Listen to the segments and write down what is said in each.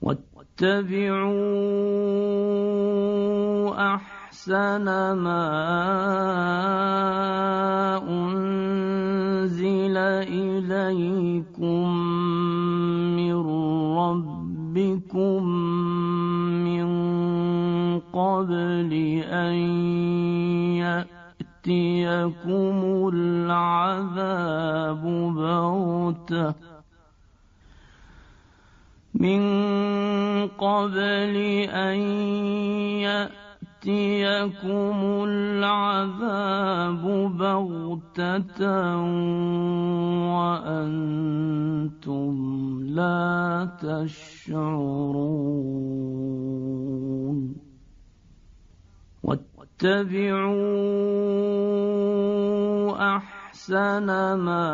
واتبعوا أحسن ما أنزل إليكم من ربكم من قبل أن يأتيكم العذاب بغتة وأنتم لا تشعرون واتبعوا أحسن ما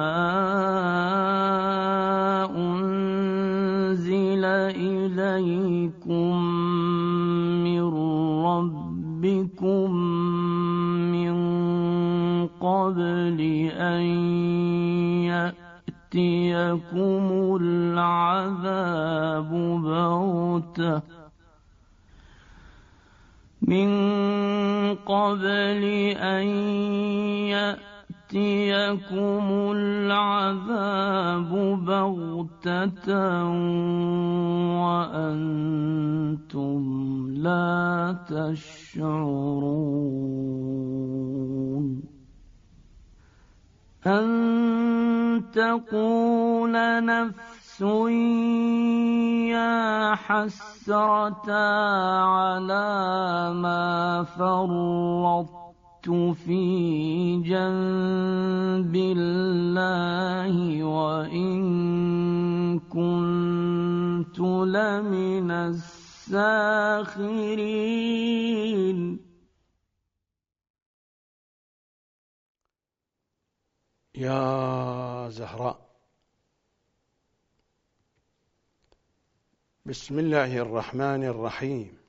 أنزل إليكم من ربكم من قبل أن يأتيكم العذاب بغتة وأنتم لا تشعرون أن تقول نفس يا حسرة على ما فرطت في جنب الله وإن كنت لمن الساخرين. يا زهراء، بسم الله الرحمن الرحيم.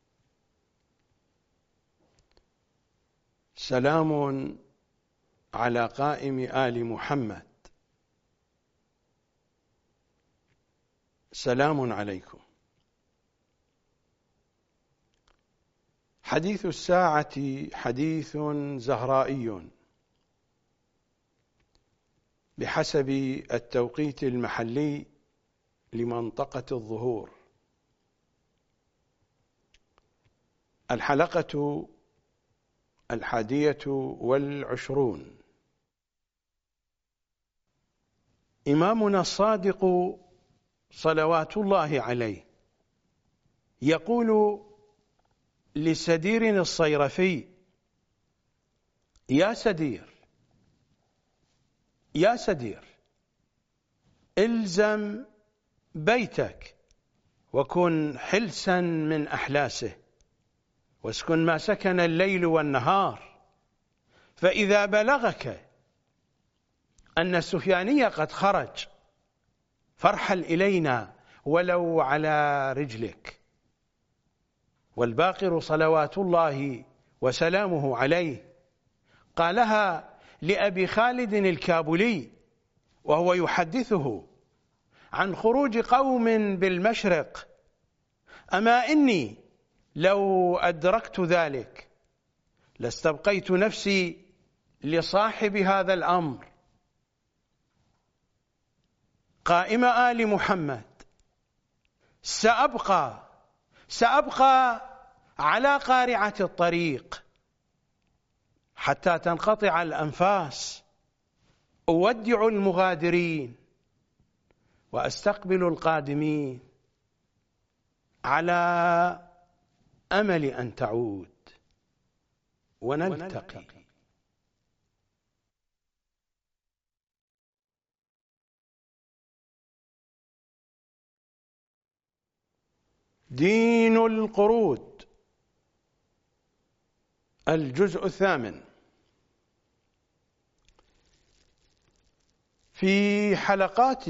سلام على قائم آل محمد، سلام عليكم. حديث الساعة حديث زهرائي بحسب التوقيت المحلي لمنطقة الظهور. الحلقة 21. إمامنا الصادق صلوات الله عليه يقول لسدير الصيرفي: يا سدير، إلزم بيتك وكن حلسا من أحلاسه، واسكن ما سكن الليل والنهار، فإذا بلغك أن السفياني قد خرج فارحل إلينا ولو على رجلك. والباقر صلوات الله وسلامه عليه قالها لأبي خالد الكابلي وهو يحدثه عن خروج قوم بالمشرق: أما إني لو أدركت ذلك لاستبقيت نفسي لصاحب هذا الأمر. قائم آل محمد، سأبقى على قارعة الطريق حتى تنقطع الأنفاس، أودع المغادرين وأستقبل القادمين على أمل أن تعود ونلتقي. دين القرود، الجزء 8. في حلقات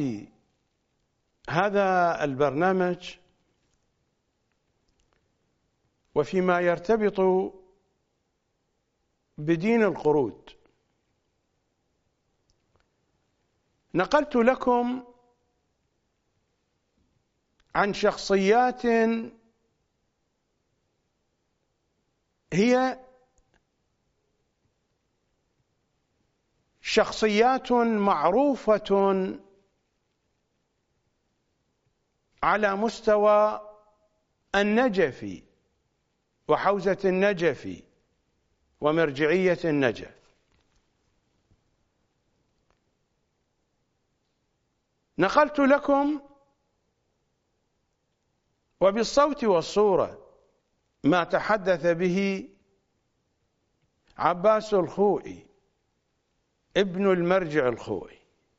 هذا البرنامج وفيما يرتبط بدين القرود نقلت لكم عن شخصيات هي شخصيات معروفة على مستوى النجف وحوزة النجف ومرجعية النجف. نقلت لكم وبالصوت والصورة ما تحدث به عباس الخوئي ابن المرجع الخوئي،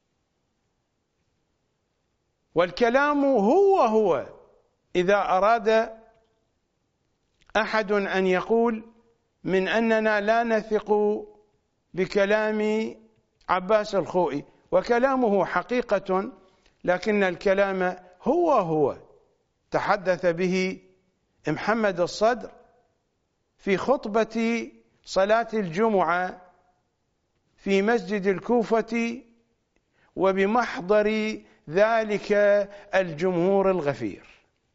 والكلام هو إذا أراد أحد أن يقول من أننا لا نثق بكلام عباس الخوئي، وكلامه حقيقة، لكن الكلام هو تحدث به محمد الصدر في خطبة صلاة الجمعة في مسجد الكوفة وبمحضر ذلك الجمهور الغفير.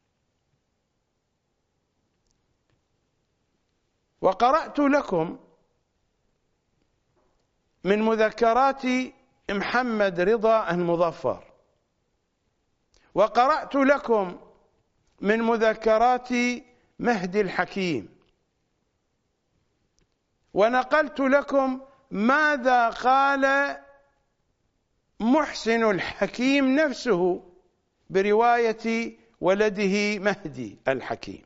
وقرأت لكم من مذكرات محمد رضا المظفر، وقرأت لكم من مذكرات مهدي الحكيم، ونقلت لكم ماذا قال محسن الحكيم نفسه برواية ولده مهدي الحكيم،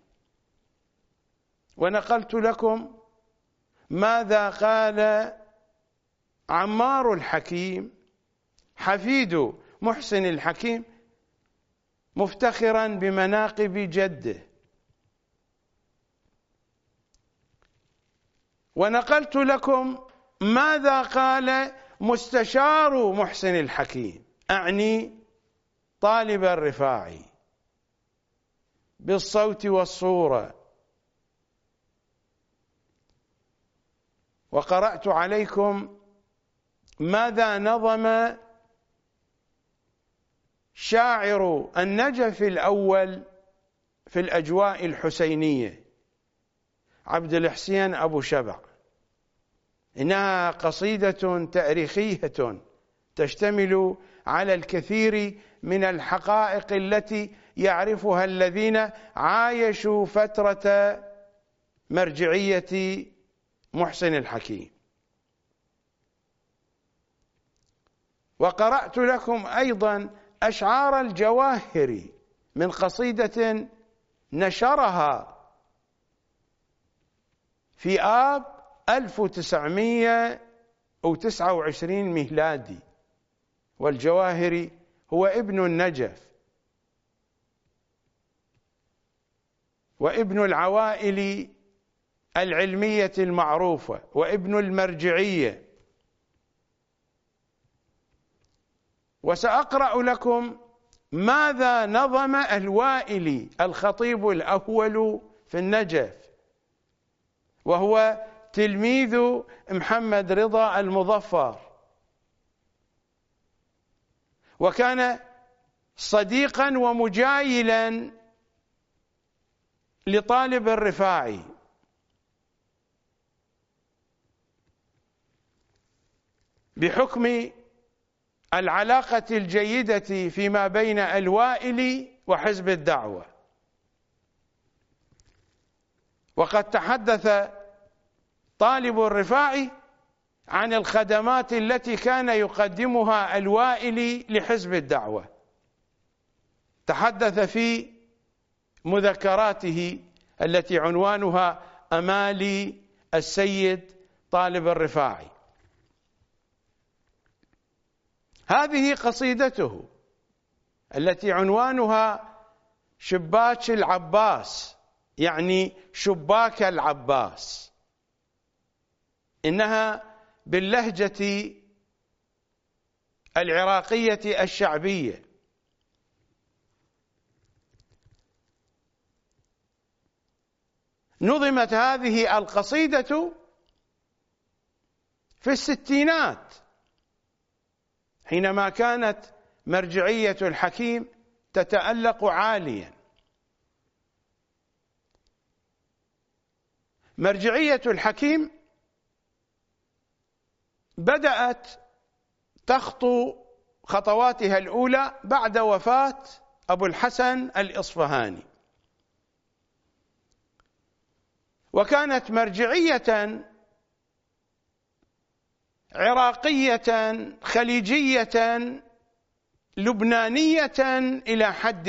ونقلت لكم ماذا قال عمار الحكيم حفيد محسن الحكيم مفتخرا بمناقب جده، ونقلت لكم ماذا قال مستشار محسن الحكيم، أعني طالب الرفاعي، بالصوت والصورة. وقرأت عليكم ماذا نظم شاعر النجف الأول في الأجواء الحسينية عبد الحسين أبو شبع. إنها قصيدة تاريخية تشتمل على الكثير من الحقائق التي يعرفها الذين عايشوا فترة مرجعية محسن الحكيم. وقرأت لكم أيضا أشعار الجواهري من قصيدة نشرها في آب 1929 ميلادي، والجواهري هو ابن النجف وابن العوائل العلمية المعروفة وابن المرجعية. وسأقرأ لكم ماذا نظم الوائلي الخطيب الأول في النجف، وهو تلميذ محمد رضا المظفر، وكان صديقا ومجايلا لطالب الرفاعي. بحكم العلاقة الجيدة فيما بين الوائلي وحزب الدعوة. وقد تحدث طالب الرفاعي عن الخدمات التي كان يقدمها الوائلي لحزب الدعوة، تحدث في مذكراته التي عنوانها أمالي السيد طالب الرفاعي. هذه قصيدته التي عنوانها شباك العباس، يعني شباك العباس. إنها باللهجة العراقية الشعبية. نظمت هذه القصيدة في الستينات، حينما كانت مرجعية الحكيم تتألق عاليا. مرجعية الحكيم بدأت تخطو خطواتها الأولى بعد وفاة أبو الحسن الإصفهاني، وكانت مرجعية عراقية خليجية لبنانية إلى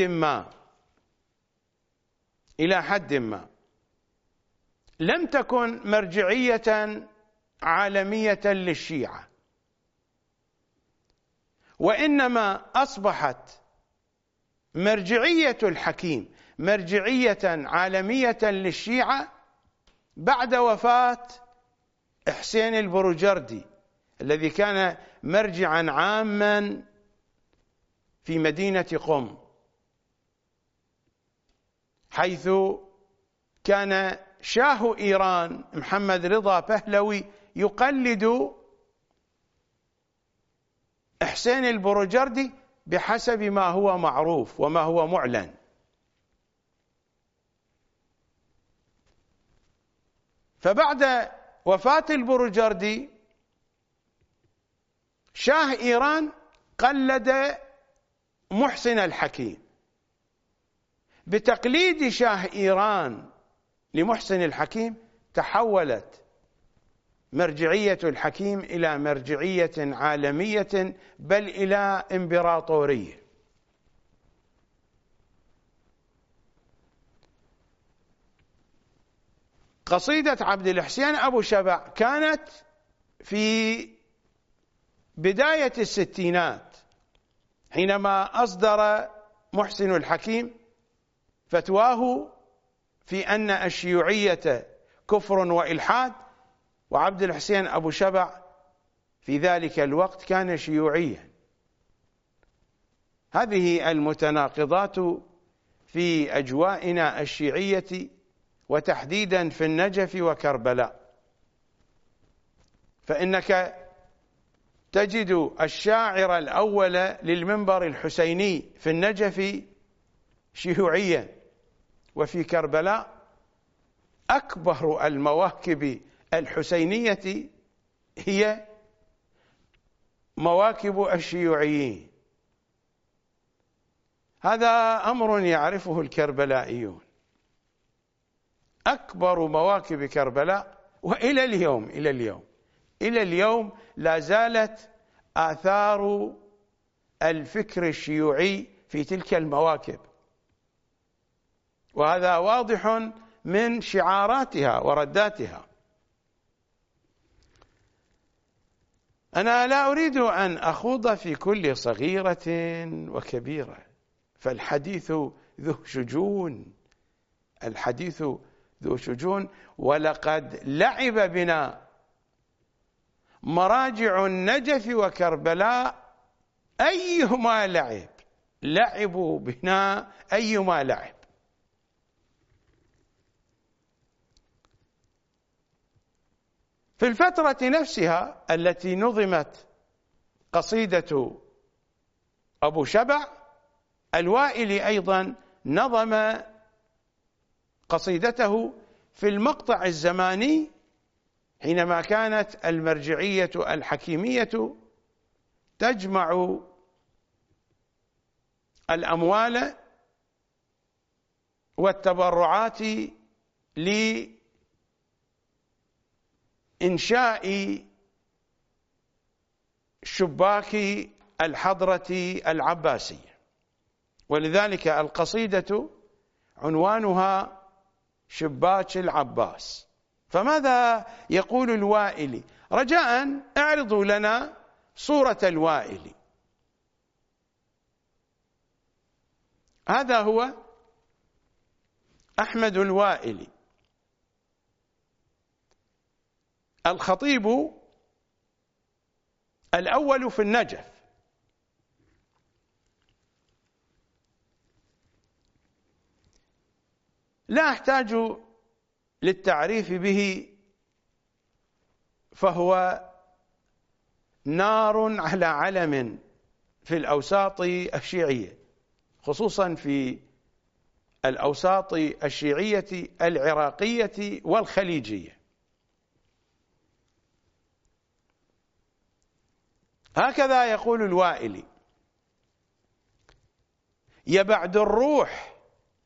حد ما، لم تكن مرجعية عالمية للشيعة، وإنما أصبحت مرجعية الحكيم مرجعية عالمية للشيعة بعد وفاة حسين البروجردي الذي كان مرجعا عاما في مدينة قم، حيث كان شاه إيران محمد رضا بهلوي يقلد حسين البروجردي بحسب ما هو معروف وما هو معلن. فبعد وفاة البروجردي شاه إيران قلد محسن الحكيم. بتقليد شاه إيران لمحسن الحكيم تحولت مرجعية الحكيم إلى مرجعية عالمية، بل إلى إمبراطورية. قصيدة عبد الحسين أبو شبع كانت في بداية الستينات، حينما أصدر محسن الحكيم فتواه في أن الشيوعية كفر وإلحاد، وعبد الحسين أبو شبع في ذلك الوقت كان شيوعيا. هذه المتناقضات في أجوائنا الشيعية، وتحديدا في النجف وكربلاء، فإنك تجد الشاعر الأول للمنبر الحسيني في النجف شيوعيا، وفي كربلاء أكبر المواكب الحسينية هي مواكب الشيوعيين. هذا أمر يعرفه الكربلائيون. أكبر مواكب كربلاء، وإلى اليوم لا زالت آثار الفكر الشيوعي في تلك المواكب، وهذا واضح من شعاراتها ورداتها. أنا لا أريد أن أخوض في كل صغيرة وكبيرة، فالحديث ذو شجون، ولقد لعب بنا مراجع النجف وكربلاء أيهما لعبوا بنا أيما لعب. في الفترة نفسها التي نظمت قصيدة أبو شبع، الوائلي أيضا نظم قصيدته في المقطع الزماني حينما كانت المرجعية الحكيمية تجمع الأموال والتبرعات لإنشاء شباك الحضرة العباسية، ولذلك القصيدة عنوانها شباك العباس. فماذا يقول الوائلي؟ رجاء اعرضوا لنا صورة الوائلي. هذا هو أحمد الوائلي، الخطيب الأول في النجف. لا أحتاج للتعريف به، فهو نار على علم في الأوساط الشيعية، خصوصا في الأوساط الشيعية العراقية والخليجية. هكذا يقول الوائلي: يبعد الروح.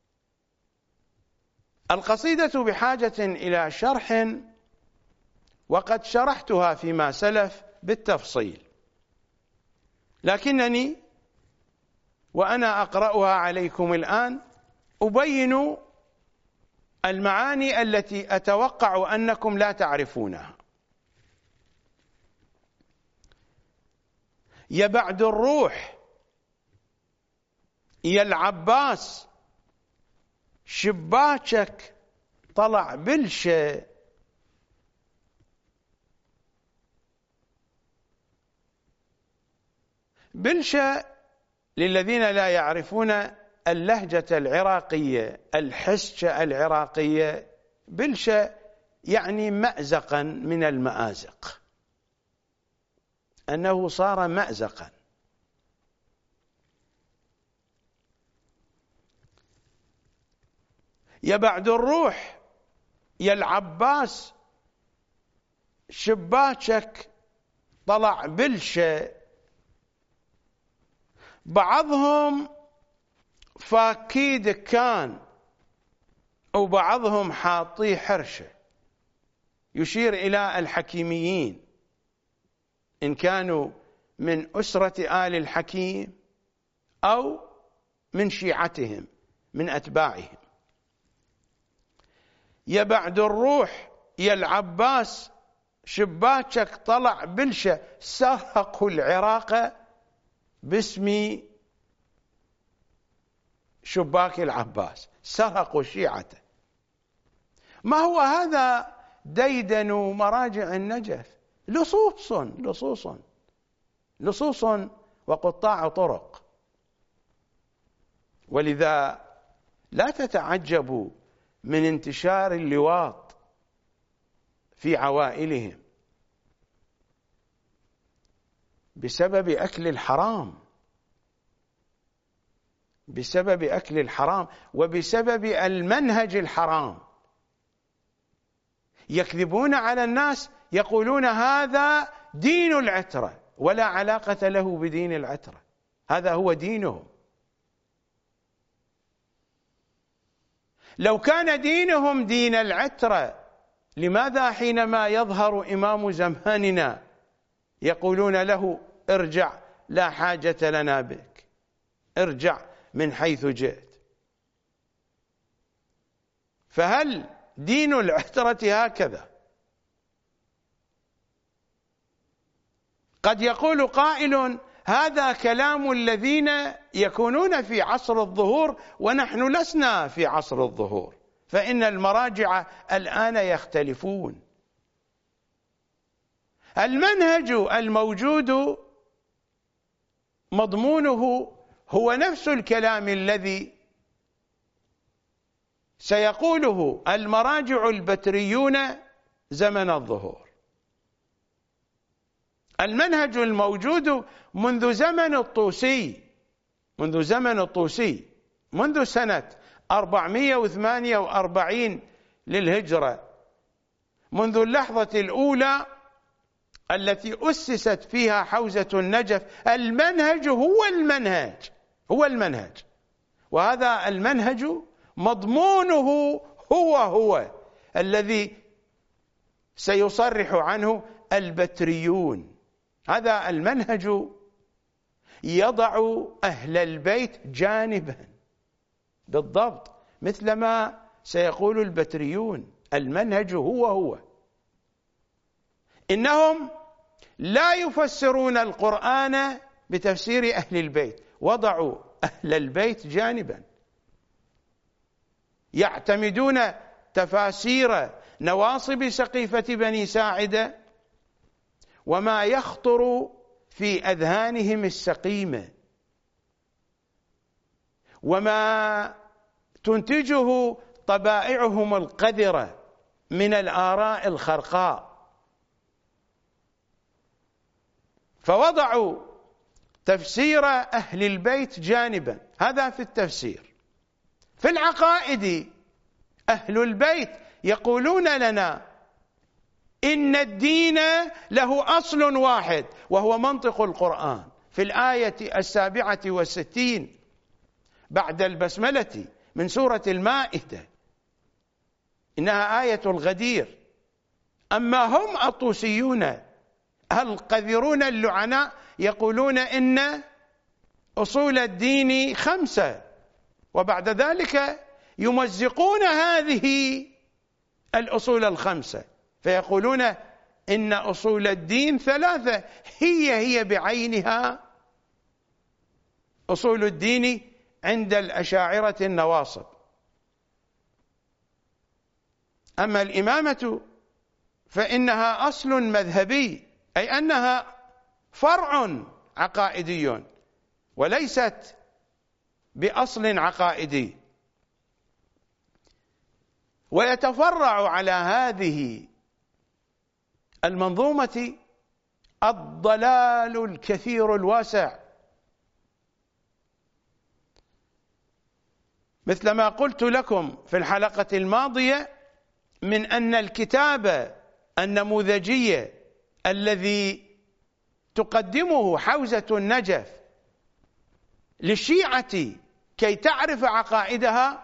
القصيدة بحاجة إلى شرح، وقد شرحتها فيما سلف بالتفصيل، لكنني وأنا أقرأها عليكم الآن أبين المعاني التي أتوقع أنكم لا تعرفونها. يبعد الروح يا العباس، شباكك طلع بلشة. بلشة للذين لا يعرفون اللهجة العراقية، الحسشة العراقية، بلشة يعني مأزقا من المآزق، أنه صار مأزقا. يبعد الروح يا العباس، شباكك طلع بلشة. بعضهم فاكي دكان وبعضهم حاطي حرشة، يشير إلى الحكيميين إن كانوا من أسرة آل الحكيم أو من شيعتهم من أتباعهم. يبعد الروح يا العباس، شباكك طلع بلشة. سرقوا العراق باسم شباك العباس، سرقوا شيعته. ما هو هذا؟ ديدنوا مراجع النجف، لصوص وقطاع طرق. ولذا لا تتعجبوا من انتشار اللواط في عوائلهم بسبب أكل الحرام، وبسبب المنهج الحرام. يكذبون على الناس، يقولون هذا دين العترة، ولا علاقة له بدين العترة، هذا هو دينهم. لو كان دينهم دين العترة، لماذا حينما يظهر إمام زماننا يقولون له ارجع، لا حاجة لنا بك، ارجع من حيث جئت؟ فهل دين العترة هكذا؟ قد يقول قائل هذا كلام الذين يكونون في عصر الظهور، ونحن لسنا في عصر الظهور، فإن المراجع الآن يختلفون. المنهج الموجود مضمونه هو نفس الكلام الذي سيقوله المراجع البتريون زمن الظهور. المنهج الموجود منذ زمن الطوسي، منذ سنة 448 للهجرة، منذ اللحظة الأولى التي أسست فيها حوزة النجف. المنهج هو المنهج، وهذا المنهج مضمونه هو الذي سيصرح عنه البتريون. هذا المنهج يضع أهل البيت جانبا بالضبط، مثلما سيقول البتريون. المنهج هو إنهم لا يفسرون القرآن بتفسير أهل البيت، وضعوا أهل البيت جانبا، يعتمدون تفاسير نواصب سقيفة بني ساعدة وما يخطر في أذهانهم السقيمة، وما تنتجه طبائعهم القذرة من الآراء الخرقاء. فوضعوا تفسير أهل البيت جانبا. هذا في التفسير. في العقائد أهل البيت يقولون لنا إن الدين له أصل واحد وهو منطق القرآن. في الآية 67 بعد البسملة من سورة المائدة، إنها آية الغدير. أما هم الطوسيون القذرون اللعناء يقولون إن أصول الدين 5، وبعد ذلك يمزقون هذه الأصول 5 فيقولون إن أصول الدين 3 هي بعينها أصول الدين عند الأشاعرة النواصب. أما الإمامة فإنها أصل مذهبي، أي أنها فرع عقائدي وليست بأصل عقائدي. ويتفرع على هذه المنظومة الضلال الكثير الواسع، مثل ما قلت لكم في الحلقة الماضية من أن الكتاب النموذجي الذي تقدمه حوزة النجف للشيعة كي تعرف عقائدها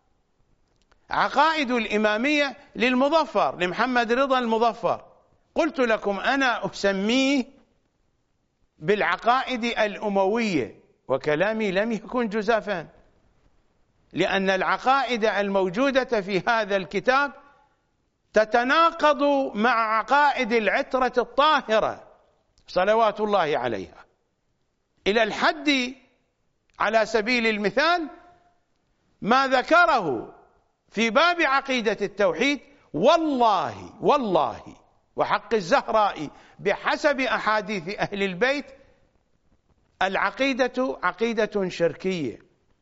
عقائد الإمامية للمظفر، لمحمد رضا المظفر. قلت لكم أنا أسميه بالعقائد الأموية، وكلامي لم يكن جزافا، لأن العقائد الموجودة في هذا الكتاب تتناقض مع عقائد العترة الطاهرة صلوات الله عليها، إلى الحد على سبيل المثال ما ذكره في باب عقيدة التوحيد: والله وحق الزهراء بحسب أحاديث أهل البيت العقيدة عقيدة شركية.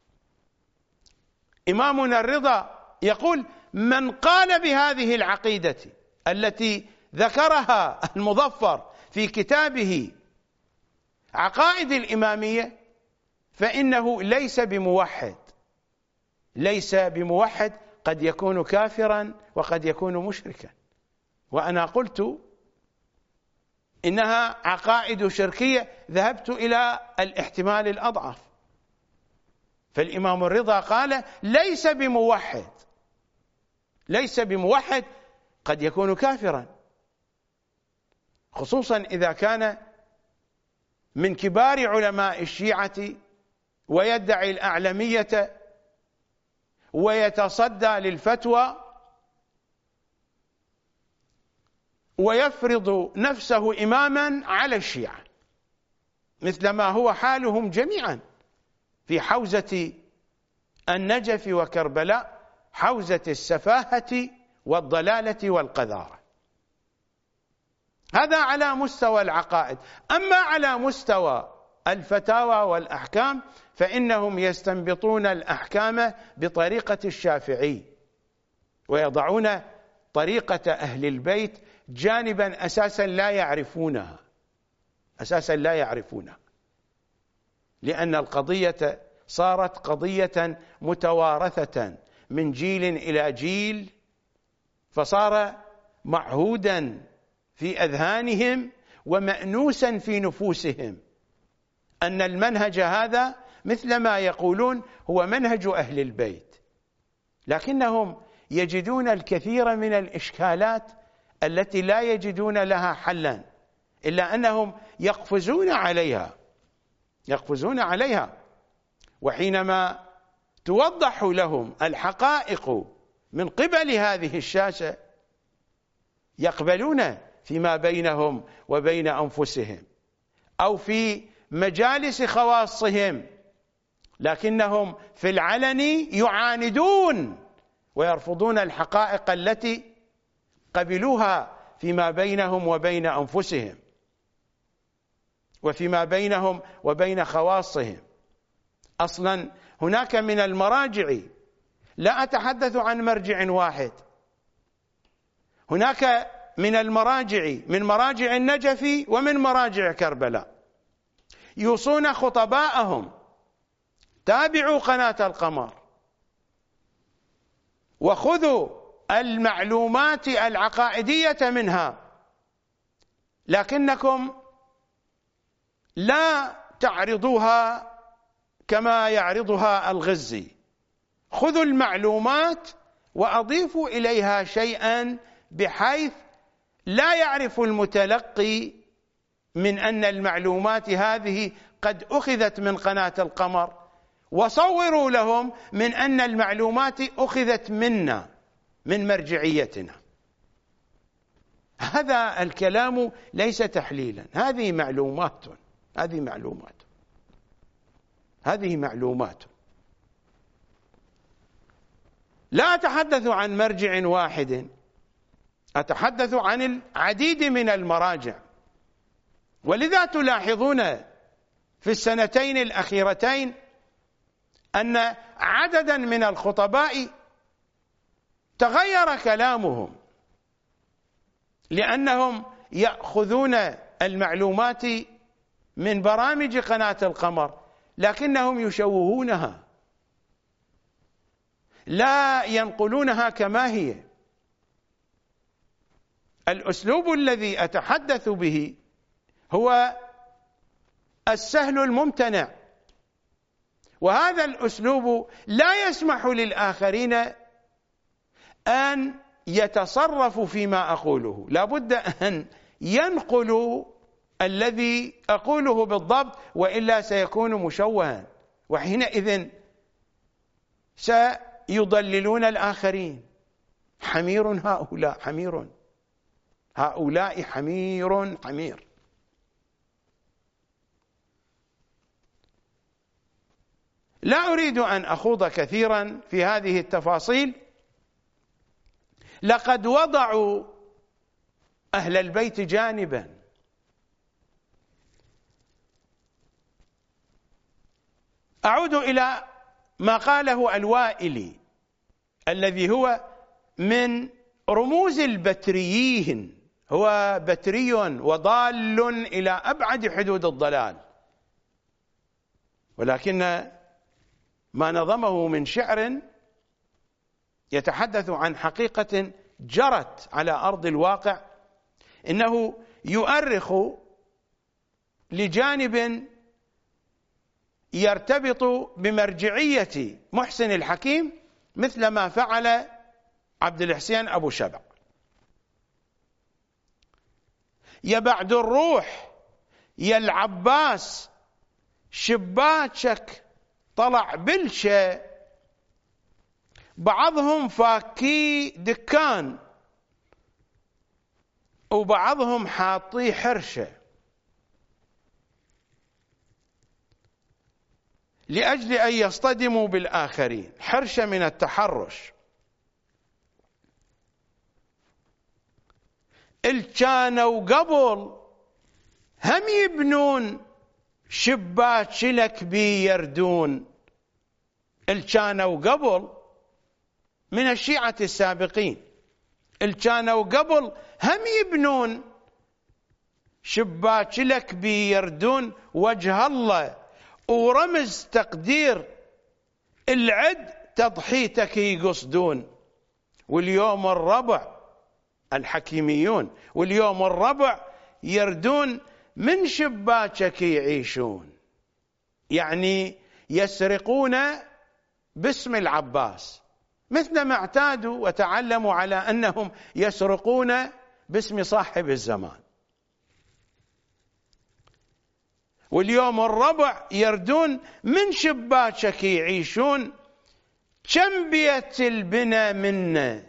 إمامنا الرضا يقول: من قال بهذه العقيدة التي ذكرها المظفر في كتابه عقائد الإمامية فإنه ليس بموحد، قد يكون كافرا وقد يكون مشركا. وأنا قلت إنها عقائد شركية، ذهبت إلى الاحتمال الأضعف، فالإمام الرضا قال ليس بموحد، قد يكون كافرا، خصوصا إذا كان من كبار علماء الشيعة ويدعي الأعلمية ويتصدى للفتوى ويفرض نفسه إماما على الشيعة، مثل ما هو حالهم جميعا في حوزة النجف وكربلاء، حوزة السفاهة والضلالة والقذارة. هذا على مستوى العقائد. أما على مستوى الفتاوى والأحكام فإنهم يستنبطون الأحكام بطريقة الشافعي، ويضعون طريقة أهل البيت جانبا أساسا لا يعرفونها، لأن القضية صارت قضية متوارثة من جيل إلى جيل، فصار معهودا في أذهانهم ومأنوسا في نفوسهم أن المنهج هذا مثل ما يقولون هو منهج أهل البيت، لكنهم يجدون الكثير من الإشكالات التي لا يجدون لها حلا، إلا أنهم يقفزون عليها. وحينما توضح لهم الحقائق من قبل هذه الشاشة يقبلون فيما بينهم وبين أنفسهم أو في مجالس خواصهم، لكنهم في العلن يعاندون ويرفضون الحقائق التي قبلوها فيما بينهم وبين أنفسهم وفيما بينهم وبين خواصهم. أصلا هناك من المراجع، لا أتحدث عن مرجع واحد، هناك من المراجع من مراجع النجف ومن مراجع كربلاء يوصون خطباءهم تابعوا قناة القمر وخذوا المعلومات العقائدية منها، لكنكم لا تعرضوها كما يعرضها الغزي. خذوا المعلومات وأضيفوا إليها شيئا بحيث لا يعرف المتلقي من أن المعلومات هذه قد أخذت من قناة القمر، وصوروا لهم من أن المعلومات أخذت منا من مرجعيتنا. هذا الكلام ليس تحليلا، هذه معلومات، هذه معلومات، هذه معلومات. لا أتحدث عن مرجع واحد، أتحدث عن العديد من المراجع. ولذا تلاحظون في السنتين الأخيرتين أن عددا من الخطباء تغير كلامهم، لأنهم يأخذون المعلومات من برامج قناة القمر لكنهم يشوهونها، لا ينقلونها كما هي. الأسلوب الذي أتحدث به هو السهل الممتنع، وهذا الأسلوب لا يسمح للآخرين أن يتصرفوا فيما أقوله، لا بد أن ينقلوا الذي أقوله بالضبط، وإلا سيكون مشوها، وحينئذ سيضللون الآخرين. حمير هؤلاء، حمير هؤلاء، حمير حمير. لا أريد أن أخوض كثيرا في هذه التفاصيل. لقد وضعوا أهل البيت جانبا. أعود إلى ما قاله الوائلي الذي هو من رموز البتريين، هو بتري وضال إلى أبعد حدود الضلال، ولكن ما نظمه من شعر يتحدث عن حقيقة جرت على أرض الواقع. إنه يؤرخ لجانب يرتبط بمرجعية محسن الحكيم مثل ما فعل عبد الحسين أبو شبع. يا بعد الروح يا العباس شباكك طلع بلشة، بعضهم فاكي دكان وبعضهم حاطي حرشة، لأجل أن يصطدموا بالآخرين. حرشة من التحرش. الكانوا قبل هم يبنون شباك لك بي يردون. الكانوا قبل من الشيعة السابقين، الكانوا قبل هم يبنون شباك لك بي يردون وجه الله، ورمز تقدير العد تضحيتك يقصدون. واليوم الربع الحكيميون، واليوم الربع يردون من شباكك يعيشون، يعني يسرقون باسم العباس، مثلما اعتادوا وتعلموا على أنهم يسرقون باسم صاحب الزمان. واليوم الربع يردون من شباكك يعيشون. كم بيت البنا منا،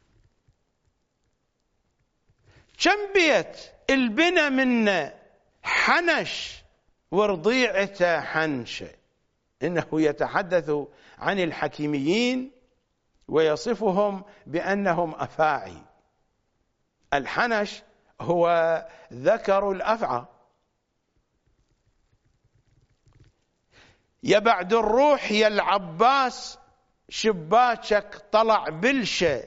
كم بيت البنا منا حنش ورضيعته حنشة. إنه يتحدث عن الحكيميين ويصفهم بأنهم أفاعي. الحنش هو ذكر الأفعى. يا بعد الروح يا العباس شباكك طلع بلشة،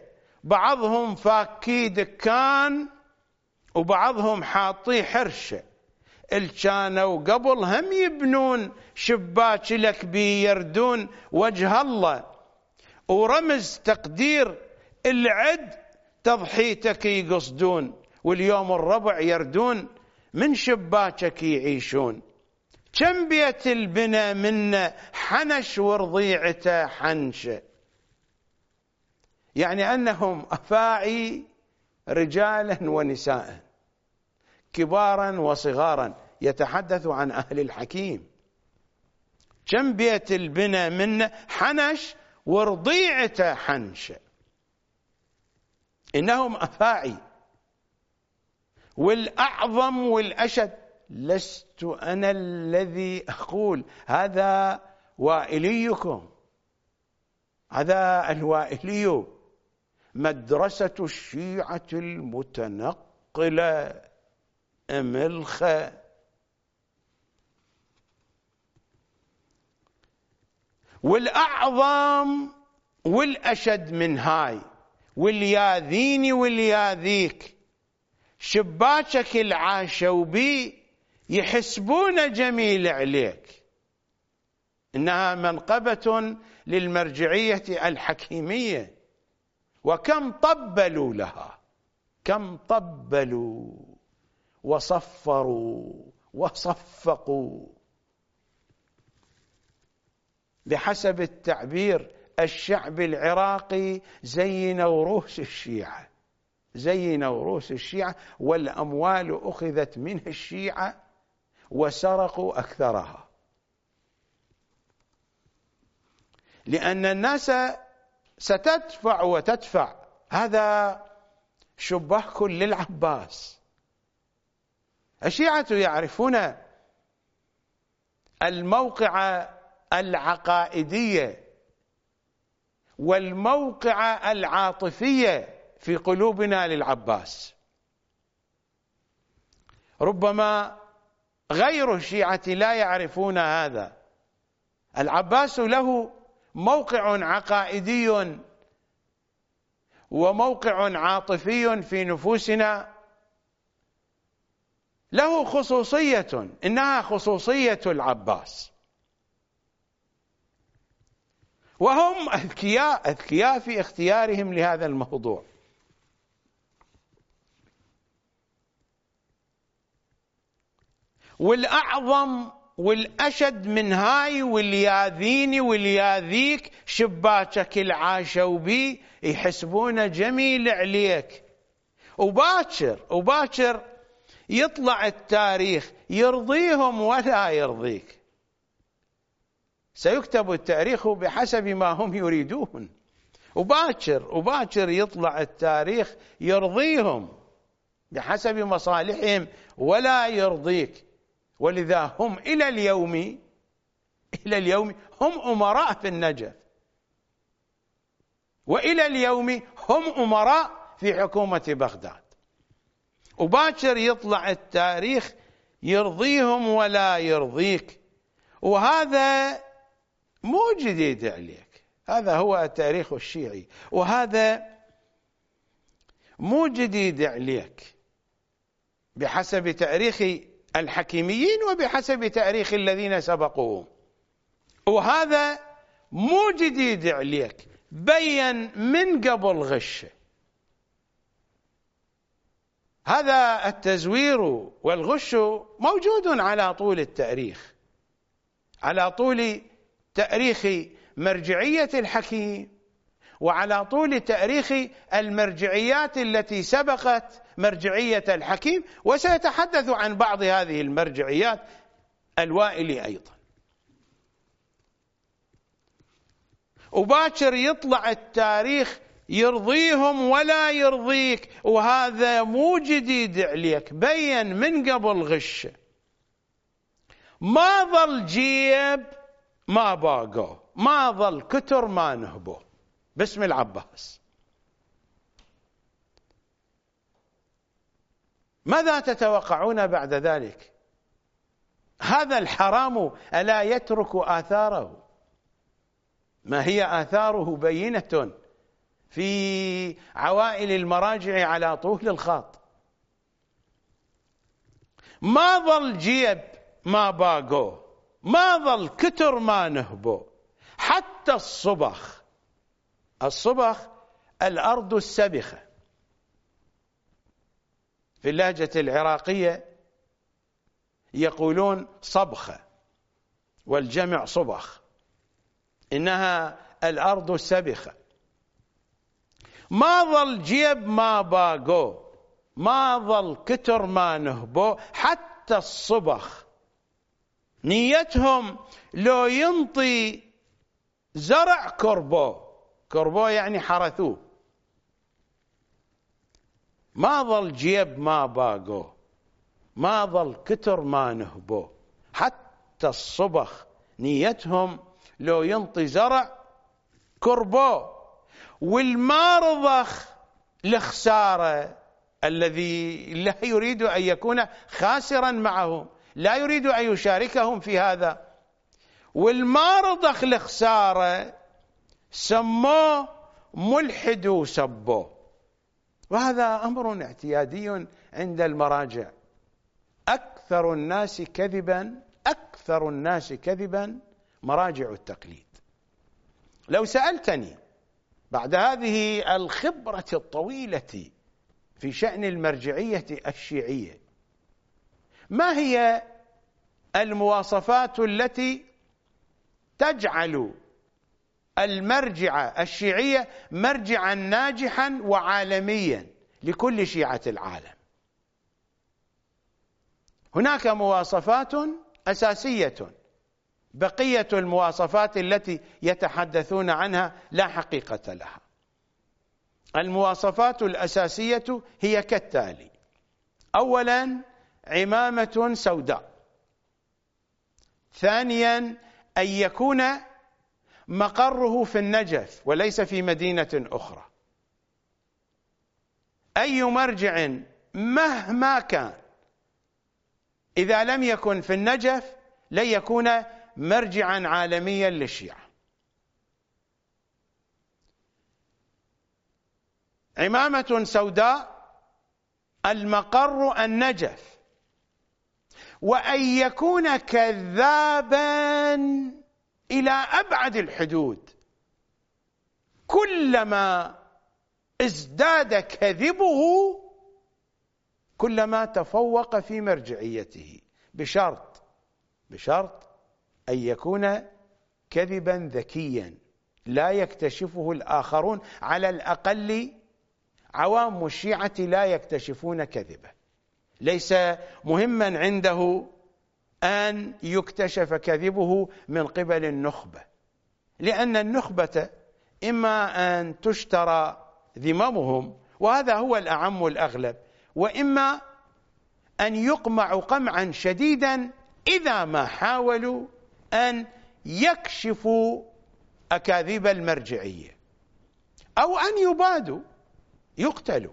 بعضهم فاكي دكان وبعضهم حاطي حرشة. كانوا قبل هم يبنون شباك لك بيردون وجه الله، ورمز تقدير العد تضحيتك يقصدون، واليوم الربع يردون من شباكك يعيشون. كم بيت البنى منا حنش ورضيعته حنش. يعني أنهم أفاعي رجالا ونساء، كبارا وصغارا، يتحدث عن أهل الحكيم. كم بيت البنى منا حنش ورضيعته حنش. إنهم أفاعي. والأعظم والأشد لست أنا الذي أقول، هذا وائليكم، هذا الوائلي، مدرسة الشيعة المتنقلة ملخة. والأعظم والأشد من هاي، والياذيني والياذيك، شباكك العاشوبي يحسبون جميل عليك. إنها منقبة للمرجعية الحكيمية، وكم طبلوا لها، كم طبلوا وصفروا وصفقوا. بحسب التعبير الشعب العراقي زينوا رؤوس الشيعة، زينوا رؤوس الشيعة، والأموال أخذت من الشيعة وسرقوا أكثرها، لأن الناس ستدفع وتدفع. هذا شباك للعباس. الشيعة يعرفون الموقع العقائدية والموقع العاطفية في قلوبنا للعباس. ربما غير الشيعة لا يعرفون هذا. العباس له موقع عقائدي وموقع عاطفي في نفوسنا، له خصوصية، إنها خصوصية العباس. وهم أذكياء أذكياء في اختيارهم لهذا الموضوع. والأعظم والأشد من هاي والياذيني والياذيك، شباكك العاشوبي يحسبون جميل عليك. وباكر يطلع التاريخ يرضيهم ولا يرضيك. سيكتب التاريخ بحسب ما هم يريدون. وباكر يطلع التاريخ يرضيهم بحسب مصالحهم ولا يرضيك. ولذا هم إلى اليوم هم أمراء في النجف، وإلى اليوم هم أمراء في حكومة بغداد. وباكر يطلع التاريخ يرضيهم ولا يرضيك. وهذا مو جديد عليك، هذا هو التاريخ الشيعي، وهذا مو جديد عليك بحسب تاريخ الحكيميين وبحسب تاريخ الذين سبقوهم. وهذا مو جديد عليك، بين من قبل غشه. هذا التزوير والغش موجود على طول التاريخ، على طول تاريخ مرجعية الحكيم، وعلى طول تاريخ المرجعيات التي سبقت مرجعية الحكيم. وسيتحدث عن بعض هذه المرجعيات الوائلي أيضا. وباكر يطلع التاريخ يرضيهم ولا يرضيك، وهذا مو جديد عليك، بين من قبل غشه. ما ظل جيب ما باقوا، ما ظل كتر ما نهبوا باسم العباس. ماذا تتوقعون بعد ذلك؟ هذا الحرام ألا يترك آثاره؟ ما هي آثاره بينة في عوائل المراجع على طول الخط. ما ظل جيب ما باقو، ما ظل كتر ما نهبو، حتى الصبخ. الصبخ الأرض السبخة، في اللهجة العراقية يقولون صبخة والجمع صبخ، إنها الأرض السبخة. ما ظل جيب ما باقو، ما ظل كتر ما نهبو، حتى الصبخ. نيتهم لو ينطي زرع كربو، كربو يعني حرثوه. ما ظل جيب ما باقو، ما ظل كتر ما نهبو، حتى الصبخ. نيتهم لو ينطي زرع كربو. والمارضخ الخسارة، الذي لا يريد أن يكون خاسرا معهم، لا يريد أن يشاركهم في هذا. والمارضخ الخسارة سموه ملحد وسبوه. وهذا أمر اعتيادي عند المراجع. أكثر الناس كذبا مراجع التقليد. لو سألتني بعد هذه الخبرة الطويلة في شأن المرجعية الشيعية، ما هي المواصفات التي تجعل المرجعة الشيعية مرجعا ناجحا وعالميا لكل شيعة العالم؟ هناك مواصفات أساسية، بقية المواصفات التي يتحدثون عنها لا حقيقة لها. المواصفات الأساسية هي كالتالي: أولا، عمامة سوداء. ثانيا، أن يكون مقره في النجف وليس في مدينة أخرى. أي مرجع مهما كان إذا لم يكن في النجف لن يكون مرجعا عالميا للشيعة. عمامة سوداء، المقر النجف، وأن يكون كذابا إلى أبعد الحدود. كلما ازداد كذبه كلما تفوق في مرجعيته، بشرط أن يكون كذبا ذكيا لا يكتشفه الآخرون. على الأقل عوام الشيعة لا يكتشفون كذبه. ليس مهما عنده أن يكتشف كذبه من قبل النخبة، لأن النخبة إما أن تشترى ذممهم، وهذا هو الأعم والأغلب، وإما أن يقمعوا قمعا شديدا إذا ما حاولوا أن يكشفوا أكاذيب المرجعية، أو أن يبادوا، يقتلوا.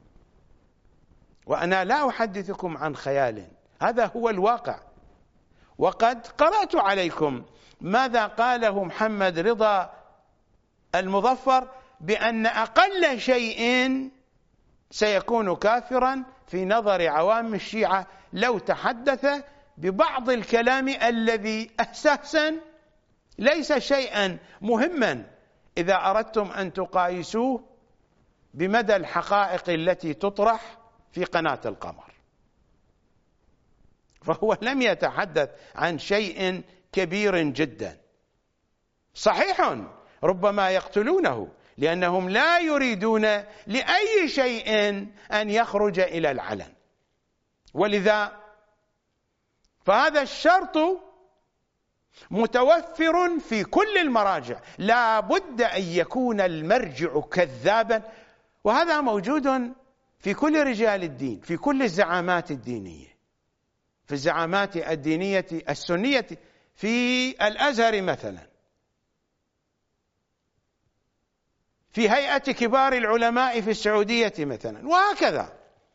وأنا لا أحدثكم عن خيال، هذا هو الواقع. وقد قرأت عليكم ماذا قاله محمد رضا المظفر، بأن أقل شيء سيكون كافرا في نظر عوام الشيعة لو تحدث ببعض الكلام الذي أساسا ليس شيئا مهما إذا أردتم أن تقايسوه بمدى الحقائق التي تطرح في قناة القمر. فهو لم يتحدث عن شيء كبير جدا. صحيح ربما يقتلونه لأنهم لا يريدون لأي شيء أن يخرج إلى العلن، ولذا فهذا الشرط متوفر في كل المراجع. لا بد أن يكون المرجع كذابا، وهذا موجود في كل رجال الدين، في كل الزعامات الدينية، في الزعامات الدينية السنية، في الأزهر مثلا، في هيئة كبار العلماء في السعودية مثلا، وهكذا.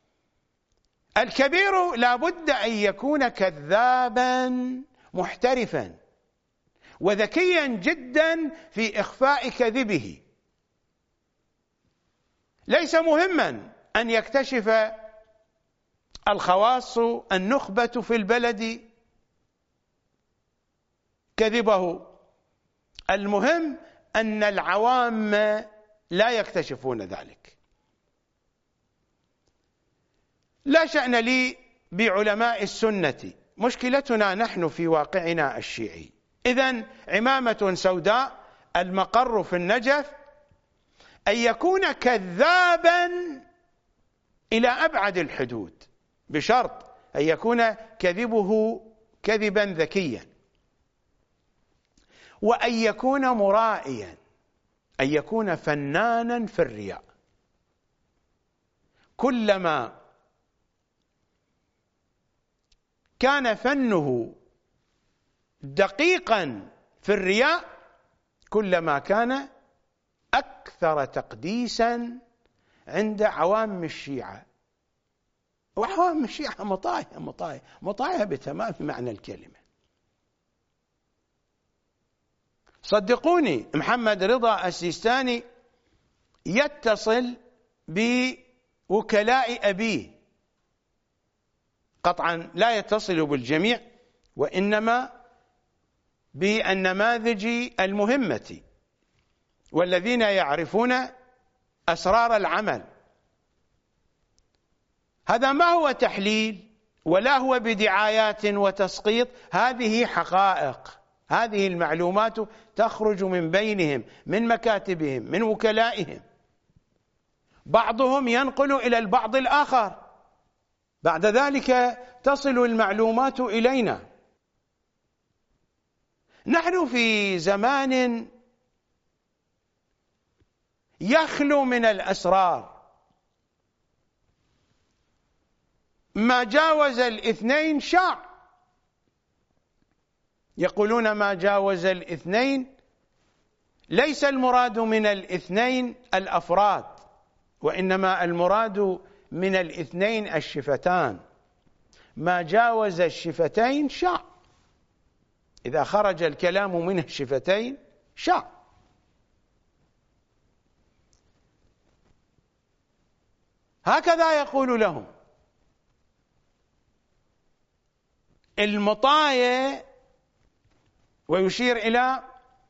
الكبير لا بد أن يكون كذابا محترفا وذكيا جدا في إخفاء كذبه. ليس مهما أن يكتشف الخواص النخبة في البلد كذبه. المهم أن العوام لا يكتشفون ذلك. لا شأن لي بعلماء السنة، مشكلتنا نحن في واقعنا الشيعي. إذن عمامة سوداء المقر في النجف أن يكون كذابا إلى أبعد الحدود، بشرط أن يكون كذبه كذبا ذكيا، وأن يكون مرائيا، أن يكون فنانا في الرياء. كلما كان فنه دقيقا في الرياء كلما كان أكثر تقديسا عند عوام الشيعة. وعوام الشيعة مطايا بتمام معنى الكلمة. صدقوني محمد رضا السيستاني يتصل بوكلاء أبيه، قطعا لا يتصل بالجميع، وإنما بالنماذج المهمة والذين يعرفون أسرار العمل. هذا ما هو تحليل ولا هو بدعايات وتسقيط، هذه حقائق، هذه المعلومات تخرج من بينهم، من مكاتبهم، من وكلائهم. بعضهم ينقل إلى البعض الآخر، بعد ذلك تصل المعلومات إلينا. نحن في زمان يخلو من الأسرار، ما جاوز الاثنين شاع. يقولون ما جاوز الاثنين، ليس المراد من الاثنين الأفراد، وإنما المراد من الاثنين الشفتان. ما جاوز الشفتين شاع، إذا خرج الكلام من الشفتين شاع. هكذا يقول لهم. المطايا، ويشير إلى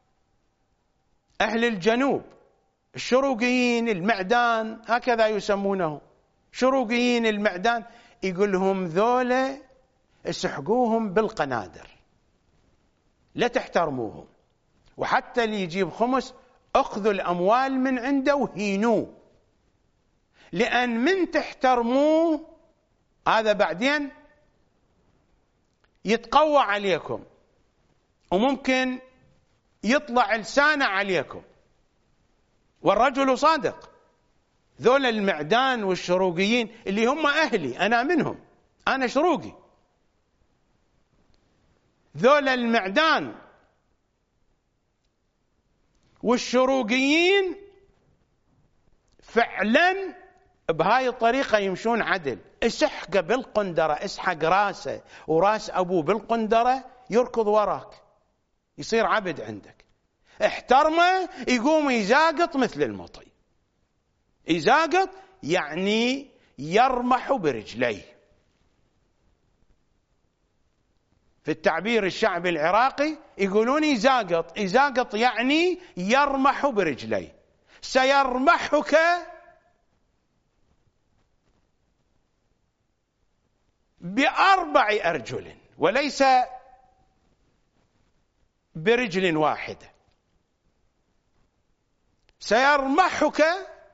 أهل الجنوب الشروقيين المعدان، هكذا يسمونه، شروقيين المعدان. يقول لهم ذولا اسحقوهم بالقنادر، لا تحترموهم، وحتى اللي يجيب خمس اخذوا الأموال من عنده وهينوه، لأن من تحترموه هذا بعدين يتقوى عليكم، وممكن يطلع لسانه عليكم. والرجل صادق. ذول المعدان والشروقيين اللي هم أهلي، أنا منهم، أنا شروقي. ذول المعدان والشروقيين فعلا بهاي الطريقة يمشون عدل. اسحقه بالقندرة، اسحق راسه وراس أبوه بالقندرة، يركض وراك، يصير عبد عندك. احترمه يقوم يزاقط مثل المطي. يزاقط يعني يرمح برجليه. في التعبير الشعبي العراقي يقولون يزاقط. يزاقط يعني يرمح برجليه. سيرمحك بأربع أرجل وليس برجل واحدة. سيرمحك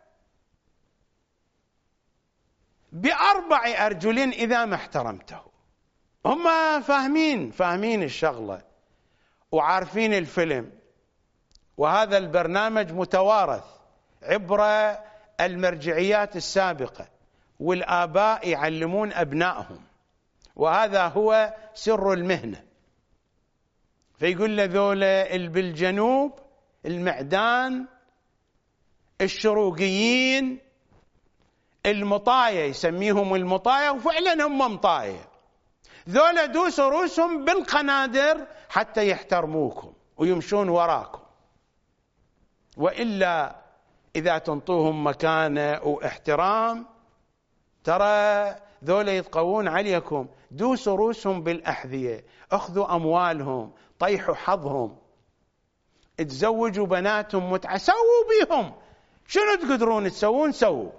بأربع أرجل إذا ما احترمته. هم فاهمين الشغلة وعارفين الفيلم. وهذا البرنامج متوارث عبر المرجعيات السابقة، والآباء يعلمون أبنائهم، وهذا هو سر المهنة. فيقول له ذولا بالجنوب المعدان الشروقيين المطايا، يسميهم المطايا، وفعلا هم مطايا. ذولا دوسوا رؤوسهم بالقنادر حتى يحترموكم ويمشون وراكم، وإلا إذا تنطوهم مكانة واحترام ترى ذولا يتقوون عليكم، دوسوا روسهم بالأحذية، أخذوا أموالهم، طيحوا حظهم، تزوجوا بناتهم متعة، سووا بيهم شنو تقدرون تسوون سووا.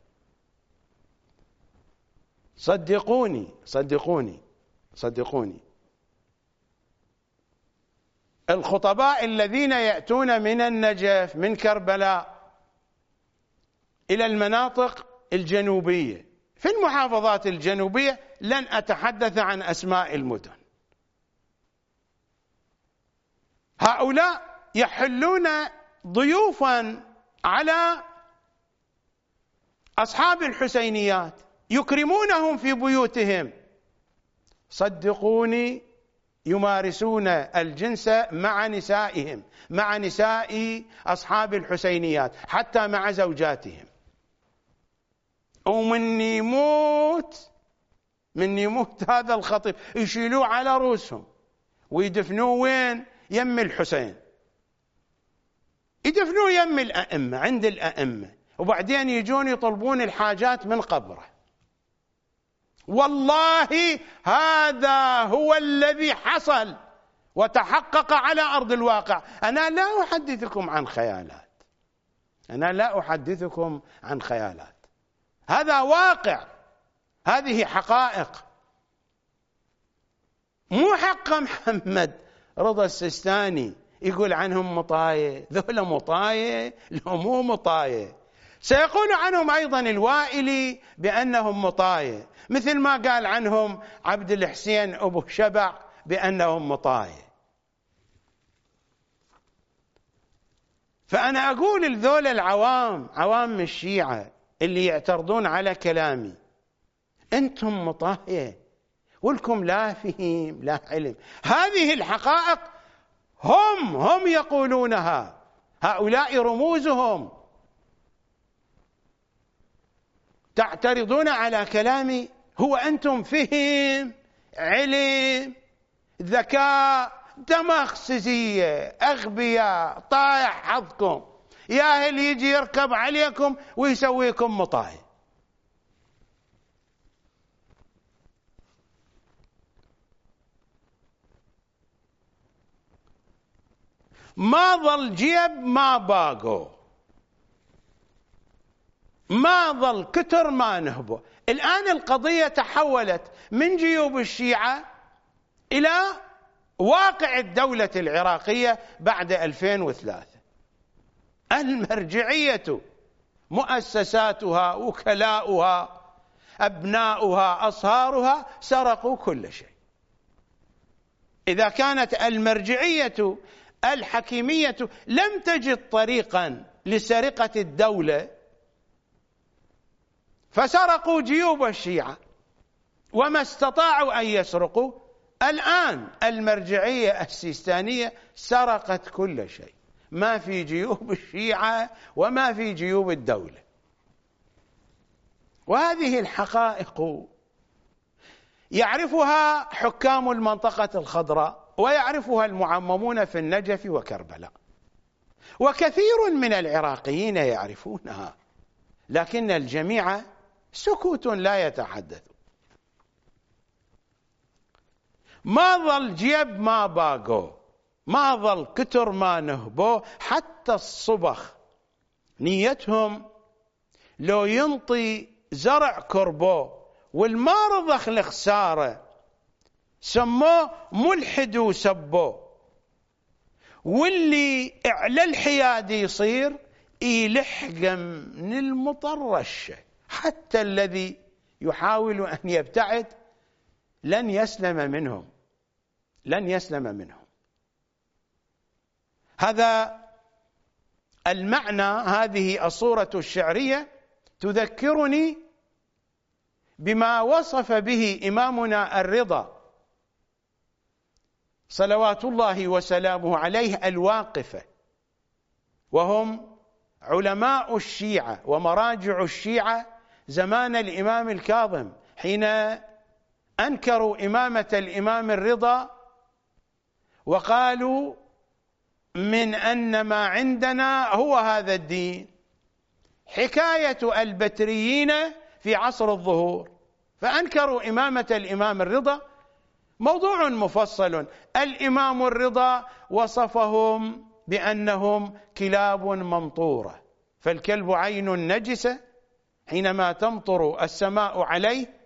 صدقوني صدقوني صدقوني، الخطباء الذين يأتون من النجف من كربلاء إلى المناطق الجنوبية في المحافظات الجنوبية، لن أتحدث عن أسماء المدن، هؤلاء يحلون ضيوفا على أصحاب الحسينيات، يكرمونهم في بيوتهم، صدقوني يمارسون الجنس مع نسائهم، مع نساء أصحاب الحسينيات، حتى مع زوجاتهم. ومن يموت هذا الخطيب يشيلوه على رؤوسهم ويدفنوه وين؟ يم الحسين، يدفنوه يم الأئمة، عند الأئمة، وبعدين يجون يطلبون الحاجات من قبره. والله هذا هو الذي حصل وتحقق على أرض الواقع. أنا لا أحدثكم عن خيالات، أنا لا أحدثكم عن خيالات، هذا واقع، هذه حقائق. مو حق محمد رضا السيستاني يقول عنهم مطاية، ذولا مطاية، لو مو مطاية. سيقول عنهم أيضا الوائلي بأنهم مطاية، مثل ما قال عنهم عبد الحسين أبو شبع بأنهم مطاية. فأنا أقول لذول العوام، عوام الشيعة اللي يعترضون على كلامي، أنتم مطاية ولكم لا فهم لا علم. هذه الحقائق هم يقولونها، هؤلاء رموزهم. تعترضون على كلامي، هو أنتم فهم علم ذكاء دماغ سزية أغبياء طايح حظكم، ياهل يجي يركب عليكم ويسويكم مطاي. ما ظل جيب ما باقوا، ما ظل كتر ما نهبوا. الآن القضية تحولت من جيوب الشيعة إلى واقع الدولة العراقية بعد 2003. المرجعية مؤسساتها وكلاؤها أبناؤها أصهارها سرقوا كل شيء. إذا كانت المرجعية الحكيمية لم تجد طريقا لسرقة الدولة فسرقوا جيوب الشيعة وما استطاعوا أن يسرقوا، الآن المرجعية السيستانية سرقت كل شيء، ما في جيوب الشيعة وما في جيوب الدولة. وهذه الحقائق يعرفها حكام المنطقة الخضراء ويعرفها المعممون في النجف وكربلاء، وكثير من العراقيين يعرفونها، لكن الجميع سكوت لا يتحدث. ما ظل جيب ما باقوا، ما ظل كتر ما نهبوا، حتى الصبخ نيتهم لو ينطي زرع كربو والمارضخ لخساره سموه ملحد وسبوه، واللي اعلى الحيادي يصير يلحقه من المطرشه، حتى الذي يحاول أن يبتعد لن يسلم منهم، لن يسلم منهم. هذا المعنى، هذه الصورة الشعرية تذكرني بما وصف به إمامنا الرضا صلوات الله وسلامه عليه الواقفة، وهم علماء الشيعة ومراجع الشيعة زمان الإمام الكاظم، حين أنكروا إمامة الإمام الرضا وقالوا من أن ما عندنا هو هذا الدين. حكاية البتريين في عصر الظهور فأنكروا إمامة الإمام الرضا. موضوع مفصل. الإمام الرضا وصفهم بأنهم كلاب ممطورة، فالكلب عين نجسة حينما تمطر السماء عليه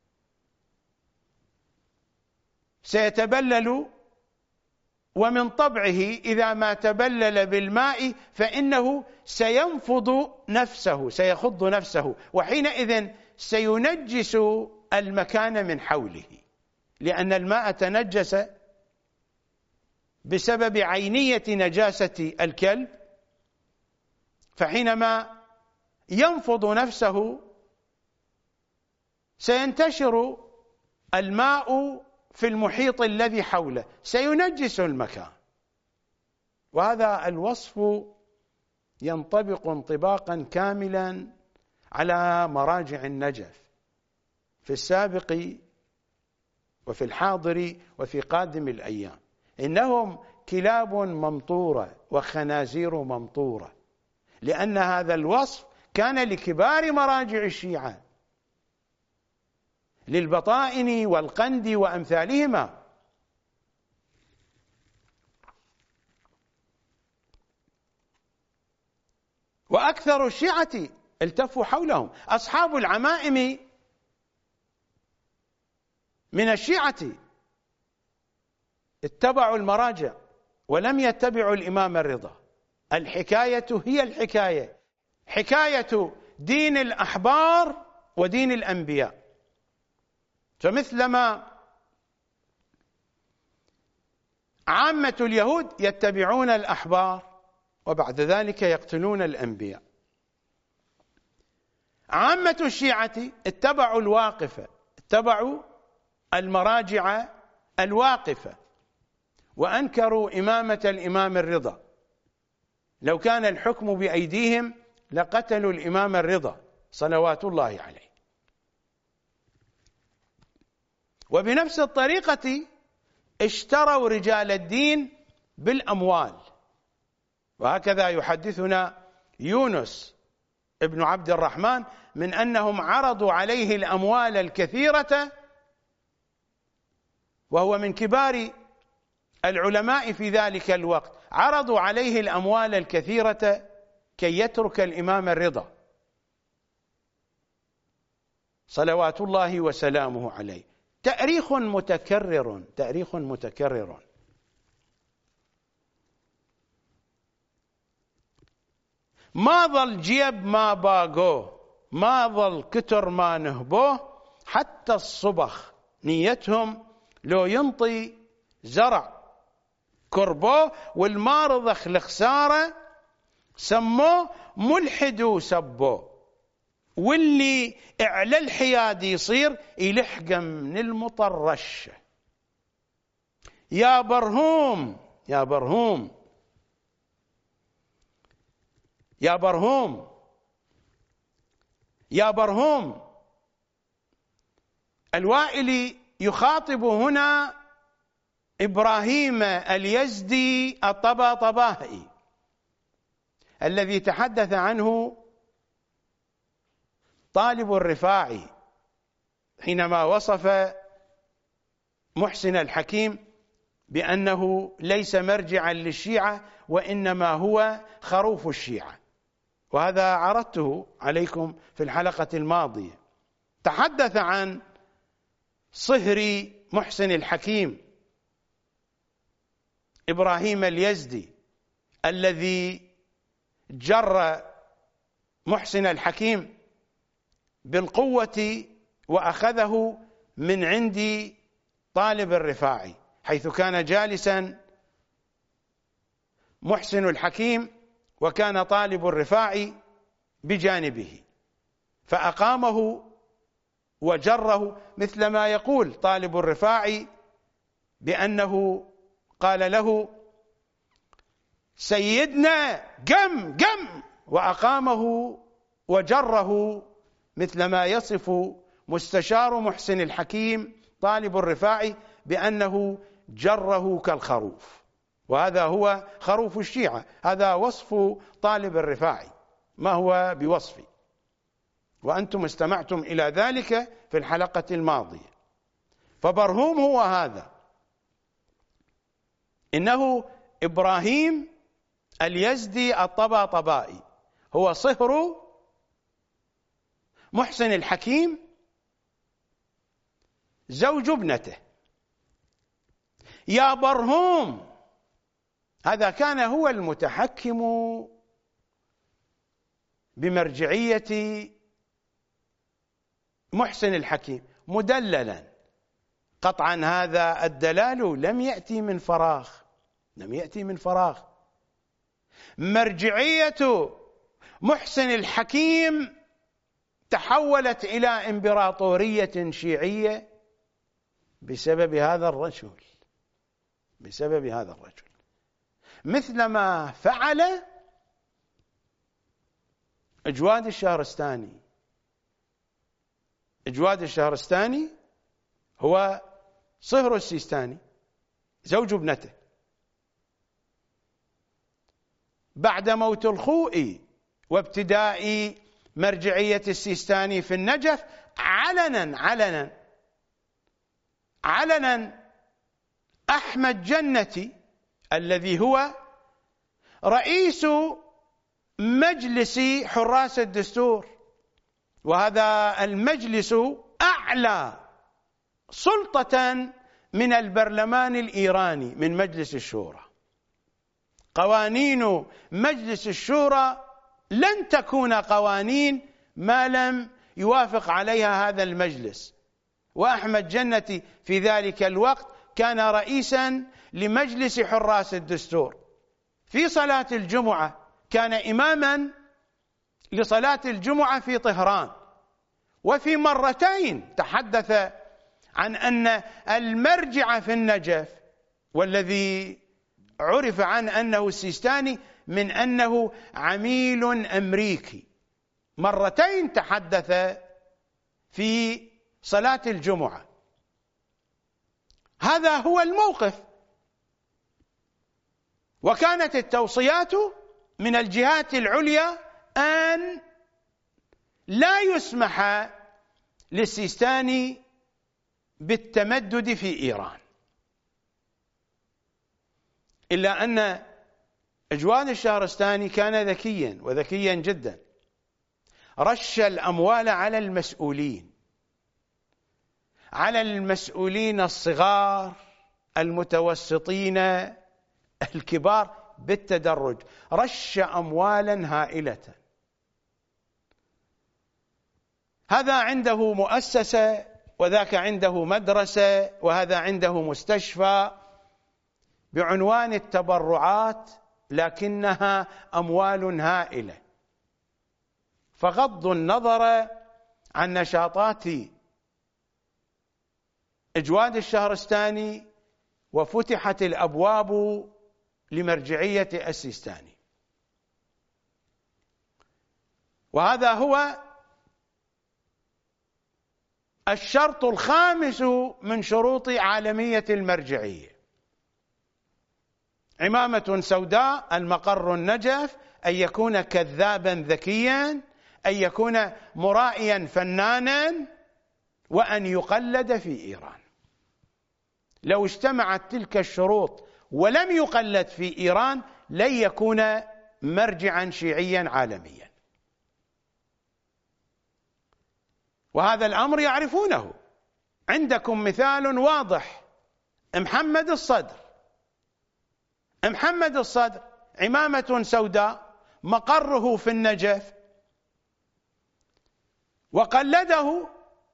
سيتبلل، ومن طبعه إذا ما تبلل بالماء فإنه سينفض نفسه، سيخض نفسه، وحينئذ سينجس المكان من حوله، لأن الماء تنجس بسبب عينية نجاسة الكلب، فحينما ينفض نفسه سينتشر الماء في المحيط الذي حوله، سينجس المكان. وهذا الوصف ينطبق انطباقا كاملا على مراجع النجف في السابق وفي الحاضر وفي قادم الأيام. إنهم كلاب ممطورة وخنازير ممطورة، لأن هذا الوصف كان لكبار مراجع الشيعة، للبطائن والقند وأمثالهما. وأكثر الشيعة التفوا حولهم. أصحاب العمائم من الشيعة اتبعوا المراجع ولم يتبعوا الإمام الرضا. الحكاية هي الحكاية، حكاية دين الأحبار ودين الأنبياء. فمثلما عامة اليهود يتبعون الأحبار وبعد ذلك يقتلون الأنبياء، عامة الشيعة اتبعوا الواقفة، اتبعوا المراجع الواقفة، وأنكروا إمامة الإمام الرضا. لو كان الحكم بأيديهم لقتلوا الإمام الرضا صلوات الله عليه. وبنفس الطريقة اشتروا رجال الدين بالأموال. وهكذا يحدثنا يونس ابن عبد الرحمن من أنهم عرضوا عليه الأموال الكثيرة، وهو من كبار العلماء في ذلك الوقت، عرضوا عليه الأموال الكثيرة كي يترك الإمام الرضا صلوات الله وسلامه عليه. تاريخ متكرر، تاريخ متكرر. ما ظل جيب ما باقوه، ما ظل كتر ما نهبوه، حتى الصبخ نيتهم لو ينطي زرع كربوه، والمارضخ الخسارة سموه ملحد وسبوه، واللي اعلى الحياد يصير يلحقه من المطرشة. يا برهوم يا برهوم يا برهوم يا برهوم. الوائلي يخاطب هنا إبراهيم اليزدي الطباطبائي الذي تحدث عنه طالب الرفاعي حينما وصف محسن الحكيم بأنه ليس مرجعا للشيعة وإنما هو خروف الشيعة. وهذا عرضته عليكم في الحلقة الماضية. تحدث عن صهر محسن الحكيم إبراهيم اليزدي الذي جر محسن الحكيم بالقوة وأخذه من عند طالب الرفاعي، حيث كان جالسا محسن الحكيم وكان طالب الرفاعي بجانبه، فأقامه وجره، مثل ما يقول طالب الرفاعي بأنه قال له سيدنا قم قم، وأقامه وجره، مثل ما يصف مستشار محسن الحكيم طالب الرفاعي بأنه جره كالخروف. وهذا هو خروف الشيعة، هذا وصف طالب الرفاعي، ما هو بوصفي. وأنتم استمعتم إلى ذلك في الحلقة الماضية. فبرهوم هو هذا، إنه إبراهيم اليزدي الطباطبائي، هو صهر محسن الحكيم زوج ابنته. يا برهوم، هذا كان هو المتحكم بمرجعية محسن الحكيم مدللا. قطعا هذا الدلال لم يأتي من فراغ، لم يأتي من فراغ. مرجعية محسن الحكيم تحولت إلى إمبراطورية شيعية بسبب هذا الرجل، بسبب هذا الرجل، مثلما فعل جواد الشهرستاني. جواد الشهرستاني هو صهر السيستاني زوج ابنته. بعد موت الخوئي وابتداء مرجعية السيستاني في النجف، علنا أحمد جنتي الذي هو رئيس مجلس حراس الدستور، وهذا المجلس أعلى سلطة من البرلمان الإيراني، من مجلس الشورى. قوانين مجلس الشورى لن تكون قوانين ما لم يوافق عليها هذا المجلس. وأحمد جنتي في ذلك الوقت كان رئيسا لمجلس حراس الدستور. في صلاة الجمعة كان إماما لصلاة الجمعة في طهران، وفي مرتين تحدث عن أن المرجع في النجف، والذي عرف عن أنه السيستاني من أنه عميل أمريكي، مرتين تحدث في صلاة الجمعة. هذا هو الموقف. وكانت التوصيات من الجهات العليا أن لا يسمح للسيستاني بالتمدد في إيران، إلا أن جواد الشهرستاني كان ذكيا وذكيا جدا، رش الأموال على المسؤولين الصغار المتوسطين الكبار بالتدرج، رش أموالا هائلة. هذا عنده مؤسسة، وذاك عنده مدرسة، وهذا عنده مستشفى بعنوان التبرعات، لكنها أموال هائلة. فغض النظر عن نشاطات جواد الشهرستاني، وفتحت الأبواب لمرجعية السيستاني. وهذا هو الشرط الخامس من شروط عالمية المرجعية: عمامة سوداء، المقر النجف، أن يكون كذابا ذكيا، أن يكون مرائيا فنانا، وأن يقلد في إيران. لو اجتمعت تلك الشروط ولم يقلد في إيران لن يكون مرجعا شيعيا عالميا. وهذا الأمر يعرفونه. عندكم مثال واضح: محمد الصدر عمامة سوداء، مقره في النجف، وقلده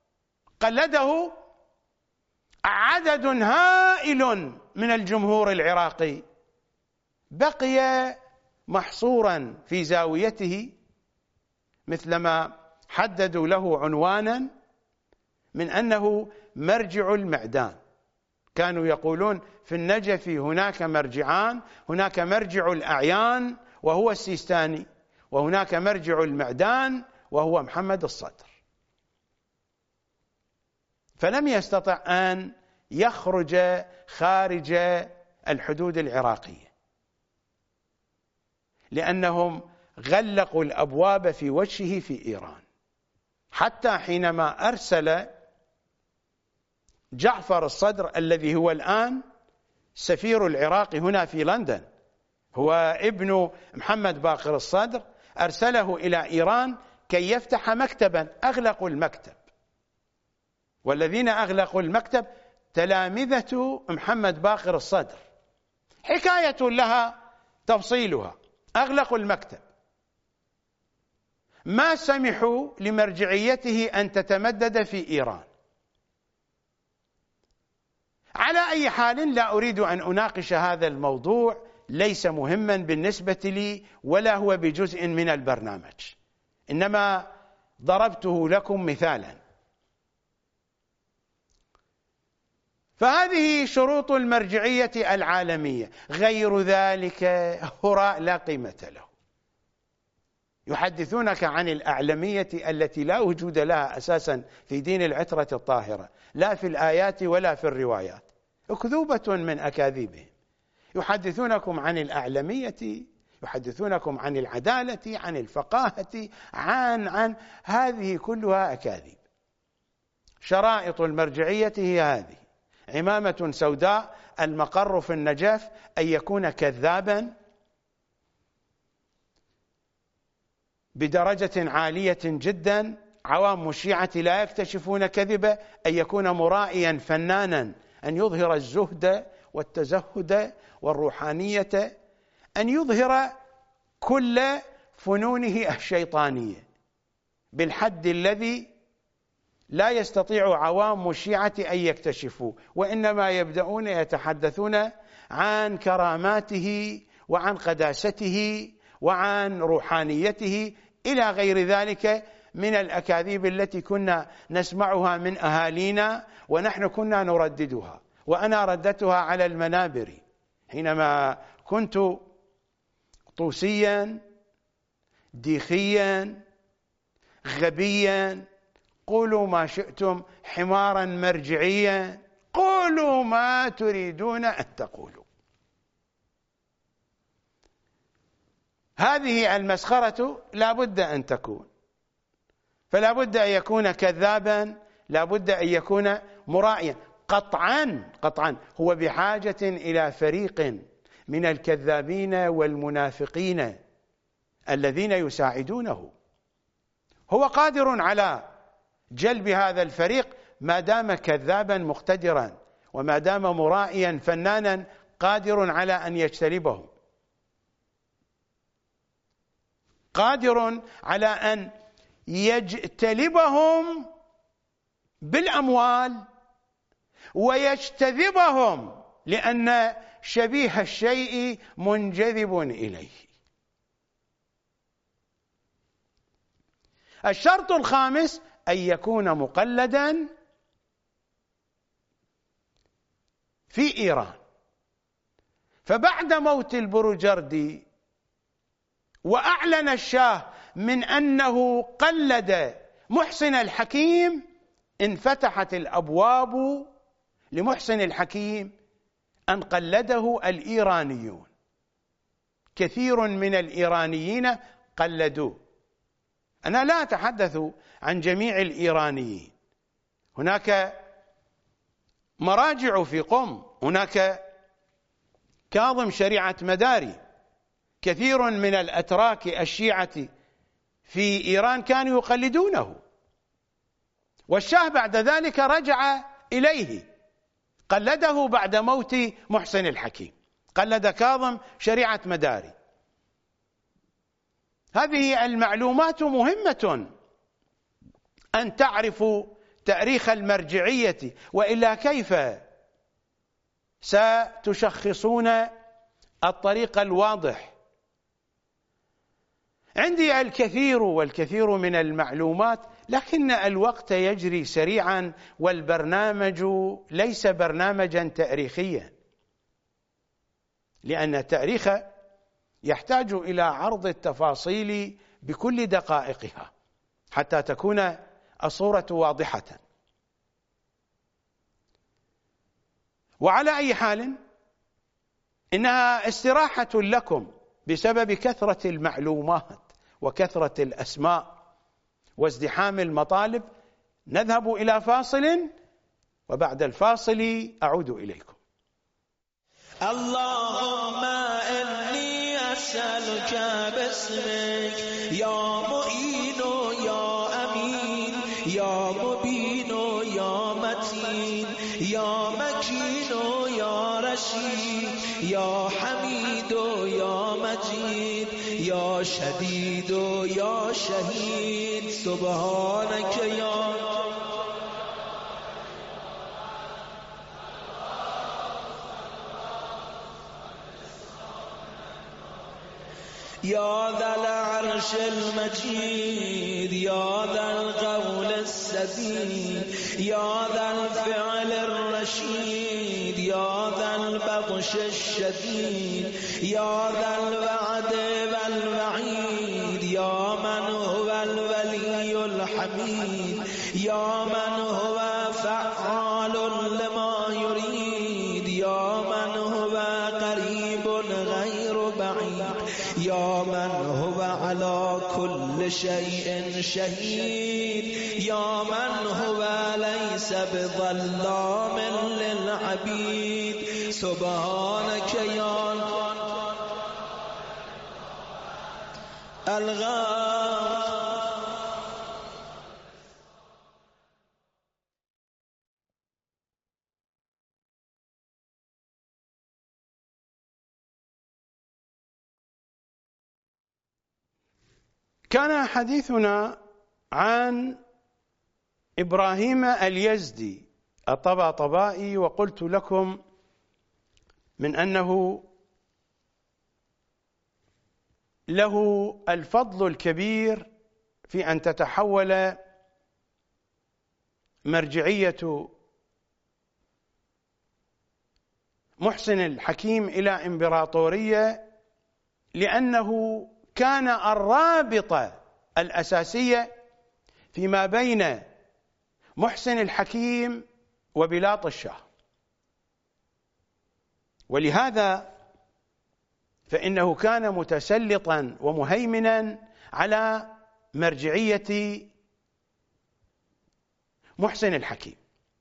عدد هائل من الجمهور العراقي. بقي محصورا في زاويته، مثلما حددوا له عنوانا من أنه مرجع المعدان. كانوا يقولون في النجف هناك مرجعان، هناك مرجع الأعيان وهو السيستاني، وهناك مرجع المعدان وهو محمد الصدر. فلم يستطع أن يخرج خارج الحدود العراقية، لأنهم غلقوا الأبواب في وجهه في إيران. حتى حينما أرسل جعفر الصدر الذي هو الآن سفير العراق هنا في لندن، هو ابن محمد باقر الصدر، أرسله إلى إيران كي يفتح مكتبا. أغلقوا المكتب، والذين أغلقوا المكتب تلامذة محمد باقر الصدر، حكاية لها تفصيلها. أغلقوا المكتب، ما سمحوا لمرجعيته أن تتمدد في إيران. على أي حال لا أريد أن أناقش هذا الموضوع، ليس مهما بالنسبة لي ولا هو بجزء من البرنامج، إنما ضربته لكم مثالا. فهذه شروط المرجعية العالمية، غير ذلك هراء لا قيمة له. يحدثونك عن الأعلمية التي لا وجود لها أساسا في دين العترة الطاهرة، لا في الآيات ولا في الروايات، أكذوبة من أكاذيبهم. يحدثونكم عن الأعلمية، يحدثونكم عن العدالة، عن الفقاهة، عن هذه كلها أكاذيب. شرائط المرجعية هي هذه: عمامة سوداء، المقر في النجف، أن يكون كذابا بدرجة عالية جدا، عوام الشيعة لا يكتشفون كذبه، أن يكون مرائيا فنانا، أن يظهر الزهد والتزهد والروحانية، أن يظهر كل فنونه الشيطانية بالحد الذي لا يستطيع عوام الشيعة أن يكتشفوا، وإنما يبدأون يتحدثون عن كراماته وعن قداسته وعن روحانيته إلى غير ذلك من الأكاذيب التي كنا نسمعها من أهالينا ونحن كنا نرددها. وأنا رددتها على المنابر حينما كنت طوسيا ديخيا غبيا، قولوا ما شئتم، حمارا مرجعيا، قولوا ما تريدون أن تقولوا. هذه المسخرة لا بد أن تكون، فلا بد أن يكون كذابا، لا بد أن يكون مرائيا. قطعا هو بحاجة إلى فريق من الكذابين والمنافقين الذين يساعدونه. هو قادر على جلب هذا الفريق ما دام كذابا مقتدرا، وما دام مرائيا فنانا قادر على أن يجتلبهم، قادر على أن يجتلبهم بالأموال ويجتذبهم، لأن شبيه الشيء منجذب إليه. الشرط الخامس أن يكون مقلدا في إيران. فبعد موت البروجردي وأعلن الشاه من أنه قلد محسن الحكيم، انفتحت الأبواب لمحسن الحكيم أن قلده الإيرانيون. كثير من الإيرانيين قلدوه. أنا لا أتحدث عن جميع الإيرانيين، هناك مراجع في قم، هناك كاظم شريعة مداري، كثير من الأتراك الشيعة في إيران كانوا يقلدونه، والشاه بعد ذلك رجع إليه، قلده بعد موت محسن الحكيم، قلد كاظم شريعة مداري. هذه المعلومات مهمة أن تعرفوا تاريخ المرجعية، وإلا كيف ستشخصون الطريق الواضح؟ عندي الكثير من المعلومات، لكن الوقت يجري سريعا، والبرنامج ليس برنامجا تاريخيا، لأن التاريخ يحتاج إلى عرض التفاصيل بكل دقائقها حتى تكون الصورة واضحة. وعلى أي حال إنها استراحة لكم بسبب كثرة المعلومات وكثرة الأسماء وازدحام المطالب. نذهب إلى فاصل، وبعد الفاصل أعود إليكم. اللهم إني أسألك باسمك يا معين يا أمين يا مبين يا متين يا مكين يا رشيد يا حميد يا مجيد يا شديد يا شهيد سبحانك يا ذا العرش المجيد يا ذا القول السديد يا ذا الفعل الرشيد يا ذا البطش الشديد يا ذا الوعد والوعيد يا من هو الولي الحميد يا من هو فعال لما يريد يا من هو قريب غير بعيد يا من هو على كل شيء شهيد يا من هو ليس بظلام للعبيد سبحانك يا الغافر. كان حديثنا عن إبراهيم اليزدي الطباطبائي، وقلت لكم من أنه له الفضل الكبير في أن تتحول مرجعية محسن الحكيم إلى إمبراطورية، لأنه كان الرابطة الأساسية فيما بين محسن الحكيم وبلاط الشاه. ولهذا فإنه كان متسلطا ومهيمنا على مرجعية محسن الحكيم.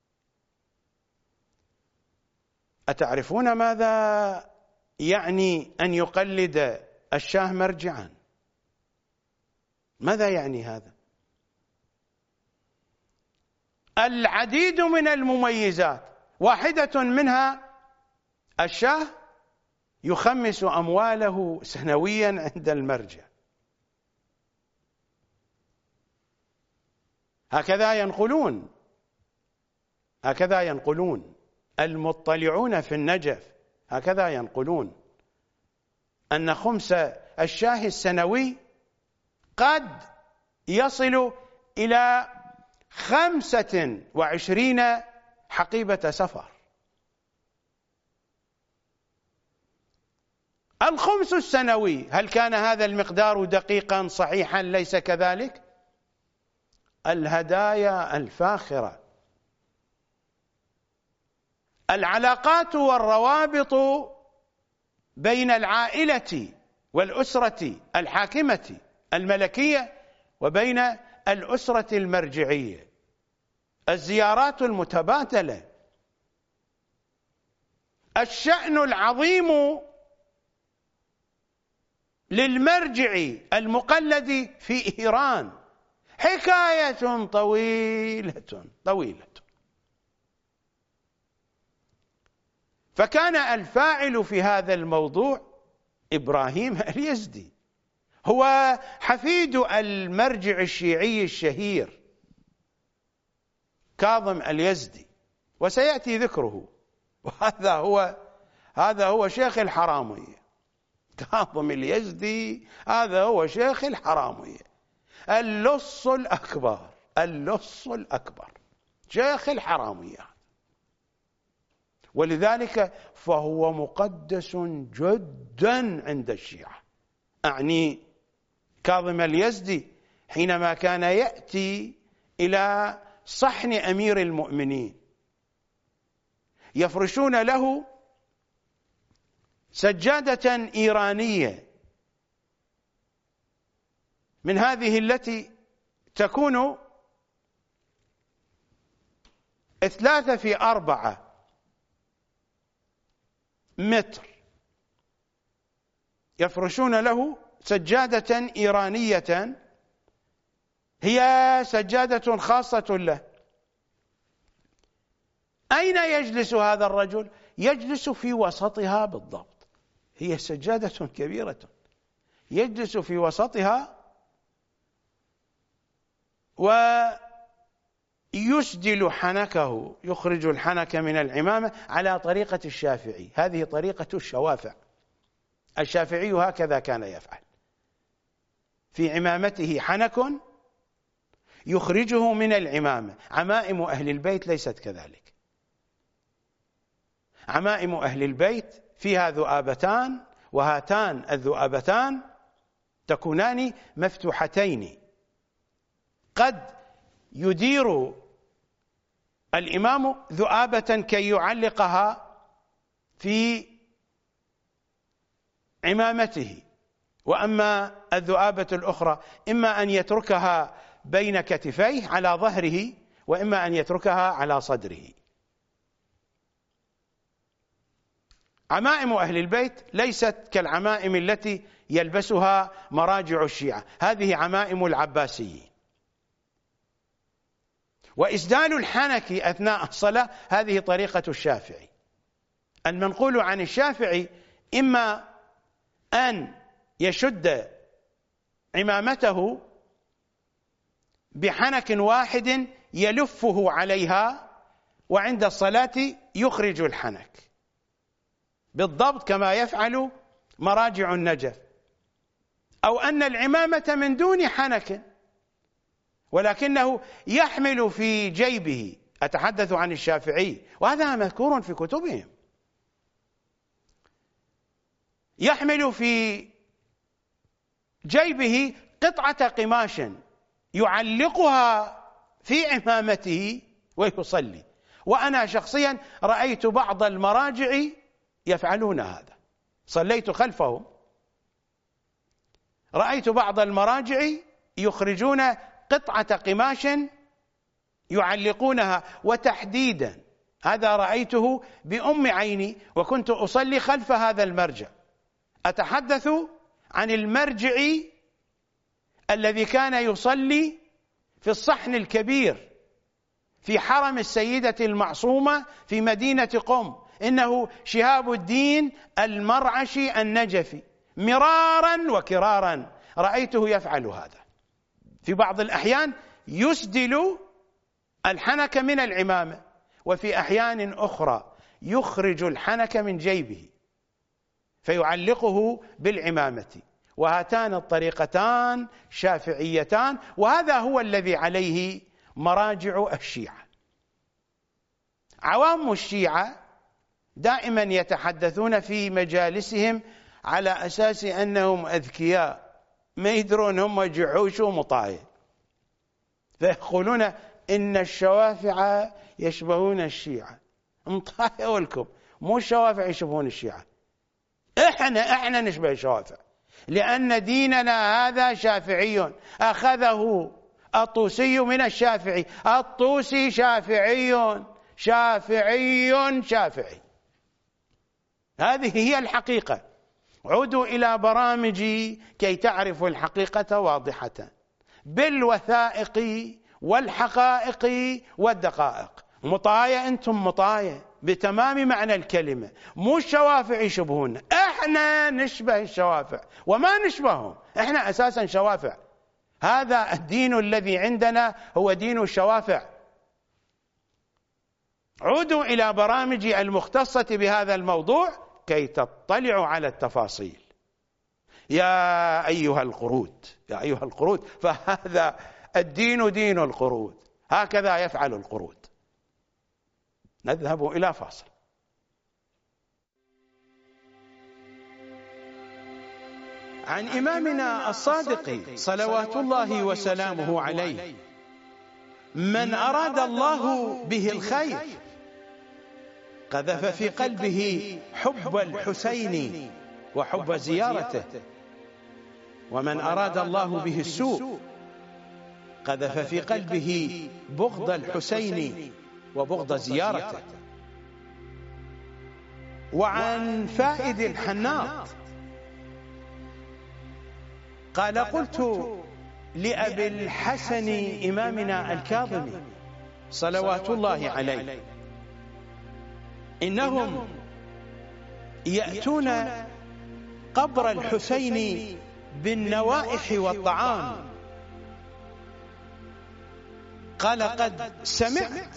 أتعرفون ماذا يعني أن يقلد الشاه مرجعا؟ ماذا يعني هذا؟ العديد من المميزات، واحدة منها الشاه يخمس أمواله سنويا عند المرجع. هكذا ينقلون المطلعون في النجف، هكذا ينقلون أن خمس الشاه السنوي قد يصل إلى 25 حقيبة سفر. الخمس السنوي، هل كان هذا المقدار دقيقا صحيحا؟ ليس كذلك. الهدايا الفاخرة، العلاقات والروابط بين العائلة والأسرة الحاكمة الملكية وبين الأسرة المرجعية، الزيارات المتبادلة، الشأن العظيم للمرجع المقلد في إيران، حكاية طويلة. فكان الفاعل في هذا الموضوع إبراهيم اليزدي، هو حفيد المرجع الشيعي الشهير كاظم اليزدي، وسيأتي ذكره. وهذا هو شيخ الحرامية. كاظم اليزدي هذا هو شيخ الحرامية، اللص الأكبر، شيخ الحرامية. ولذلك فهو مقدس جدا عند الشيعة. أعني كاظم اليزدي حينما كان يأتي إلى صحن أمير المؤمنين يفرشون له سجادة إيرانية من هذه التي تكون 3 في 4 متر، يفرشون له سجادة إيرانية هي سجادة خاصة له. أين يجلس هذا الرجل؟ يجلس في وسطها بالضبط، هي سجادة كبيرة، يجلس في وسطها ويسدل حنكه، يخرج الحنك من العمامة على طريقة الشافعي. هذه طريقة الشوافع، الشافعي هكذا كان يفعل، في عمامته حنك يخرجه من العمامة. عمائم أهل البيت ليست كذلك، عمائم أهل البيت فيها ذؤابتان، وهاتان الذؤابتان تكونان مفتوحتين. قد يدير الإمام ذؤابة كي يعلقها في عمامته، وأما الذؤابة الأخرى إما أن يتركها بين كتفيه على ظهره، وإما أن يتركها على صدره. عمائم أهل البيت ليست كالعمائم التي يلبسها مراجع الشيعة، هذه عمائم العباسيين. وإسدال الحنك أثناء الصلاة هذه طريقة الشافعي. المنقول عن الشافعي إما أن يشد عمامته بحنك واحد يلفه عليها، وعند الصلاة يخرج الحنك بالضبط كما يفعل مراجع النجف، أو أن العمامة من دون حنك ولكنه يحمل في جيبه، أتحدث عن الشافعي وهذا مذكور في كتبهم، يحمل في جيبه قطعة قماش يعلقها في عمامته ويصلي. وأنا شخصيا رأيت بعض المراجع يفعلون هذا، صليت خلفهم، رأيت بعض المراجع يخرجون قطعة قماش يعلقونها، وتحديدا هذا رأيته بأم عيني وكنت أصلي خلف هذا المرجع. أتحدث عن المرجع الذي كان يصلي في الصحن الكبير في حرم السيدة المعصومة في مدينة قم، إنه شهاب الدين المرعشي النجفي، مرارا وكرارا رأيته يفعل هذا. في بعض الأحيان يسدل الحنك من العمامة، وفي أحيان أخرى يخرج الحنك من جيبه فيعلقه بالعمامة. وهاتان الطريقتان شافعيتان، وهذا هو الذي عليه مراجع الشيعة. عوام الشيعة دائما يتحدثون في مجالسهم على أساس أنهم أذكياء، ما يدرون هم جحوش ومطايا، فيقولون إن الشوافع يشبهون الشيعة. مطايا ولكم، مو الشوافع يشبهون الشيعة، احنا نشبه الشوافع، لأن ديننا هذا شافعي أخذه الطوسي من الشافعي. الطوسي شافعي شافعي، هذه هي الحقيقة. عودوا إلى برامجي كي تعرفوا الحقيقة واضحة بالوثائق والحقائق والدقائق. مطايا، أنتم مطايا بتمام معنى الكلمة، مو الشوافع يشبهون، احنا نشبه الشوافع وما نشبههم، احنا أساسا شوافع. هذا الدين الذي عندنا هو دين الشوافع. عودوا إلى برامجي المختصة بهذا الموضوع كي تطلعوا على التفاصيل. يا أيها القرود، فهذا الدين دين القرود، هكذا يفعل القرود. نذهب إلى فاصل. عن إمامنا الصادق صلوات الله وسلامه عليه: من أراد الله به الخير قذف في قلبه حب الحسين وحب زيارته، ومن أراد الله به السوء قذف في قلبه بغض الحسين وبغض زيارته. وعن فائد الحناط قال: قلت لأبي الحسن إمامنا الكاظمي صلوات الله عليه: إنهم يأتون قبر الحسين بالنوائح والطعام. قال: قد سمعت.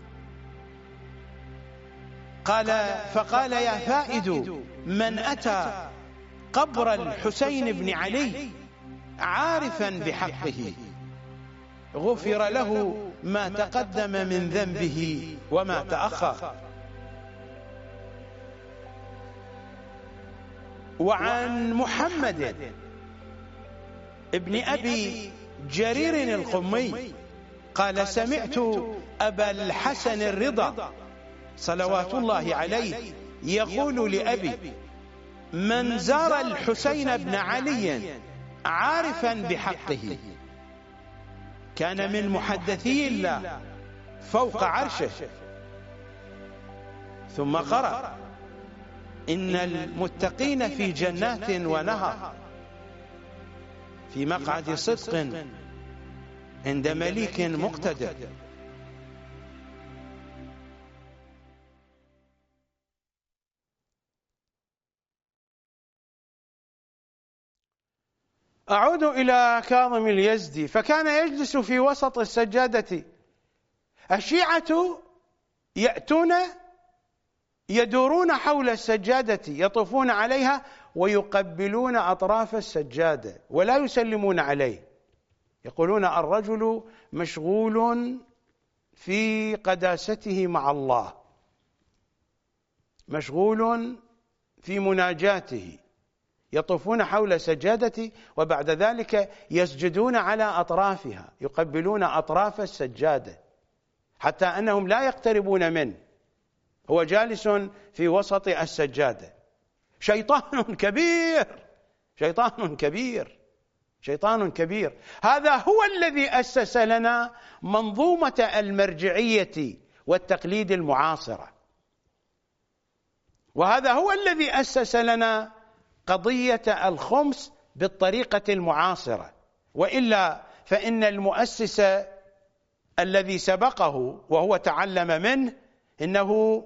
فقال: يا فائد، من أتى قبر الحسين بن علي عارفا بحقه غفر له ما تقدم من ذنبه وما تأخر. وعن محمد ابن أبي جرير القمي قال: سمعت أبا الحسن الرضا صلوات الله عليه يقول لأبي: من زار الحسين بن علي عارفا بحقه كان من محدثي الله فوق عرشه. ثم قرأ: إن المتقين في جنات ونهر في مقعد صدق عند مليك مقتدر. أعود إلى كاظم اليزدي، فكان يجلس في وسط السجادة. الشيعة يأتون يدورون حول السجادة يطوفون عليها ويقبلون أطراف السجادة ولا يسلمون عليه، يقولون: الرجل مشغول في قداسته مع الله، مشغول في مناجاته. يطوفون حول السجادة وبعد ذلك يسجدون على أطرافها، يقبلون أطراف السجادة حتى أنهم لا يقتربون منه، هو جالس في وسط السجادة. شيطان كبير، شيطان كبير، شيطان كبير. هذا هو الذي أسس لنا منظومة المرجعية والتقليد المعاصرة، وهذا هو الذي أسس لنا قضية الخمس بالطريقة المعاصرة. وإلا فإن المؤسس الذي سبقه وهو تعلم منه إنه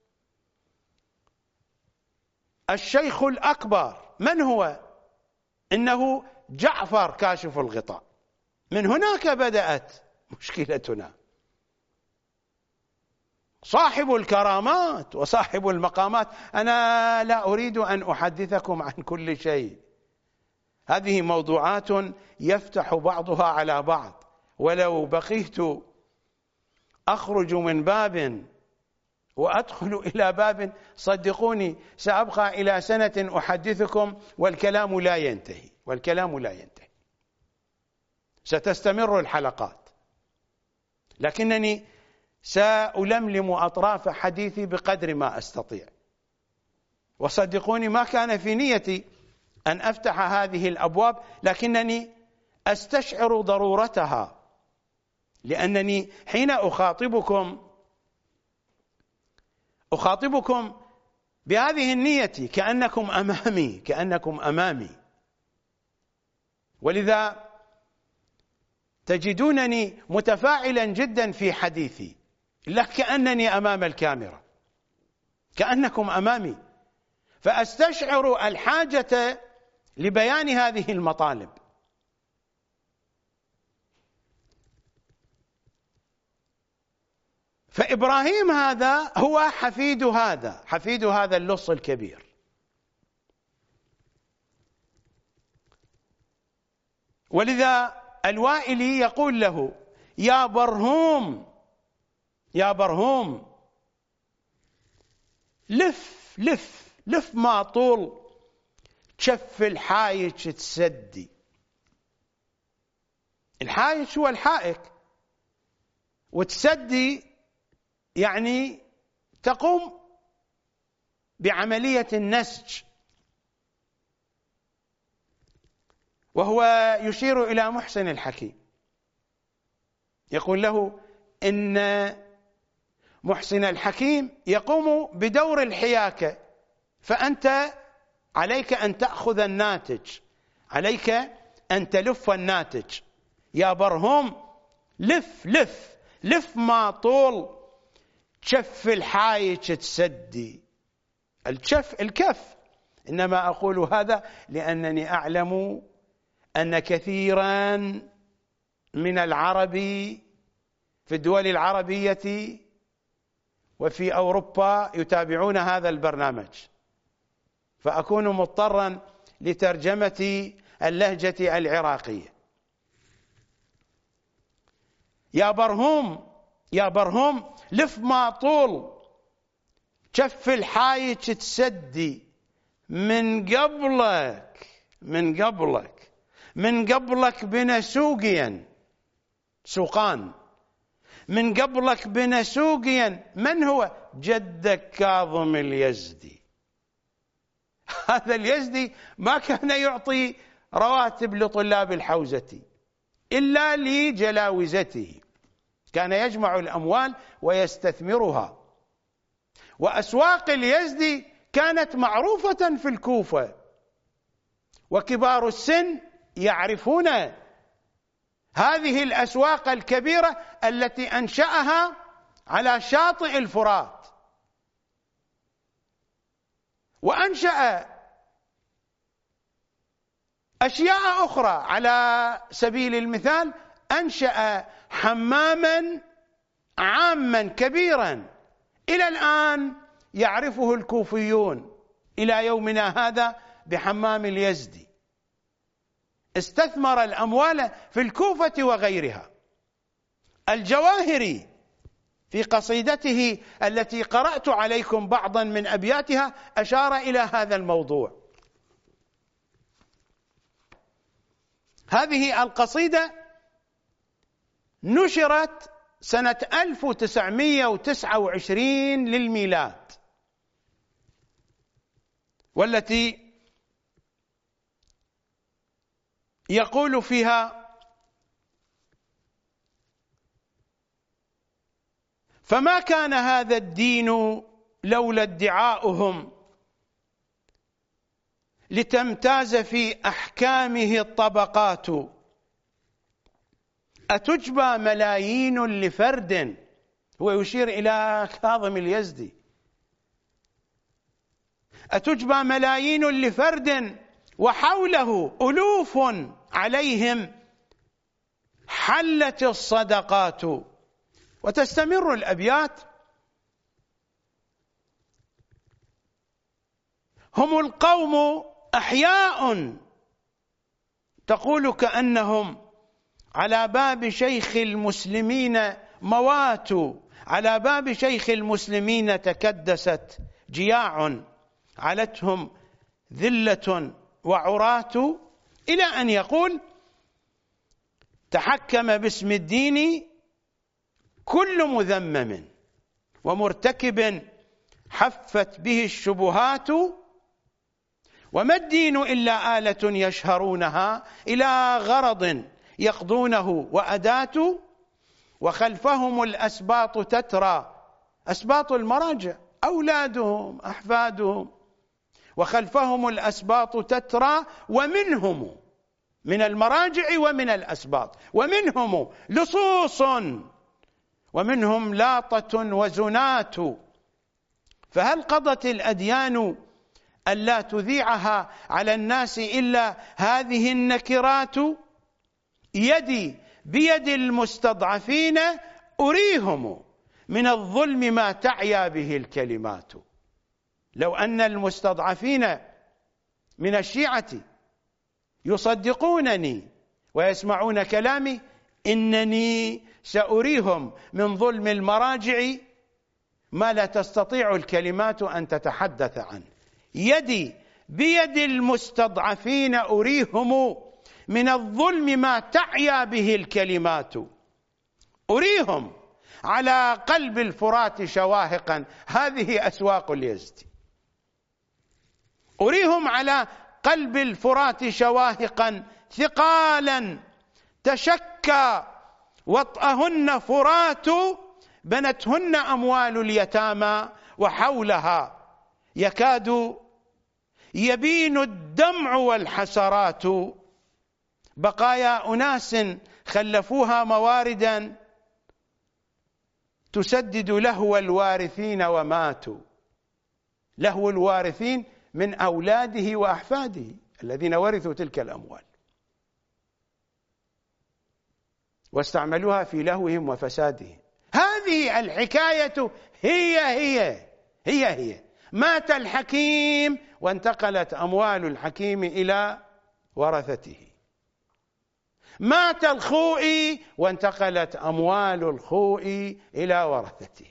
الشيخ الأكبر. من هو؟ إنه جعفر كاشف الغطاء. من هناك بدأت مشكلتنا. صاحب الكرامات وصاحب المقامات. أنا لا أريد أن أحدثكم عن كل شيء، هذه موضوعات يفتح بعضها على بعض، ولو بقيت أخرج من باب وأدخل إلى باب صدقوني سأبقى إلى سنة أحدثكم والكلام لا ينتهي، والكلام لا ينتهي. ستستمر الحلقات، لكنني سألملم أطراف حديثي بقدر ما أستطيع. وصدقوني ما كان في نيتي أن أفتح هذه الأبواب، لكنني أستشعر ضرورتها، لأنني حين أخاطبكم بهذه النية كأنكم أمامي، كأنكم أمامي. ولذا تجدونني متفاعلا جدا في حديثي، لا كأنني أمام الكاميرا، كأنكم أمامي، فأستشعر الحاجة لبيان هذه المطالب. فإبراهيم هذا هو حفيد هذا اللص الكبير. ولذا الوائلي يقول له: يا برهوم، يا برهوم، لف لف لف ما طول تشف الحايج تسدي. الحايج هو الحائك، وتسدي يعني تقوم بعملية النسج، وهو يشير إلى محسن الحكيم. يقول له إن محسن الحكيم يقوم بدور الحياكة، فأنت عليك أن تأخذ الناتج، عليك أن تلف الناتج. يا برهوم لف لف لف ما طول شف الحايج تسدي. الكف. إنما أقول هذا لأنني أعلم أن كثيرا من العرب في الدول العربية وفي أوروبا يتابعون هذا البرنامج، فأكون مضطرا لترجمة اللهجة العراقية. يا برهوم يا برهوم لف ما طول شف الحايج تسدي، من قبلك بنا سوقيا سوقان، من قبلك بنا سوقيا. من هو؟ جدك كاظم اليزدي. هذا اليزدي ما كان يعطي رواتب لطلاب الحوزة إلا لجلاوزته، كان يجمع الأموال ويستثمرها. وأسواق اليزدي كانت معروفة في الكوفة، وكبار السن يعرفون هذه الأسواق الكبيرة التي أنشأها على شاطئ الفرات. وأنشأ أشياء أخرى، على سبيل المثال أنشأ حماما عاما كبيرا إلى الآن يعرفه الكوفيون إلى يومنا هذا بحمام اليزدي. استثمر الأموال في الكوفة وغيرها. الجواهري في قصيدته التي قرأت عليكم بعضا من أبياتها أشار إلى هذا الموضوع. هذه القصيدة نشرت سنة 1929 للميلاد، والتي يقول فيها: فما كان هذا الدين لولا ادعاؤهم، لتمتاز في أحكامه الطبقات، أتجبى ملايين لفرد. هو يشير إلى كاظم اليزدي. أتجبى ملايين لفرد وحوله ألوف عليهم حلت الصدقات. وتستمر الأبيات: هم القوم أحياء، تقول كأنهم على باب شيخ المسلمين موات، على باب شيخ المسلمين تكدست جياع، علتهم ذلة وعراة، إلى أن يقول: تحكم باسم الدين كل مذمم، ومرتكب حفت به الشبهات، وما الدين إلا آلة يشهرونها إلى غرض يقضونه وأداة، وخلفهم الأسباط تترى، أسباط المراجع أولادهم أحفادهم، وخلفهم الأسباط تترى، ومنهم من المراجع ومن الأسباط، ومنهم لصوص ومنهم لاطة وزنات. فهل قضت الأديان ألا تذيعها على الناس إلا هذه النكرات؟ يدي بيد المستضعفين أريهم من الظلم ما تعيا به الكلمات. لو أن المستضعفين من الشيعة يصدقونني ويسمعون كلامي، إنني سأريهم من ظلم المراجع ما لا تستطيع الكلمات أن تتحدث عنه. يدي بيد المستضعفين أريهم من الظلم ما تعيا به الكلمات، أريهم على قلب الفرات شواهقا. هذه أسواق اليزدي. أريهم على قلب الفرات شواهقا ثقالا تشكى وطأهن فرات بنتهن أموال اليتامى وحولها يكاد يبين الدمع والحسرات بقايا أناس خلفوها مواردا تسدد لهو الوارثين وماتوا. لهو الوارثين من أولاده وأحفاده الذين ورثوا تلك الأموال واستعملوها في لهوهم وفسادهم. هذه الحكاية هي مات الحكيم وانتقلت أموال الحكيم إلى ورثته، مات الخوئي وانتقلت أموال الخوئي إلى ورثته.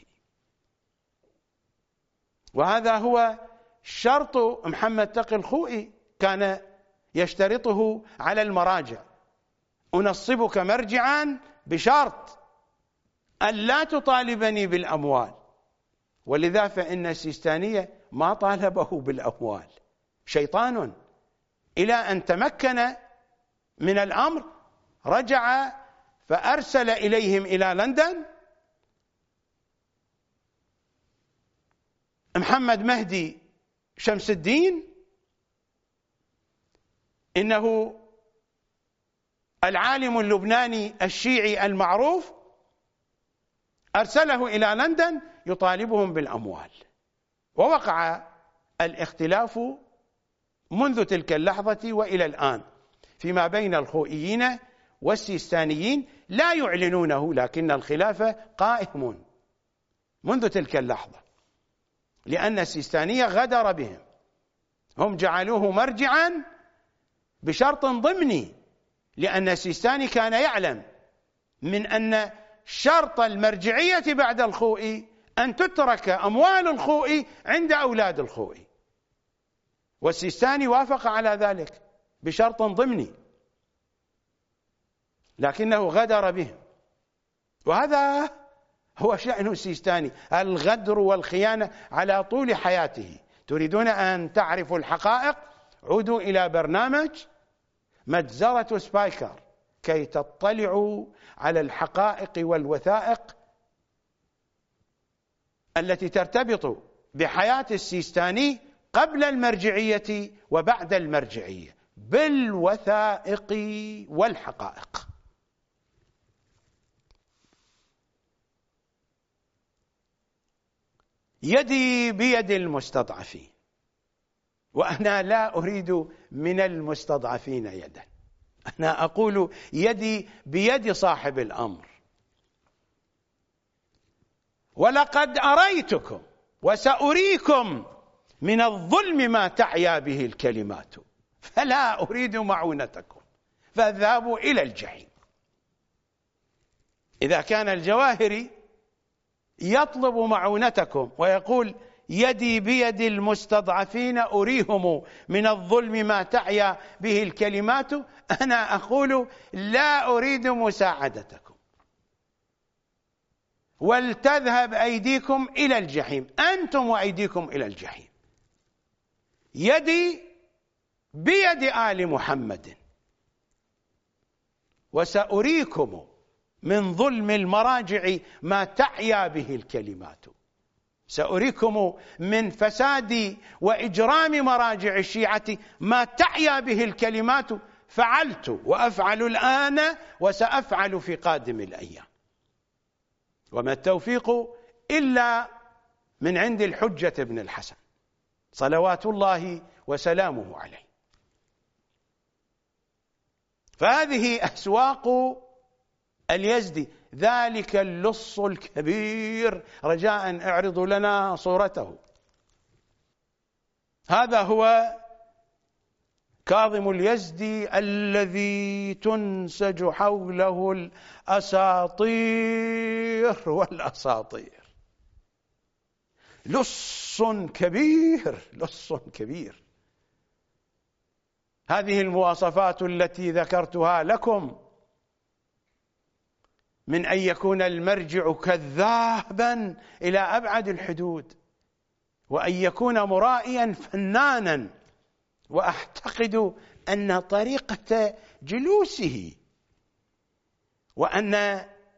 وهذا هو شرط محمد تقي الخوئي، كان يشترطه على المراجع: أنصبك مرجعا بشرط أن لا تطالبني بالأموال. ولذا فإن السيستانية ما طالبه بالأموال، شيطان، إلى أن تمكن من الأمر رجع فأرسل إليهم إلى لندن محمد مهدي شمس الدين، إنه العالم اللبناني الشيعي المعروف، أرسله إلى لندن يطالبهم بالأموال. ووقع الاختلاف منذ تلك اللحظة وإلى الآن فيما بين الخوئيين والسيستانيين، لا يعلنونه لكن الخلاف قائم منذ تلك اللحظة، لأن السيستانية غدر بهم، هم جعلوه مرجعا بشرط ضمني، لأن السيستاني كان يعلم من أن شرط المرجعية بعد الخوئي أن تترك أموال الخوئي عند أولاد الخوئي، والسيستاني وافق على ذلك بشرط ضمني، لكنه غدر بهم. وهذا هو شأن السيستاني، الغدر والخيانة على طول حياته. تريدون أن تعرفوا الحقائق؟ عودوا إلى برنامج مجزرة سبايكر كي تطلعوا على الحقائق والوثائق التي ترتبط بحياة السيستاني قبل المرجعية وبعد المرجعية بالوثائق والحقائق. يدي بيد المستضعفين، وأنا لا أريد من المستضعفين يدا، أنا أقول يدي بيد صاحب الأمر. ولقد أريتكم وسأريكم من الظلم ما تعيا به الكلمات، فلا أريد معونتكم فاذهبوا إلى الجحيم. إذا كان الجواهري يطلب معونتكم ويقول يدي بيد المستضعفين أريهم من الظلم ما تعيا به الكلمات، أنا أقول لا أريد مساعدتكم، ولتذهب أيديكم إلى الجحيم، أنتم وأيديكم إلى الجحيم. يدي بيد آل محمد، وسأريكم من ظلم المراجع ما تعيا به الكلمات، سأريكم من فساد وإجرام مراجع الشيعة ما تعيا به الكلمات، فعلت وأفعل الآن وسأفعل في قادم الأيام، وما التوفيق إلا من عند الحجة بن الحسن صلوات الله وسلامه عليه. فهذه أسواق اليزدي، ذلك اللص الكبير، رجاء اعرضوا لنا صورته. هذا هو كاظم اليزدي الذي تنسج حوله الأساطير والأساطير. لص كبير، لص كبير. هذه المواصفات التي ذكرتها لكم من أن يكون المرجع كذابا إلى أبعد الحدود، وأن يكون مرائيا فنانا، وأعتقد أن طريقة جلوسه وأن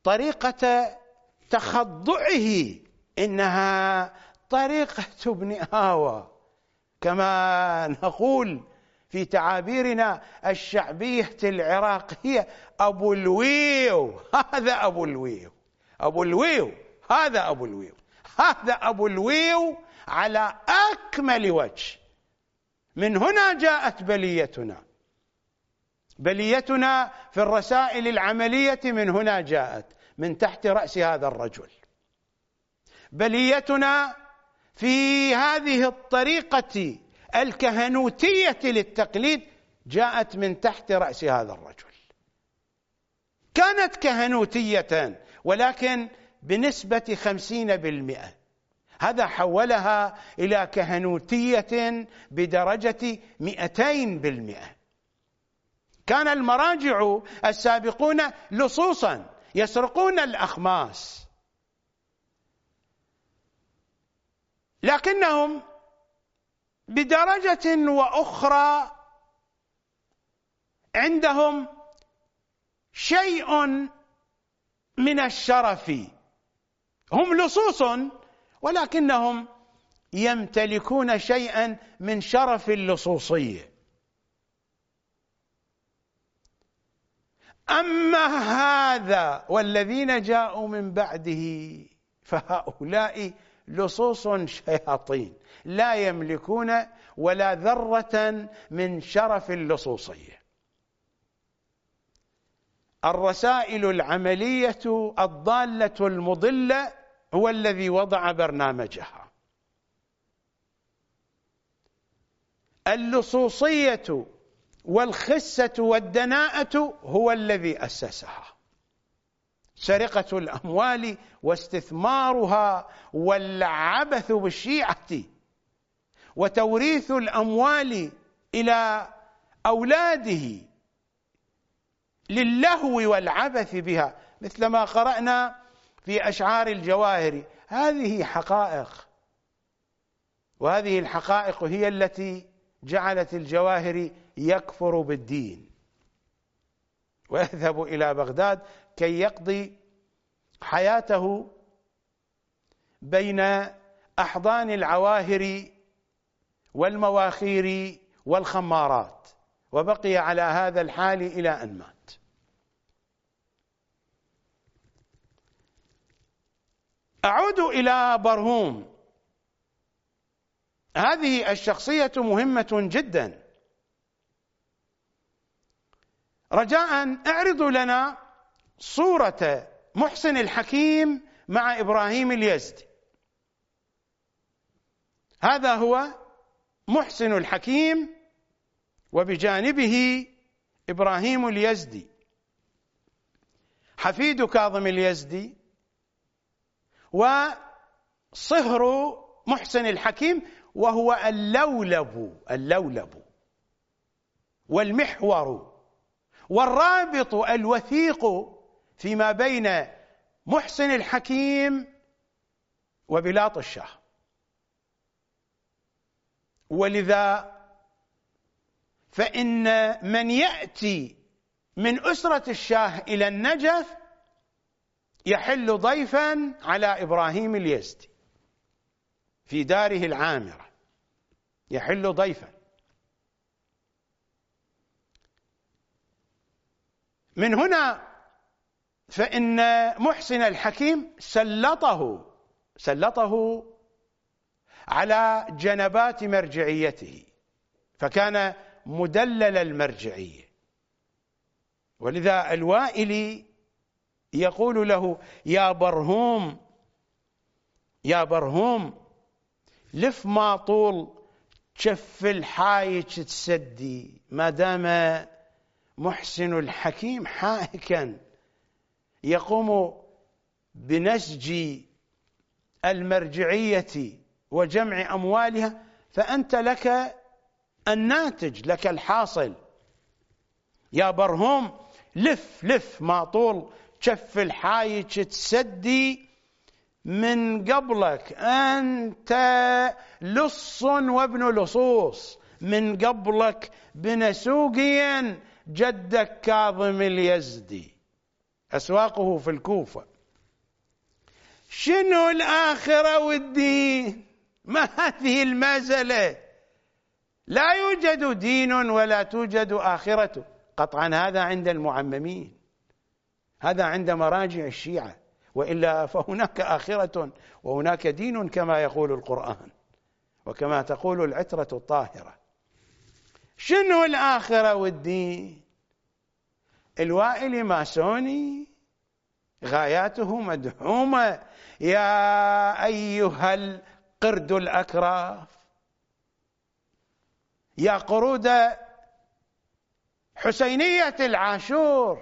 طريقة تخضعه إنها طريقة ابن آوى، كما نقول في تعابيرنا الشعبية العراقية أبو الويو. هذا أبو الويو، أبو الويو، هذا أبو الويو، هذا أبو الويو على أكمل وجه. من هنا جاءت بليتنا، بليتنا في الرسائل العملية من هنا جاءت، من تحت رأس هذا الرجل. بليتنا في هذه الطريقة الكهنوتية للتقليد جاءت من تحت رأس هذا الرجل. كانت كهنوتية ولكن بنسبة 50%، هذا حولها إلى كهنوتية بدرجة 200%. كان المراجع السابقون لصوصا يسرقون الأخماس، لكنهم بدرجة وأخرى عندهم شيء من الشرف. هم لصوص ولكنهم يمتلكون شيئا من شرف اللصوصية. أما هذا والذين جاءوا من بعده فهؤلاء لصوص شياطين، لا يملكون ولا ذرة من شرف اللصوصية. الرسائل العملية الضالة المضلة هو الذي وضع برنامجها. اللصوصية والخسة والدناءة هو الذي أسسها. سرقة الأموال واستثمارها والعبث بالشيعة وتوريث الأموال إلى أولاده للهو والعبث بها، مثل ما قرأنا في أشعار الجواهري. هذه حقائق، وهذه الحقائق هي التي جعلت الجواهري يكفر بالدين ويذهب إلى بغداد كي يقضي حياته بين أحضان العواهر والمواخير والخمارات، وبقي على هذا الحال إلى أن مات. أعود إلى برهوم. هذه الشخصية مهمة جدا. رجاء اعرضوا لنا صورة محسن الحكيم مع إبراهيم اليزدي. هذا هو محسن الحكيم وبجانبه إبراهيم اليزدي حفيد كاظم اليزدي، وصهر محسن الحكيم وهو اللولب والمحور والرابط الوثيق فيما بين محسن الحكيم وبلاط الشاه. ولذا فإن من يأتي من أسرة الشاه إلى النجف يحل ضيفا على إبراهيم اليزدي في داره العامرة، يحل ضيفا. من هنا فإن محسن الحكيم سلطه على جنبات مرجعيته، فكان مدلل المرجعية. ولذا الوائلي يقول له: يا برهوم، يا برهوم، لف ما طول شف الحايج تسدي. ما دام محسن الحكيم حائكا يقوم بنسج المرجعية وجمع أموالها، فأنت لك الناتج، لك الحاصل. يا برهوم لف ما طول شف الحايج تسدي، من قبلك أنت لص وابن لصوص، من قبلك بنسوقيا جدك كاظم اليزدي. أسواقه في الكوفة. شنو الآخرة والدين؟ ما هذه المازلة؟ لا يوجد دين ولا توجد آخرة قطعا. هذا عند المعممين، هذا عند مراجع الشيعة، وإلا فهناك آخرة وهناك دين كما يقول القرآن وكما تقول العترة الطاهرة. شنو الآخرة والدين؟ الوائلي ماسوني، غاياته مدحومة. يا أيها القرد الأكراف، يا قرود حسينية العاشور،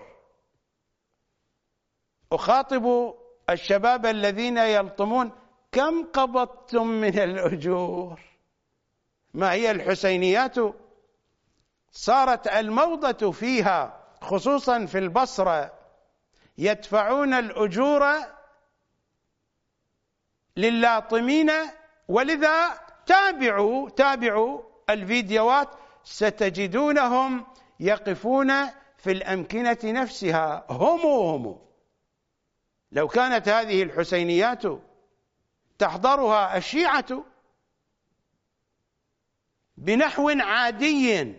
أخاطب الشباب الذين يلطمون: كم قبضتم من الأجور؟ ما هي الحسينيات صارت الموضة فيها، خصوصا في البصرة، يدفعون الأجور للاطمين. ولذا تابعوا الفيديوهات، ستجدونهم يقفون في الأمكنة نفسها هم. لو كانت هذه الحسينيات تحضرها الشيعة بنحو عادي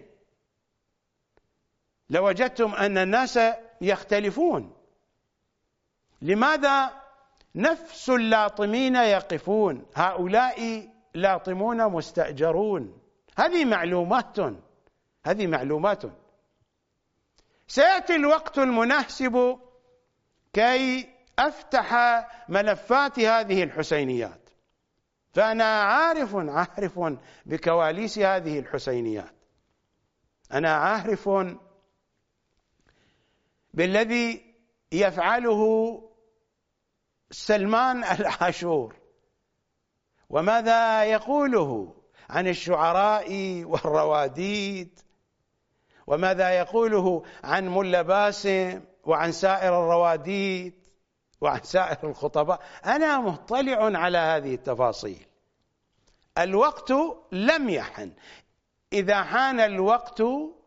لوجدتم أن الناس يختلفون. لماذا نفس اللاطمين يقفون؟ هؤلاء لاطمون مستأجرون. هذه معلومات. سيأتي الوقت المناسب كي أفتح ملفات هذه الحسينيات، فأنا عارف بكواليس هذه الحسينيات. أنا عارف بالذي يفعله سلمان العاشور، وماذا يقوله عن الشعراء والرواديد، وماذا يقوله عن ملا باسم وعن سائر الرواديد وعن سائر الخطباء. أنا مطلع على هذه التفاصيل. الوقت لم يحن. إذا حان الوقت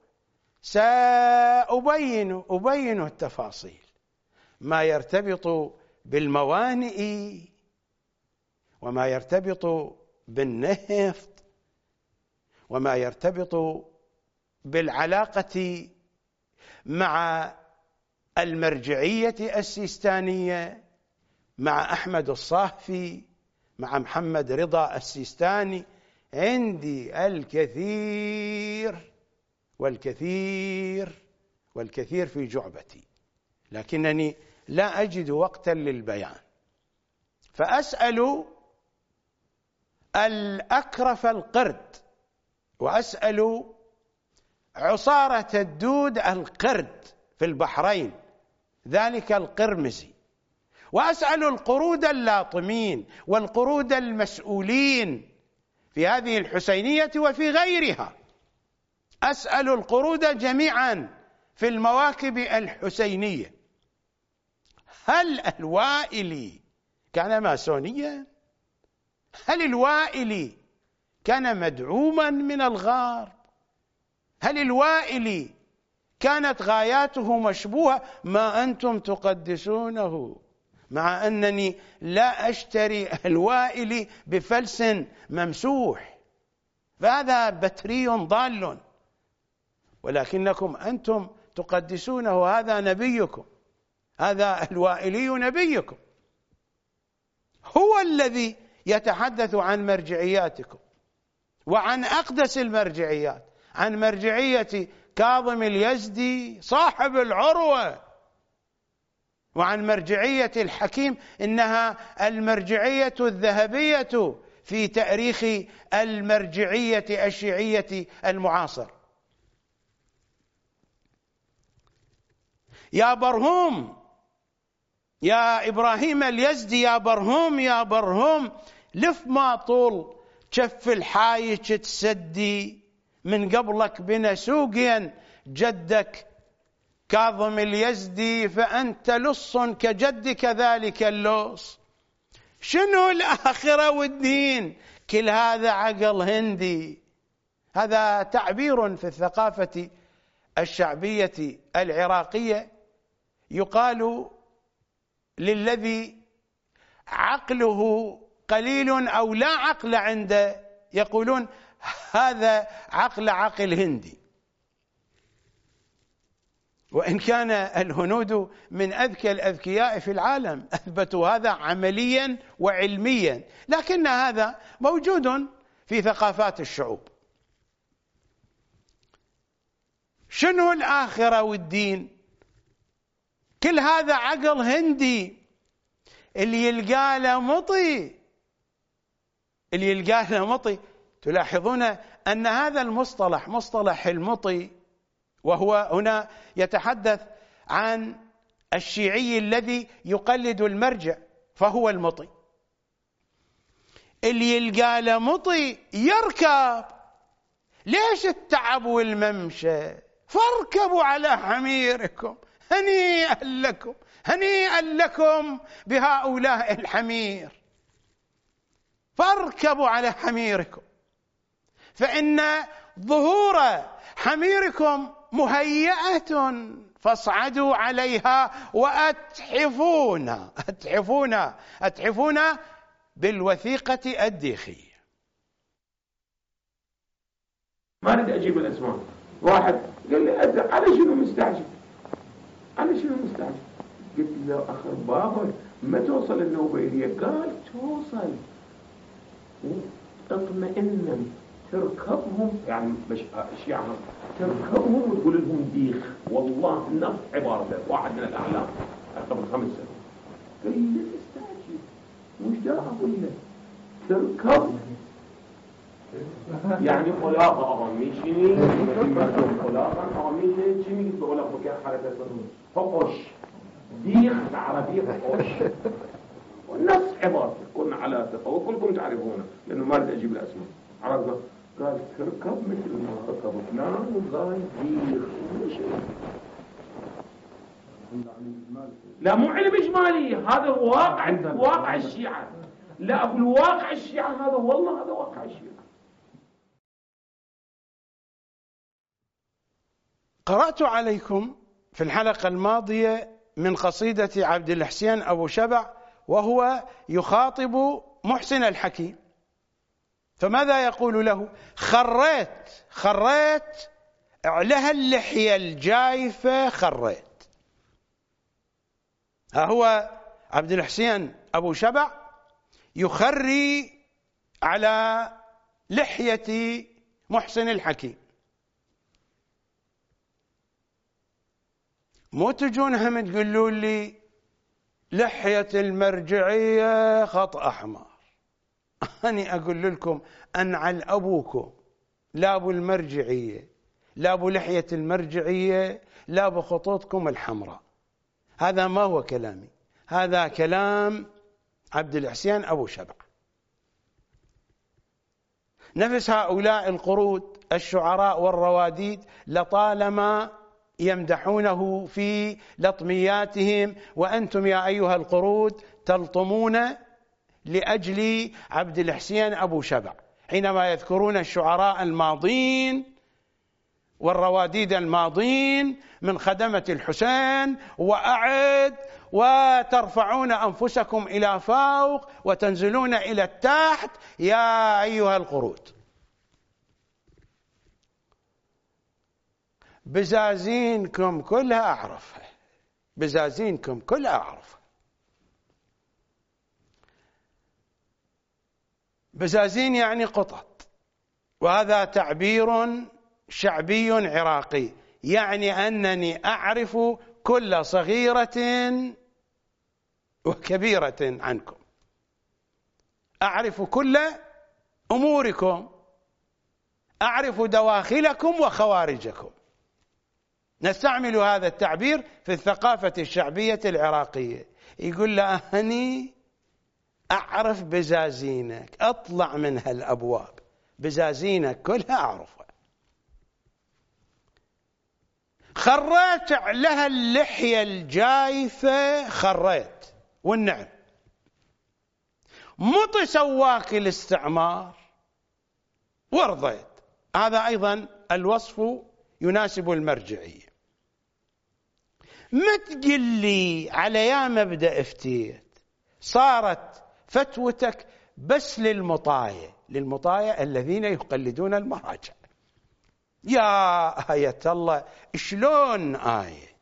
سأبين التفاصيل، ما يرتبط بالموانئ وما يرتبط بالنفط وما يرتبط بالعلاقة مع المرجعية السيستانية، مع أحمد الصافي، مع محمد رضا السيستاني. عندي الكثير والكثير في جعبتي، لكنني لا أجد وقتا للبيان، فأسأل الأكرف القرد، وأسأل عصارة الدود القرد في البحرين، ذلك القرمزي، وأسأل القرود اللاطمين والقرود المسؤولين في هذه الحسينية وفي غيرها. أسأل القرود جميعا في المواكب الحسينية: هل الوائلي كان ماسونيا؟ هل الوائلي كان مدعوما من الغرب؟ هل الوائلي كانت غاياته مشبوهة؟ ما أنتم تقدسونه، مع أنني لا أشتري الوائلي بفلس ممسوح، فهذا بتري ضال، ولكنكم أنتم تقدسونه. هذا نبيكم، هذا الوائلي نبيكم، هو الذي يتحدث عن مرجعياتكم وعن أقدس المرجعيات، عن مرجعية كاظم اليزدي صاحب العروة، وعن مرجعية الحكيم، إنها المرجعية الذهبية في تاريخ المرجعية الشيعية المعاصر. يا برهوم، يا إبراهيم اليزدي، يا برهوم، لف ما طول شف الحايج تسدي، من قبلك بنا سوقين جدك كاظم اليزدي، فأنت لص كجدك ذلك اللص. شنو الآخرة والدين؟ كل هذا عقل هندي. هذا تعبير في الثقافة الشعبية العراقية يقال للذي عقله قليل أو لا عقل عنده، يقولون هذا عقل هندي، وإن كان الهنود من أذكى الأذكياء في العالم، أثبتوا هذا عمليا وعلميا، لكن هذا موجود في ثقافات الشعوب. شنو الآخرة والدين؟ كل هذا عقل هندي، اللي يلقى له مطي. تلاحظون أن هذا المصطلح، مصطلح المطي، وهو هنا يتحدث عن الشيعي الذي يقلد المرجع، فهو المطي. اللي يلقى له مطي يركب. ليش التعب والممشى؟ فاركبوا على حميركم، هنيئا لكم بهؤلاء الحمير، فاركبوا على حميركم، فإن ظهور حميركم مهيئة، فاصعدوا عليها أتحفونا بالوثيقة الديخية. ما أريد أجيب الأسماء. واحد قال لي على شنو مستعجل؟ قلت له أخر بابا ما توصل النوبيلية؟ قال توصل، اطمئنا تركبهم، يعني الشيعة تركبهم وتقول لهم ديخ، والله نفس عبارته واحد من الأعلام قبل 5 سنوات. قال لي لا تستعجل، مش دا أقول لك تركب، يعني خلاقة أغميشني خلاقة أغميشني شنو يقول لك بكاء حركة صدور فقش ديخ عربية فقش، ونفس عبارته كنا على تفوق، كلكم تعرفونه لأنه ما أريد أجيب الأسماء. عرفنا قال تركب مثل ما ركب فلان، وقال ديخ لا مو علم إجمالي، هذا واقع الشيعة. لا أقول واقع الشيعة، هذا والله هذا واقع الشيعة. قرأت عليكم في الحلقة الماضية من قصيدة عبد الحسين أبو شبع وهو يخاطب محسن الحكيم، فماذا يقول له؟ خريت لها اللحية الجايفة خريت. ها هو عبد الحسين أبو شبع يخري على لحية محسن الحكيم. مو تجون هم تقولوا لي لحية المرجعية خط أحمر. أنا أقول لكم أنعل أبوكم، لا أبو المرجعية، لا أبو لحية المرجعية، لا أبو خطوطكم الحمراء. هذا ما هو كلامي، هذا كلام عبد الحسين أبو شبع. نفس هؤلاء القرود الشعراء والرواديد لطالما يمدحونه في لطمياتهم، وأنتم يا أيها القرود تلطمون لأجل عبد الحسين أبو شبع حينما يذكرون الشعراء الماضين والرواديد الماضين من خدمة الحسين وأعد، وترفعون أنفسكم إلى فوق وتنزلون إلى التحت يا أيها القرود. بزازينكم كلها أعرفها، بزازينكم كلها أعرفها. بزازين يعني قطط، وهذا تعبير شعبي عراقي، يعني أنني أعرف كل صغيرة وكبيرة عنكم، أعرف كل أموركم، أعرف دواخلكم وخوارجكم. نستعمل هذا التعبير في الثقافة الشعبية العراقية. يقول له أهني أعرف بزازينك، أطلع من هالأبواب، بزازينك كلها أعرفها. خريت لها اللحية الجايفة خريت، والنعم مطي سواك الاستعمار ورضيت. هذا أيضا الوصف يناسب المرجعية. ما تقل لي على يا مبدأ افتيت صارت فتوتك بس للمطاية الذين يقلدون المراجع. يا آية الله شلون آية؟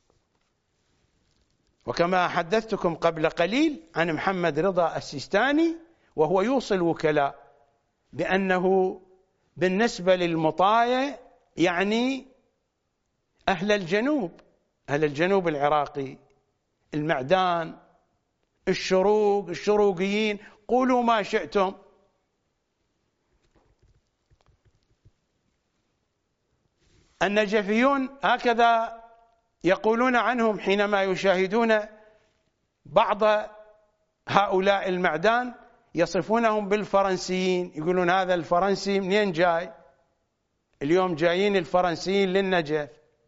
وكما حدثتكم قبل قليل عن محمد رضا السيستاني وهو يوصي الوكلاء بأنه بالنسبة للمطاية يعني أهل الجنوب العراقي، المعدان، الشروق، الشروقيين، قولوا ما شئتم. النجفيون هكذا يقولون عنهم حينما يشاهدون بعض هؤلاء المعدان، يصفونهم بالفرنسيين، يقولون هذا الفرنسي منين جاي؟ اليوم جايين الفرنسيين للنجف.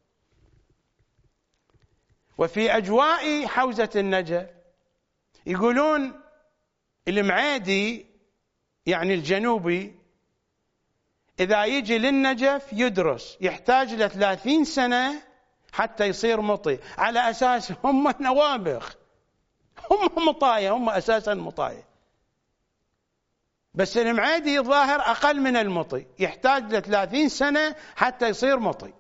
وفي أجواء حوزة النجف يقولون المعادي يعني الجنوبي إذا يجي للنجف يدرس يحتاج ل 30 سنة حتى يصير مطي، على أساس هم نوابغ، هم مطاية، هم أساسا مطاية، بس المعادي ظاهر أقل من المطي، يحتاج ل 30 سنة حتى يصير مطي.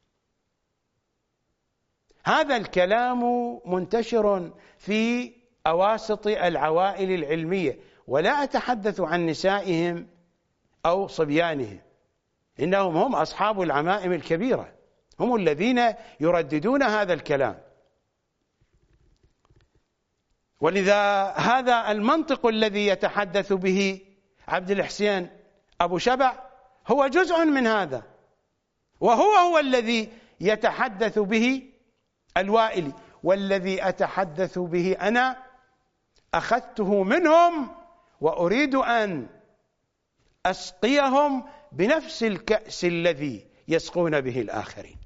هذا الكلام منتشر في أواسط العوائل العلمية، ولا أتحدث عن نسائهم أو صبيانهم، إنهم هم أصحاب العمائم الكبيرة، هم الذين يرددون هذا الكلام. ولذا هذا المنطق الذي يتحدث به عبد الحسين أبو شبع هو جزء من هذا، وهو الذي يتحدث به الوائلي، والذي أتحدث به أنا أخذته منهم وأريد أن أسقيهم بنفس الكأس الذي يسقون به الآخرين.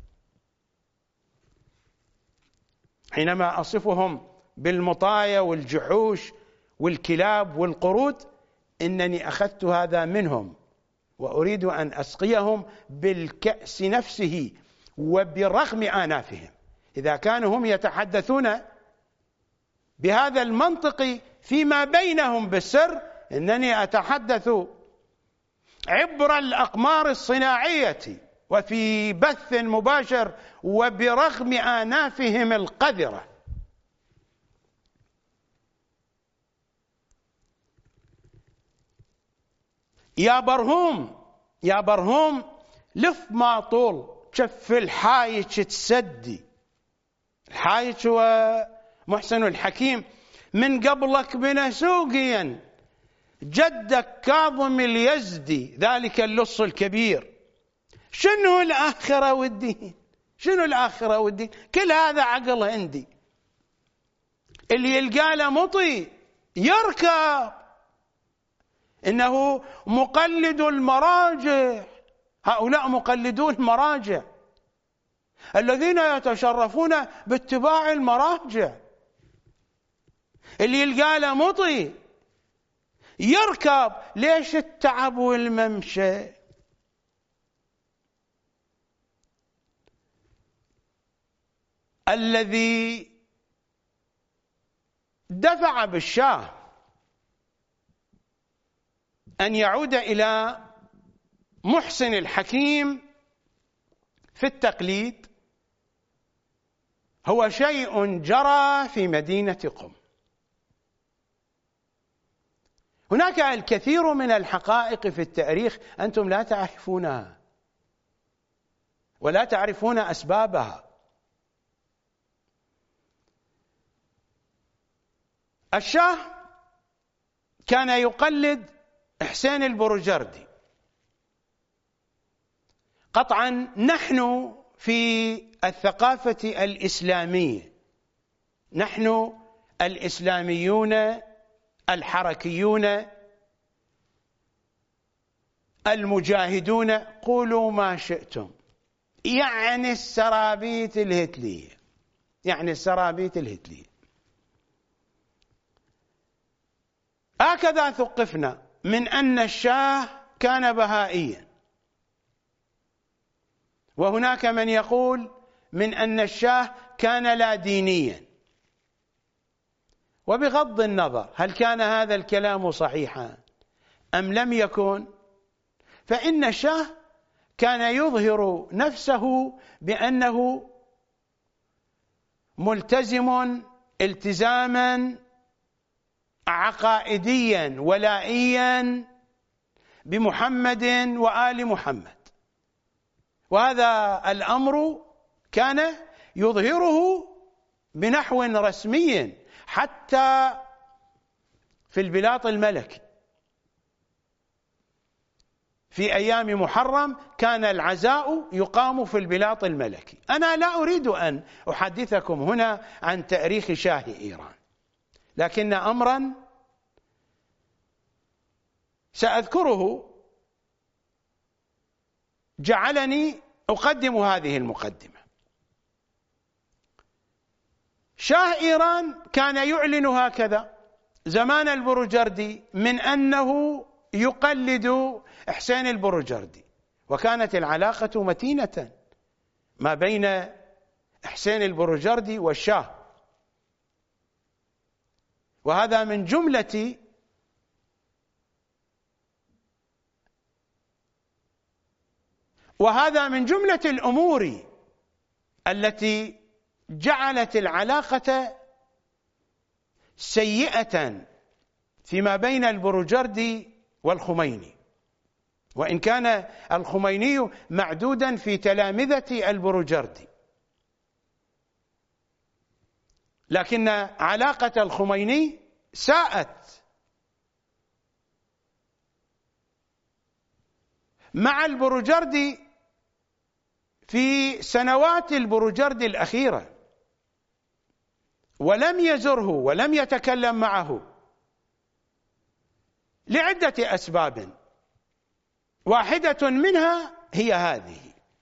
حينما أصفهم بالمطايا والجحوش والكلاب والقرود، إنني أخذت هذا منهم وأريد أن أسقيهم بالكأس نفسه وبرغم آنافهم. إذا كانوا هم يتحدثون بهذا المنطق فيما بينهم بالسر، إنني أتحدث عبر الأقمار الصناعية وفي بث مباشر وبرغم آنافهم القذرة. يا برهوم لف ما طول شف الحايج تسدي. الحايج هو محسن الحكيم، من قبلك بنسوقيا جدك كاظم اليزدي ذلك اللص الكبير. شنو الآخرة والدين؟ شنو الآخرة والدين؟ كل هذا عقل هندي. اللي يلقى له مطي يركب، إنه مقلد المراجع. هؤلاء مقلدو المراجع الذين يتشرفون باتباع المراجع. اللي يلقى له مطي يركب. ليش التعب والممشى؟ الذي دفع بالشاه أن يعود إلى محسن الحكيم في التقليد هو شيء جرى في مدينة قم. هناك الكثير من الحقائق في التاريخ أنتم لا تعرفونها ولا تعرفون أسبابها. الشاه كان يقلد حسين البرجردي. قطعا نحن في الثقافة الإسلامية، نحن الإسلاميون الحركيون المجاهدون، قولوا ما شئتم، يعني السرابيت الهتلية، يعني السرابيت الهتلية. هكذا ثقفنا من أن الشاه كان بهائيا، وهناك من يقول من أن الشاه كان لا دينيا. وبغض النظر هل كان هذا الكلام صحيحا أم لم يكن، فإن الشاه كان يظهر نفسه بأنه ملتزم التزاما عقائديا ولائيا بمحمد وآل محمد، وهذا الأمر كان يظهره بنحو رسمي حتى في البلاط الملكي. في أيام محرم كان العزاء يقام في البلاط الملكي. أنا لا أريد أن أحدثكم هنا عن تاريخ شاه إيران، لكن أمرا سأذكره جعلني أقدم هذه المقدمة. شاه إيران كان يعلن هكذا زمان البروجردي من أنه يقلد حسين البروجردي، وكانت العلاقة متينة ما بين حسين البروجردي والشاه، وهذا من جملة الأمور التي جعلت العلاقة سيئة فيما بين البروجردي والخميني، وإن كان الخميني معدودا في تلامذة البروجردي، لكن علاقة الخميني ساءت مع البروجردي في سنوات البروجردي الأخيرة، ولم يزره ولم يتكلم معه لعدة أسباب، واحدة منها هي هذه.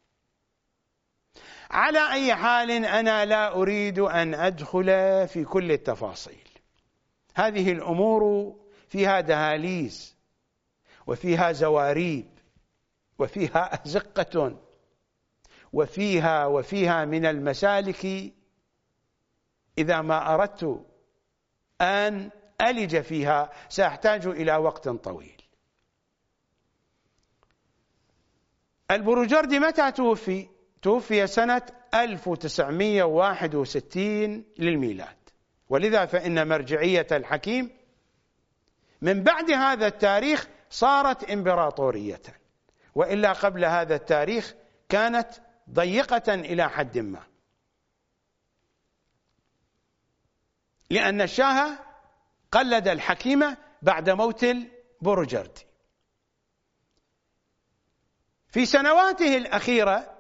على أي حال أنا لا أريد أن أدخل في كل التفاصيل، هذه الأمور فيها دهاليز وفيها زواريب وفيها أزقة وفيها من المسالك إذا ما أردت أن ألج فيها سأحتاج إلى وقت طويل. البروجردي متى توفي؟ توفي سنة 1961 للميلاد، ولذا فإن مرجعية الحكيم من بعد هذا التاريخ صارت إمبراطورية، وإلا قبل هذا التاريخ كانت ضيقة إلى حد ما، لأن الشاه قلد الحكيم بعد موت البروجردي. في سنواته الأخيرة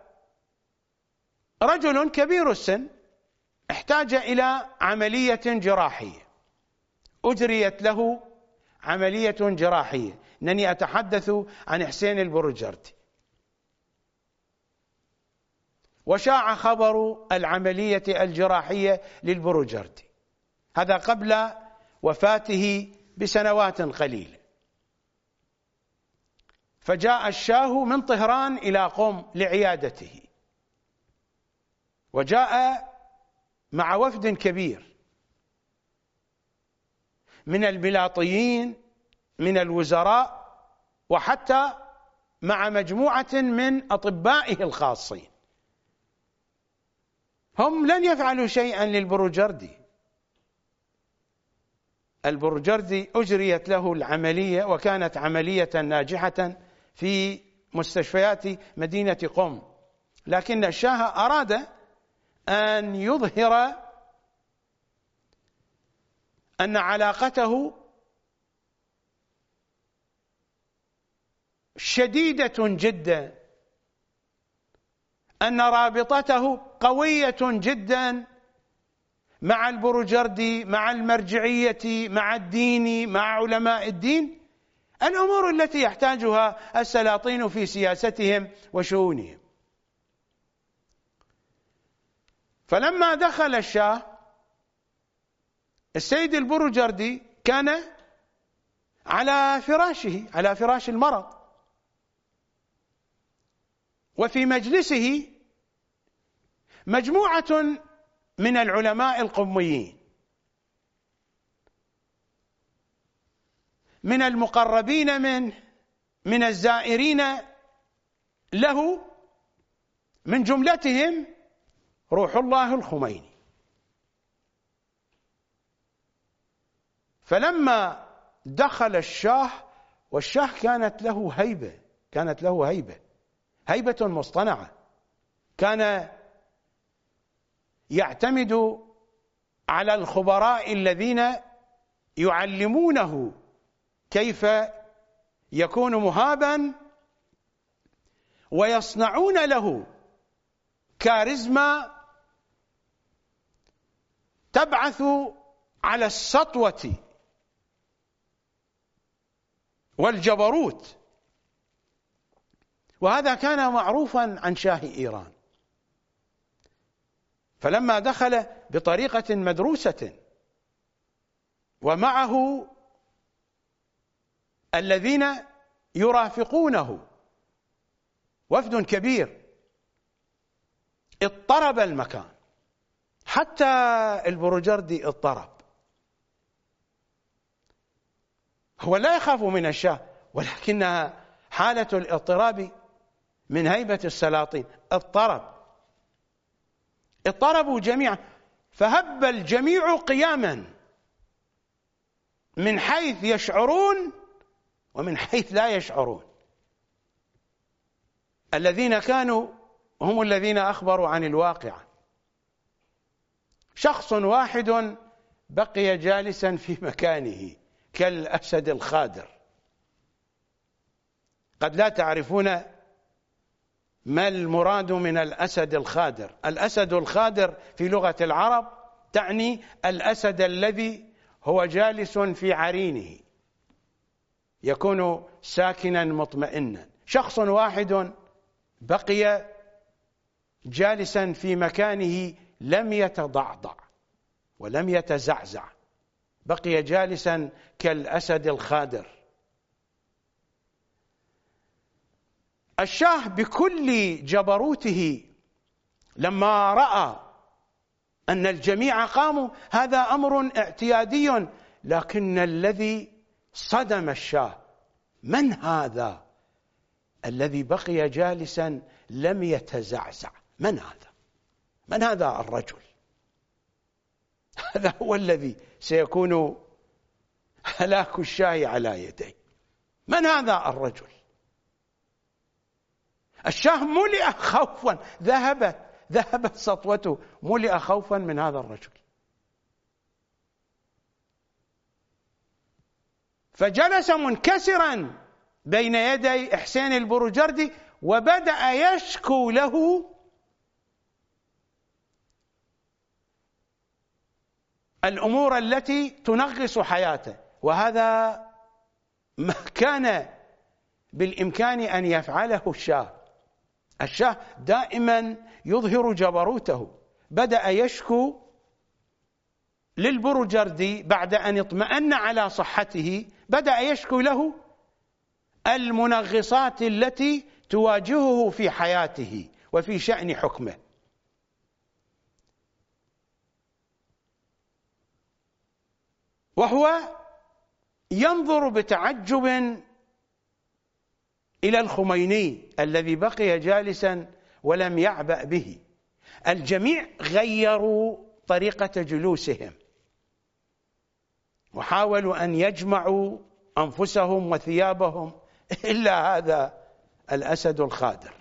رجل كبير السن احتاج إلى عملية جراحية، أجريت له عملية جراحية، إنني أتحدث عن حسين البروجردي، وشاع خبر العملية الجراحية للبروجردي، هذا قبل وفاته بسنوات قليلة. فجاء الشاه من طهران إلى قم لعيادته، وجاء مع وفد كبير من البلاطيين من الوزراء، وحتى مع مجموعة من أطبائه الخاصين. هم لن يفعلوا شيئا للبروجردي، البروجردي أجريت له العملية وكانت عملية ناجحة في مستشفيات مدينة قم، لكن الشاه أراد أن يظهر أن علاقته شديدة جدا، أن رابطته قوية جدا مع البروجردي، مع المرجعية، مع الدين، مع علماء الدين، الأمور التي يحتاجها السلاطين في سياستهم وشؤونهم. فلما دخل الشاه، السيد البروجردي كان على فراشه، على فراش المرض، وفي مجلسه مجموعة من العلماء القميين من المقربين من الزائرين له، من جملتهم روح الله الخميني. فلما دخل الشاه، والشاه كانت له هيبة مصطنعة، كان يعتمد على الخبراء الذين يعلمونه كيف يكون مهابا، ويصنعون له كاريزما تبعث على السطوة والجبروت. وهذا كان معروفا عن شاه إيران. فلما دخل بطريقة مدروسة ومعه الذين يرافقونه وفد كبير، اضطرب المكان، حتى البروجردي اضطرب. هو لا يخاف من الشاه، ولكنها حالة الاضطراب من هيبة السلاطين. اضطربوا جميعا، فهب الجميع قياما من حيث يشعرون ومن حيث لا يشعرون. الذين كانوا هم الذين أخبروا عن الواقعة. شخص واحد بقي جالسا في مكانه كالأسد الخادر. قد لا تعرفون ما المراد من الأسد الخادر. الأسد الخادر في لغة العرب تعني الأسد الذي هو جالس في عرينه، يكون ساكنا مطمئنا. شخص واحد بقي جالسا في مكانه، لم يتضعضع ولم يتزعزع، بقي جالسا كالأسد الخادر. الشاه بكل جبروته لما رأى أن الجميع قاموا، هذا أمر اعتيادي، لكن الذي صدم الشاه: من هذا الذي بقي جالسا لم يتزعزع؟ من هذا الرجل؟ هذا هو الذي سيكون هلاك الشاه على يديه. من هذا الرجل؟ الشاه ملئ خوفا، ذهبت سطوته، ملئ خوفا من هذا الرجل. فجلس منكسرا بين يدي حسين البروجردي، وبدأ يشكو له الأمور التي تنغص حياته. وهذا ما كان بالإمكان أن يفعله الشاه دائما يظهر جبروته. بدأ يشكو للبروجردي بعد أن اطمأن على صحته، بدأ يشكو له المنغصات التي تواجهه في حياته وفي شأن حكمه. وهو ينظر بتعجب إلى الخميني الذي بقي جالسا ولم يعبأ به. الجميع غيروا طريقة جلوسهم وحاولوا أن يجمعوا أنفسهم وثيابهم، إلا هذا الأسد الخادر.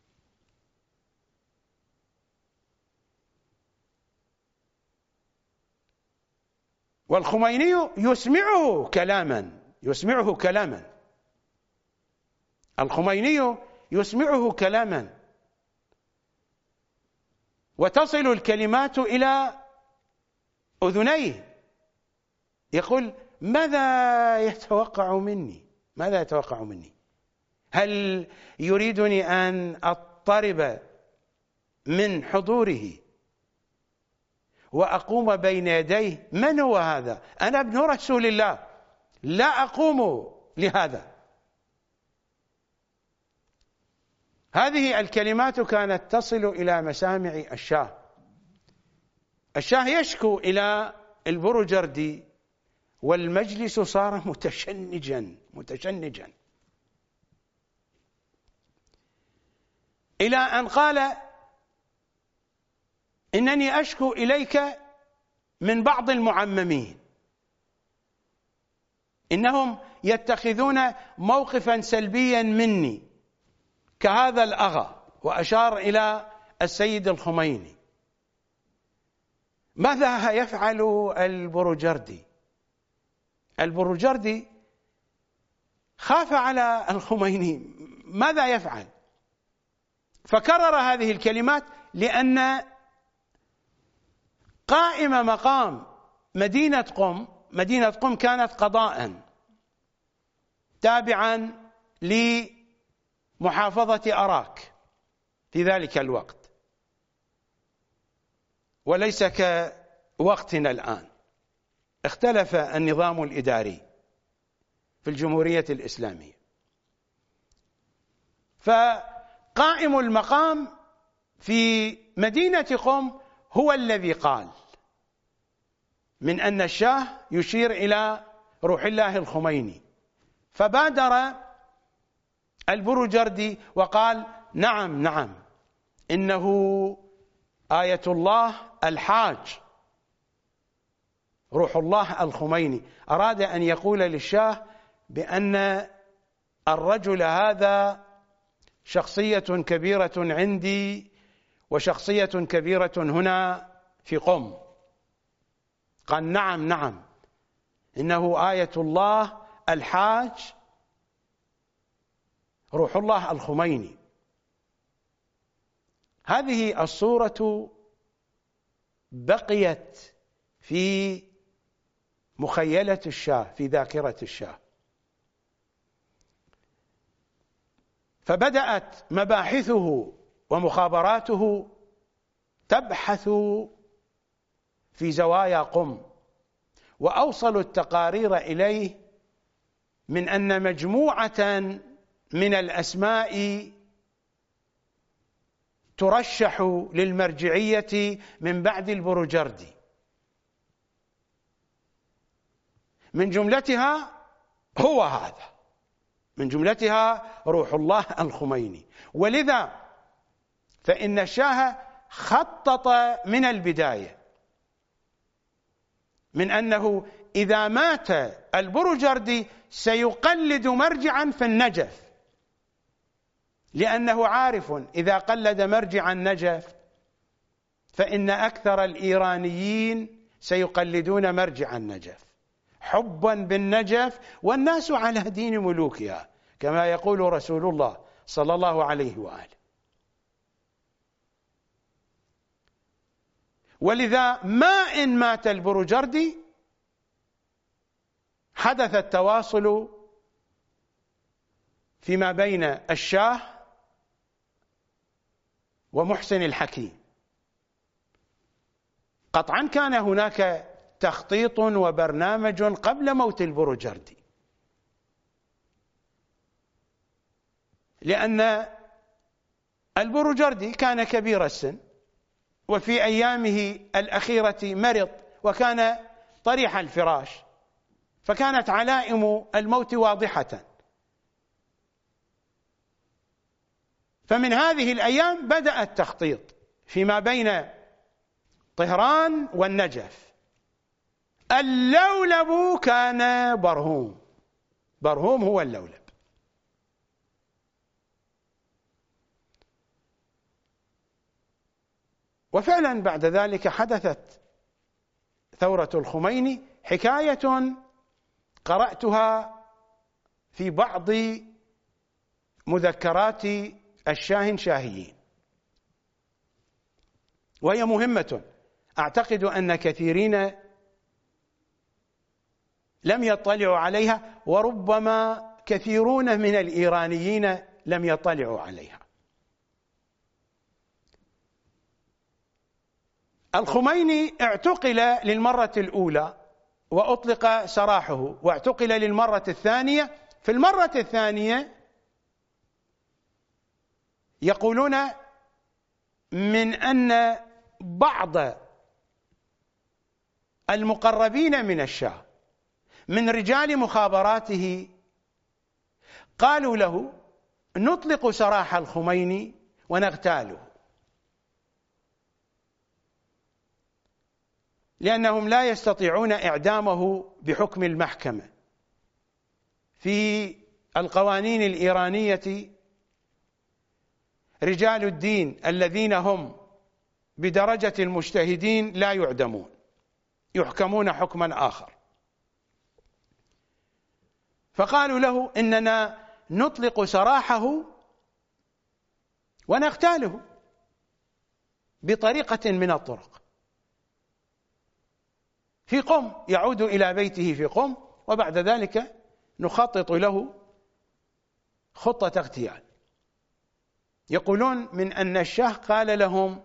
والخميني يسمعه كلاما الخميني يسمعه كلاما، وتصل الكلمات إلى أذنيه. يقول: ماذا يتوقع مني؟ هل يريدني أن أضطرب من حضوره وأقوم بين يديه؟ من هو هذا؟ أنا ابن رسول الله، لا أقوم لهذا. هذه الكلمات كانت تصل إلى مسامع الشاه يشكو إلى البروجردي والمجلس صار متشنجا إلى أن قال: إنني أشكو إليك من بعض المعممين، إنهم يتخذون موقفا سلبيا مني كهذا الأغا، وأشار إلى السيد الخميني. ماذا يفعل البروجردي؟ البروجردي خاف على الخميني، ماذا يفعل؟ فكرر هذه الكلمات، لأن قائم مقام مدينة قم كانت قضاء تابعا لمحافظة أراك في ذلك الوقت، وليس كوقتنا الآن، اختلف النظام الإداري في الجمهورية الإسلامية. فقائم المقام في مدينة قم هو الذي قال من أن الشاه يشير إلى روح الله الخميني، فبادر البروجردي وقال: نعم إنه آية الله الحاج روح الله الخميني. أراد أن يقول للشاه بأن الرجل هذا شخصية كبيرة عندي وشخصية كبيرة هنا في قم. قال: نعم إنه آية الله الحاج روح الله الخميني. هذه الصورة بقيت في مخيلة الشاه، في ذاكرة الشاه، فبدأت مباحثه ومخابراته تبحث في زوايا قم، وأوصلوا التقارير إليه من أن مجموعة من الأسماء ترشح للمرجعية من بعد البروجردي، من جملتها هو هذا، من جملتها روح الله الخميني. ولذا فإن الشاه خطط من البداية من أنه إذا مات البروجردي سيقلد مرجعا في النجف، لأنه عارف إذا قلد مرجع النجف فإن أكثر الإيرانيين سيقلدون مرجع النجف حبا بالنجف، والناس على دين ملوكها كما يقول رسول الله صلى الله عليه وآله. ولذا ما إن مات البروجردي حدث التواصل فيما بين الشاه ومحسن الحكيم. قطعا كان هناك تخطيط وبرنامج قبل موت البروجردي، لأن البروجردي كان كبير السن، وفي أيامه الأخيرة مرض وكان طريح الفراش، فكانت علائم الموت واضحة. فمن هذه الأيام بدأ التخطيط فيما بين طهران والنجف. اللولب كان برهوم هو اللولب. وفعلا بعد ذلك حدثت ثورة الخميني، حكاية قرأتها في بعض مذكرات الشاهنشاهيين، وهي مهمة أعتقد أن كثيرين لم يطلعوا عليها، وربما كثيرون من الإيرانيين لم يطلعوا عليها. الخميني اعتقل للمرة الأولى وأطلق سراحه، واعتقل للمرة الثانية. في المرة الثانية يقولون من أن بعض المقربين من الشاه من رجال مخابراته قالوا له: نطلق سراح الخميني ونغتاله، لأنهم لا يستطيعون إعدامه بحكم المحكمة. في القوانين الإيرانية رجال الدين الذين هم بدرجة المجتهدين لا يعدمون، يحكمون حكما آخر. فقالوا له: إننا نطلق سراحه ونغتاله بطريقة من الطرق في قم، يعود إلى بيته في قم، وبعد ذلك نخطط له خطة اغتيال. يقولون من أن الشاه قال لهم: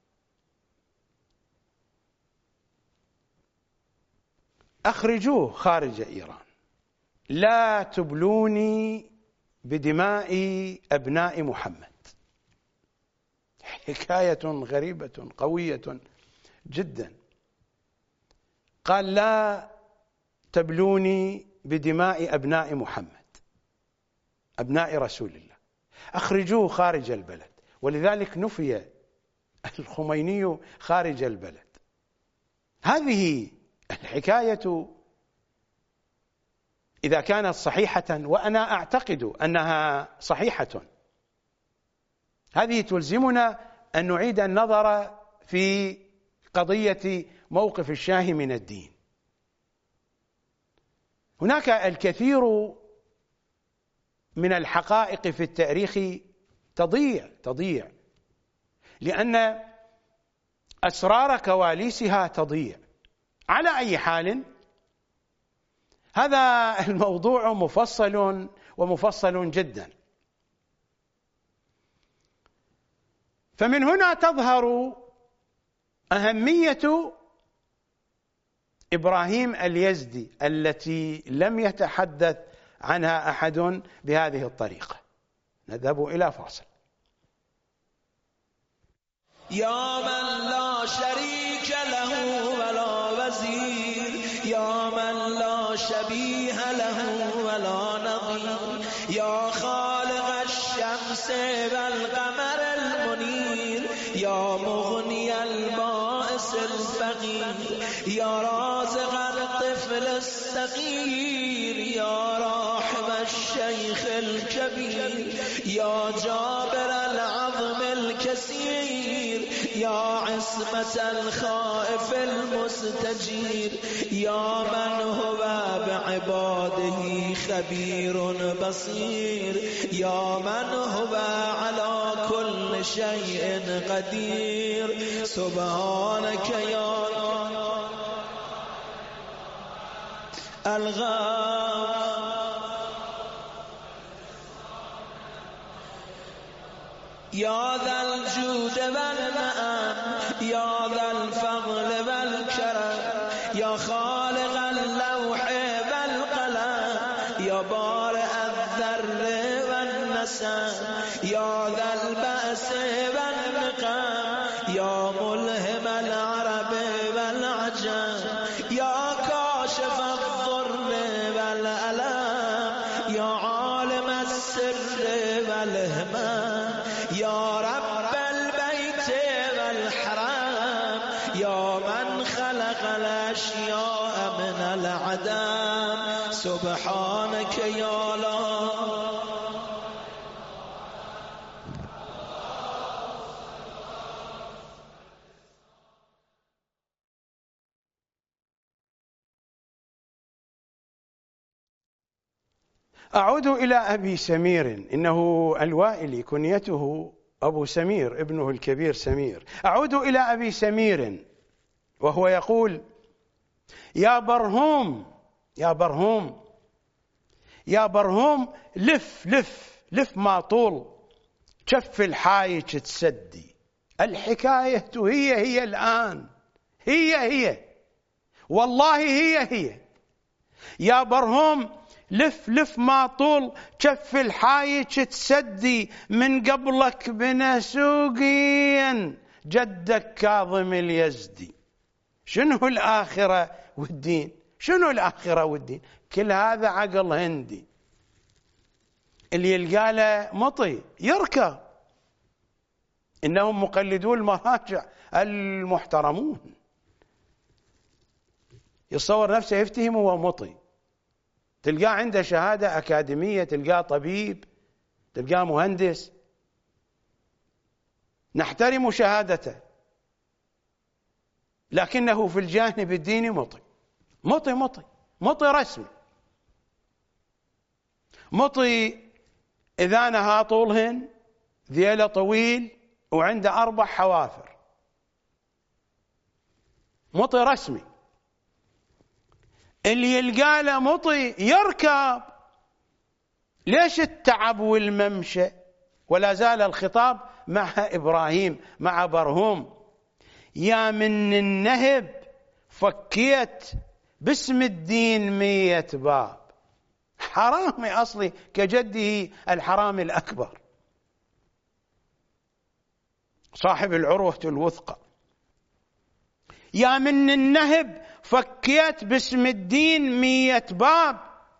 أخرجوه خارج إيران، لا تبلوني بدماء أبناء محمد. حكاية غريبة قوية جدا. قال: لا تبلوني بدماء أبناء محمد، أبناء رسول الله، أخرجوه خارج البلد. ولذلك نفي الخميني خارج البلد. هذه الحكاية إذا كانت صحيحة، وأنا أعتقد أنها صحيحة، هذه تلزمنا أن نعيد النظر في قضية موقف الشاه من الدين. هناك الكثير من الحقائق في التاريخ تضيع لأن أسرار كواليسها تضيع. على أي حال، هذا الموضوع مفصل جدا. فمن هنا تظهر أهمية إبراهيم اليزدي التي لم يتحدث عنها أحد بهذه الطريقة. نذهب إلى فاصل. يا من لا شريك له ولا وزير، يا من لا شبيه له ولا نظير، يا خالق الشمس والقمر المنير، يا مغني البائس الفقير، يا رازق الطفل الصغير، يا راحم الشيخ الكبير، يا جابر العظم الكثير، يا عصمة الخائف المستجير، يا من هو بعباده خبير بصير، يا من هو على كل شيء قدير. سبحانك يا الغفور، يا ذا الجود والنعم، يا ذا الفضل والكرم، يا خالق اللوح والقلم، يا بارئ الذر والنسم، يا ذا البأس والنقم، يا ملهم العرب والعجم، يا كاشف الضر والألم، يا عالم السر والهمم، يا رب البيت والحرم، يا من خلق الأشياء من العدم. سبحانك يا الله. أعود إلى أبي سمير، إنه الوائلي كنيته أبو سمير، ابنه الكبير سمير. أعود إلى أبي سمير وهو يقول: يا برهوم، يا برهوم، يا برهوم، لف لف لف ما طول كف الحايج تسدي. الحكاية هي الآن، هي والله هي. يا برهوم، لف لف ما طول كف الحايج تسدي، من قبلك بنسوقين جدك كاظم اليزدي. شنو الآخرة والدين؟ شنو الآخرة والدين؟ كل هذا عقل هندي. اللي يلقى له مطي يركب. إنهم مقلدو المراجع المحترمون. يتصور نفسه يفتهم وهو مطي. تلقاه عنده شهادة أكاديمية، تلقاه طبيب، تلقاه مهندس، نحترم شهادته، لكنه في الجانب الديني مطي مطي مطي مطي رسمي. مطي إذانها طولهن، ذيله طويل، وعنده 4 حوافر. مطي رسمي. اللي يلقى له مطي يركب. ليش التعب والممشى؟ ولا زال الخطاب مع إبراهيم مع برهوم. يا من النهب فكيت باسم الدين 100 باب. حرامي أصلي كجده الحرامي الأكبر صاحب العروة الوثقى. يا من النهب فكيت باسم الدين 100 باب.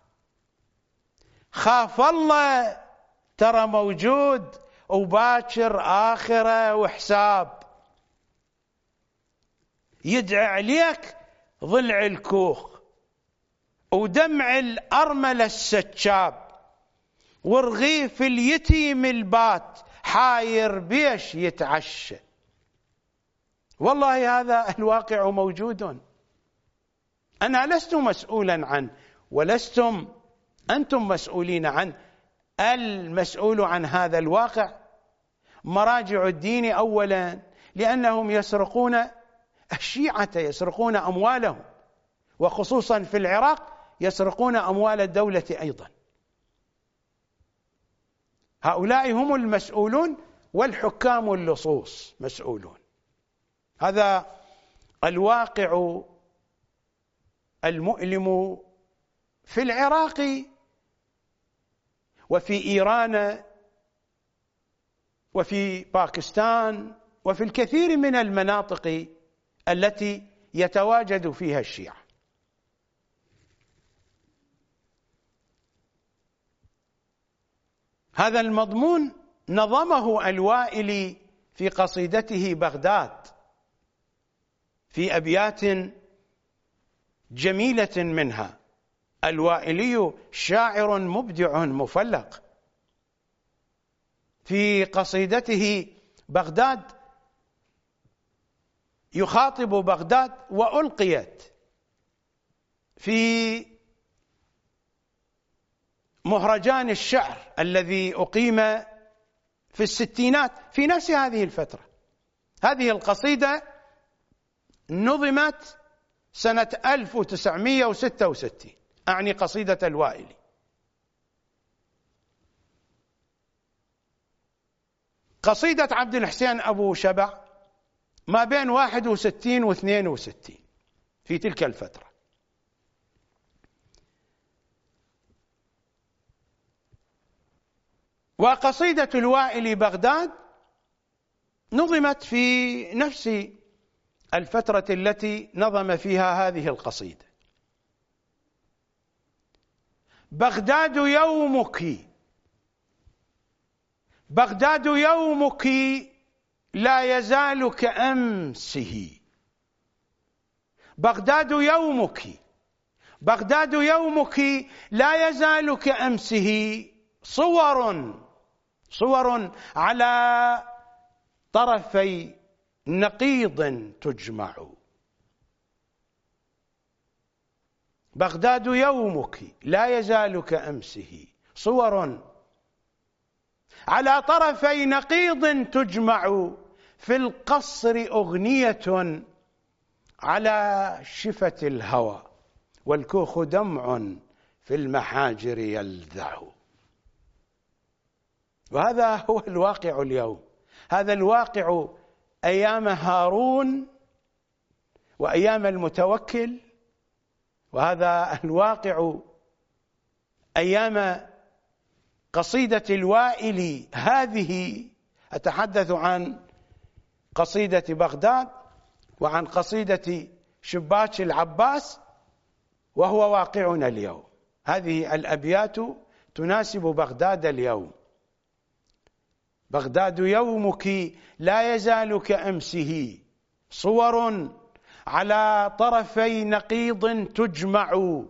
خاف الله ترى موجود وباكر آخرة وحساب. يدعي عليك ضلع الكوخ ودمع الأرملة السكاب، ورغيف اليتيم البات حاير بيش يتعشى. والله هذا الواقع موجود. أنا لست مسؤولا عنه ولستم أنتم مسؤولين عنه. المسؤول عن هذا الواقع مراجع الدين أولا، لأنهم يسرقون الشيعة، يسرقون أموالهم، وخصوصا في العراق يسرقون أموال الدولة أيضا. هؤلاء هم المسؤولون، والحكام اللصوص مسؤولون. هذا الواقع المؤلم في العراق وفي إيران وفي باكستان وفي الكثير من المناطق التي يتواجد فيها الشيعة. هذا المضمون نظمه الوائلي في قصيدته بغداد في أبيات جميلة منها. الوائلي شاعر مبدع مفلق. في قصيدته بغداد يخاطب بغداد، وألقيت في مهرجان الشعر الذي أقيم في الستينات في نفس هذه الفترة. هذه القصيدة نظمت سنة 1966، أعني قصيدة الوائلي. قصيدة عبد الحسين أبو شبع ما بين 61 و 62 في تلك الفترة. وقصيدة الوائلي بغداد نظمت في نفس الفترة التي نظم فيها هذه القصيدة. بغداد يومك، بغداد يومك لا يزال كأمسه. بغداد يومك، بغداد يومك لا يزال كأمسه. صور، صور على طرفي نقيض تجمع. بغداد يومك لا يزال كأمسه. صور على طرفي نقيض تجمع. في القصر أغنية على شفة الهوى، والكوخ دمع في المحاجر يلذع. وهذا هو الواقع اليوم. هذا الواقع أيام هارون وأيام المتوكل، وهذا الواقع أيام قصيدة الوائلي. هذه أتحدث عن قصيدة بغداد وعن قصيدة شباك العباس وهو واقعنا اليوم. هذه الأبيات تناسب بغداد اليوم. بغداد يومك لا يزال كأمسه، صور على طرفي نقيض تجمع،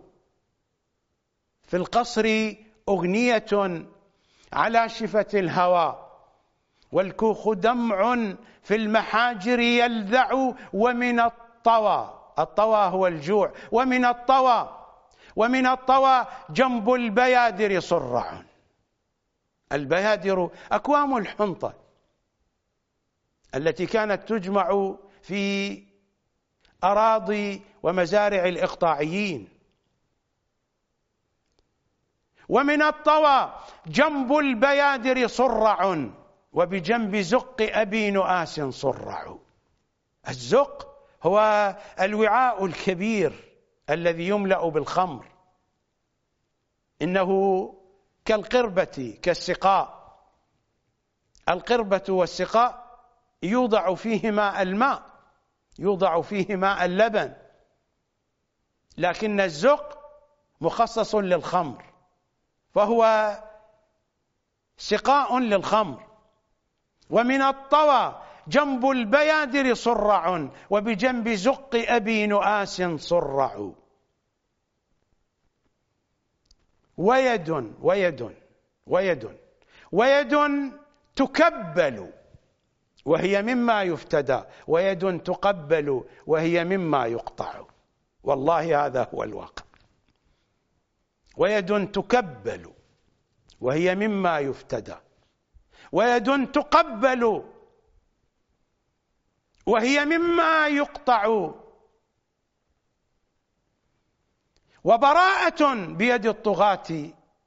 في القصر أغنية على شفة الهوى، والكوخ دمع في المحاجر يلذع، ومن الطوى، الطوى هو الجوع، ومن الطوى جنب البيادر صرع. البيادر أكوام الحنطة التي كانت تجمع في أراضي ومزارع الإقطاعيين. ومن الطوى جنب البيادر صرع، وبجنب زق أبي نؤاس صرع. الزق هو الوعاء الكبير الذي يملأ بالخمر، إنه كالقربة كالسقاء. القربة والسقاء يوضع فيهما الماء، يوضع فيهما اللبن، لكن الزق مخصص للخمر، فهو سقاء للخمر. ومن الطوى جنب البيادر صرع، وبجنب زق أبي نؤاس صرع. ويد ويد ويد ويد تكبل وهي مما يفتدى، ويد تقبل وهي مما يقطع. والله هذا هو الواقع. ويد تكبل وهي مما يفتدى، ويد تقبل وهي مما يقطع. وبراءة بيد الطغاة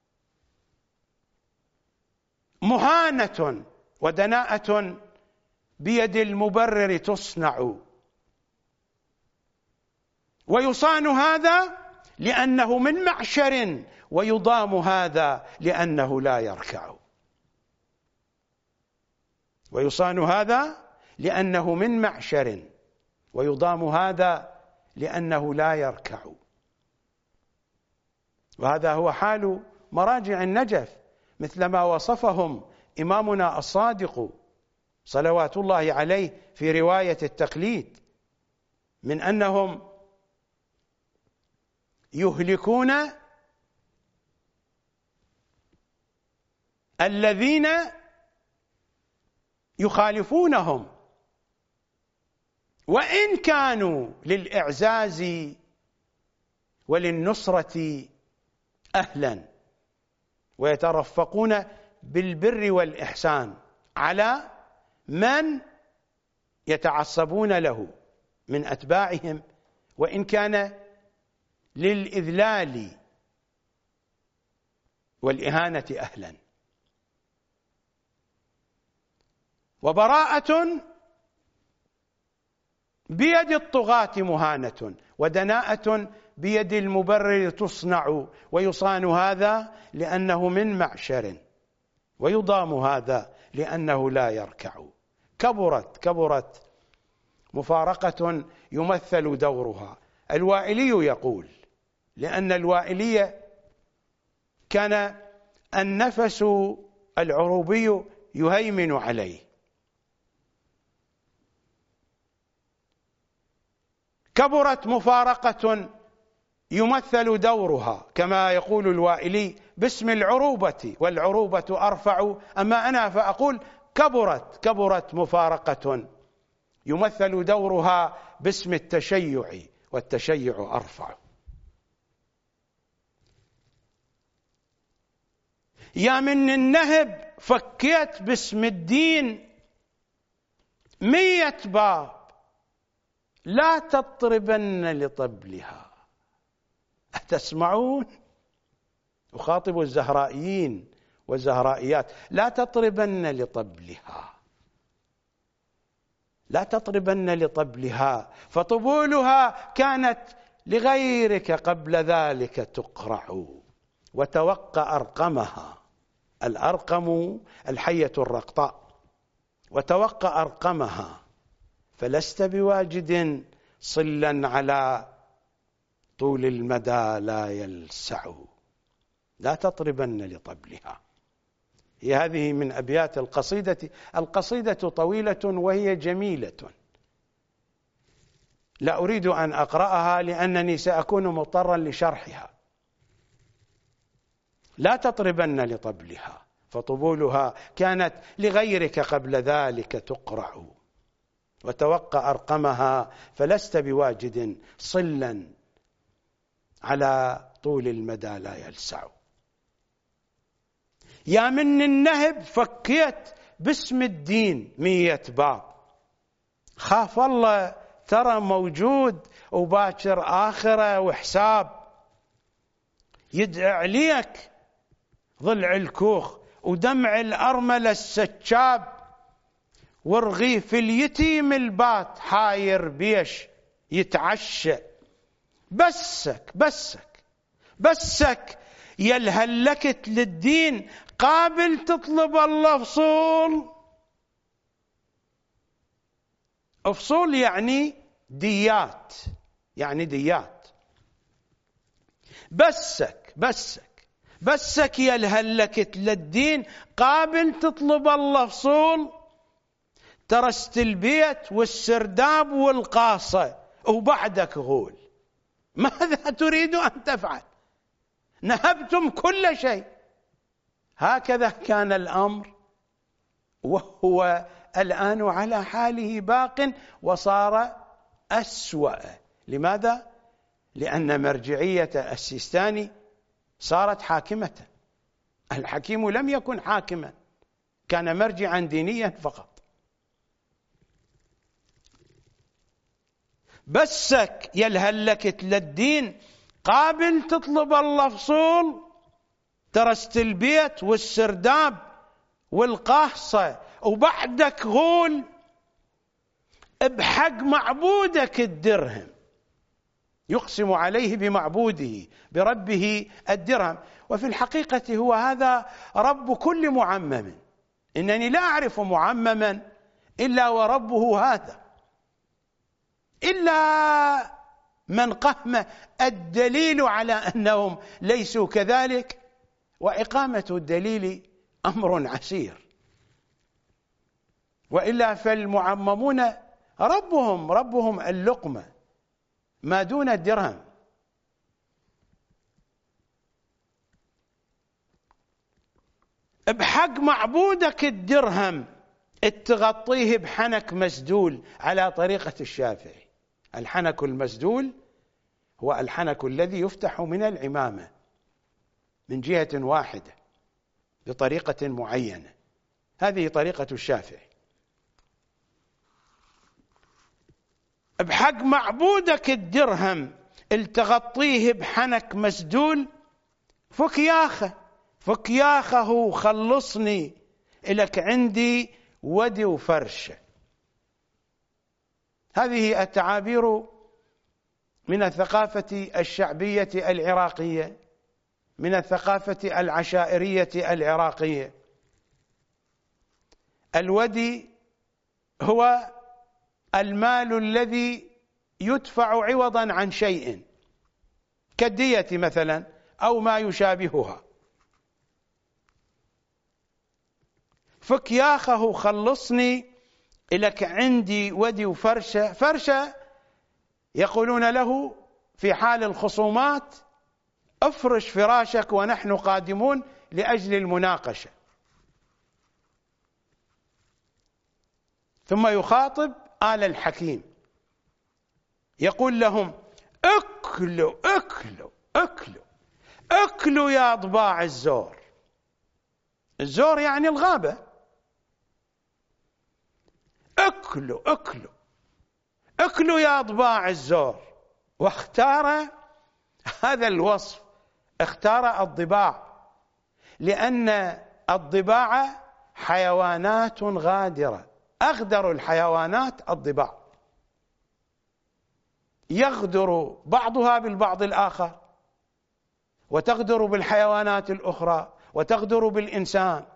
مهانة، ودناءة بيد المبرر تصنع. ويصان هذا لأنه من معشر، ويضام هذا لأنه لا يركع. ويصان هذا لأنه من معشر، ويضام هذا لأنه لا يركع. وهذا هو حال مراجع النجف، مثلما وصفهم إمامنا الصادق صلوات الله عليه في رواية التقليد، من أنهم يهلكون الذين يخالفونهم، وإن كانوا للإعزاز وللنصرة أهلا، ويترفقون بالبر والإحسان على من يتعصبون له من أتباعهم، وإن كان للإذلال والإهانة أهلا. وبراءة بيد الطغاة مهانة، ودناءة بيد المبرر تصنع. ويصان هذا لأنه من معشر، ويضام هذا لأنه لا يركع. كبرت مفارقة يمثل دورها. الوائلي يقول، لأن الوائلية كان النفس العروبي يهيمن عليه. كبرت مفارقة يمثل دورها، كما يقول الوائلي، باسم العروبة، والعروبة أرفع. أما أنا فأقول كبرت مفارقة يمثل دورها باسم التشيع، والتشيع أرفع. يا من النهب فكيت باسم الدين 100 باب، لا تطربن لطبلها. أتسمعون؟ أخاطب الزهرائيين والزهرائيات، لا تطربن لطبلها، لا تطربن لطبلها، فطبولها كانت لغيرك قبل ذلك تقرع. وتوقع أرقمها، الأرقم الحية الرقطاء، وتوقع أرقمها، فلست بواجد صلا على طول المدى لا يلسع، لا تطربن لطبلها. هي هذه من أبيات القصيدة. القصيدة طويلة وهي جميلة، لا أريد أن أقرأها لأنني سأكون مضطرا لشرحها. لا تطربن لطبلها فطبولها كانت لغيرك قبل ذلك تقرع، وتوقع أرقمها فلست بواجد صلا على طول المدى لا يلسع. يا من النهب فكيت باسم الدين 100 باب، خاف الله ترى موجود وباكر آخرة وحساب. يدعي عليك ضلع الكوخ ودمع الأرملة السكاب، ورغيف اليتيم البات حاير بيش يتعشى. بسك بسك بسك يا الهلكت للدين قابل تطلب الله فصول. فصول يعني ديات، يعني ديات. بسك بسك بسك يا الهلكت للدين قابل تطلب الله فصول. ترست البيت والسرداب والقاصة وبعدك غول، ماذا تريد أن تفعل؟ نهبتم كل شيء. هكذا كان الأمر، وهو الآن على حاله باق وصار أسوأ. لماذا؟ لأن مرجعية السيستاني صارت حاكمة. الحكيم لم يكن حاكما، كان مرجعا دينيا فقط. بسك يا الهلكت للدين قابل تطلب الله فصول. ترست البيت والسرداب والقاصة وبعدك غول. بحق معبودك الدرهم، يقسم عليه بمعبوده بربه الدرهم. وفي الحقيقة هو هذا رب كل معمم، إنني لا أعرف معمما إلا وربه هذا، إلا من قام الدليل على أنهم ليسوا كذلك، وإقامة الدليل أمر عسير. وإلا فالمعممون ربهم اللقمة ما دون الدرهم. بحق معبودك الدرهم تغطيه بحنك مسدول على طريقة الشافعي. الحنك المسدول هو الحنك الذي يفتح من العمامة من جهة واحدة بطريقة معينة، هذه طريقة الشافعي. بحق معبودك الدرهم التغطيه بحنك مسدول. فك ياخه فك ياخه خلصني إلك عندي ودي وفرشة. هذه التعابير من الثقافة الشعبية العراقية، من الثقافة العشائرية العراقية. الودي هو المال الذي يدفع عوضا عن شيء كالدية مثلا أو ما يشابهها. فك ياخه خلصني إلك عندي ودي وفرشة. فرشة يقولون له في حال الخصومات افرش فراشك ونحن قادمون لأجل المناقشة. ثم يخاطب آل الحكيم يقول لهم اكلوا اكلوا اكلوا اكلوا يا ضباع الزور. الزور يعني الغابة. اكلوا اكلوا اكلوا يا ضباع الزور. واختار هذا الوصف، اختار الضباع، لأن الضباع حيوانات غادرة. أغدر الحيوانات الضباع، يغدر بعضها بالبعض الآخر، وتغدر بالحيوانات الأخرى، وتغدر بالإنسان،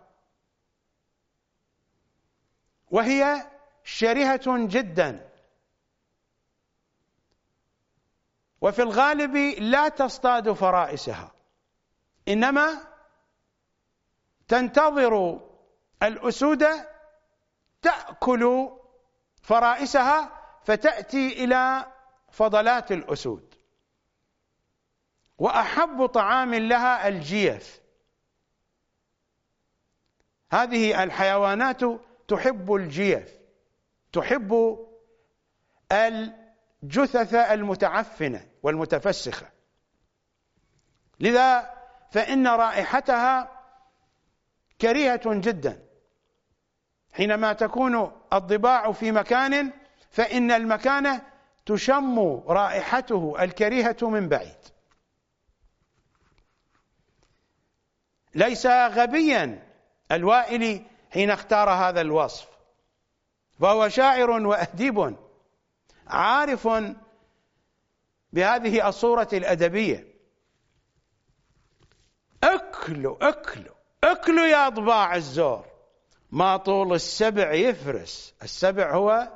وهي شرهة جدا. وفي الغالب لا تصطاد فرائسها، إنما تنتظر الأسود تأكل فرائسها فتأتي إلى فضلات الأسود. وأحب طعام لها الجيف. هذه الحيوانات تحب الجيف، تحب الجثث المتعفنة والمتفسخة، لذا فإن رائحتها كريهة جدا. حينما تكون الضباع في مكان فإن المكان تشم رائحته الكريهة من بعيد. ليس غبيا الوائلي حين اختار هذا الوصف، فهو شاعر وأديب عارف بهذه الصورة الأدبية. أكلوا يا ضباع الزور، ما طول السبع يفرس. السبع هو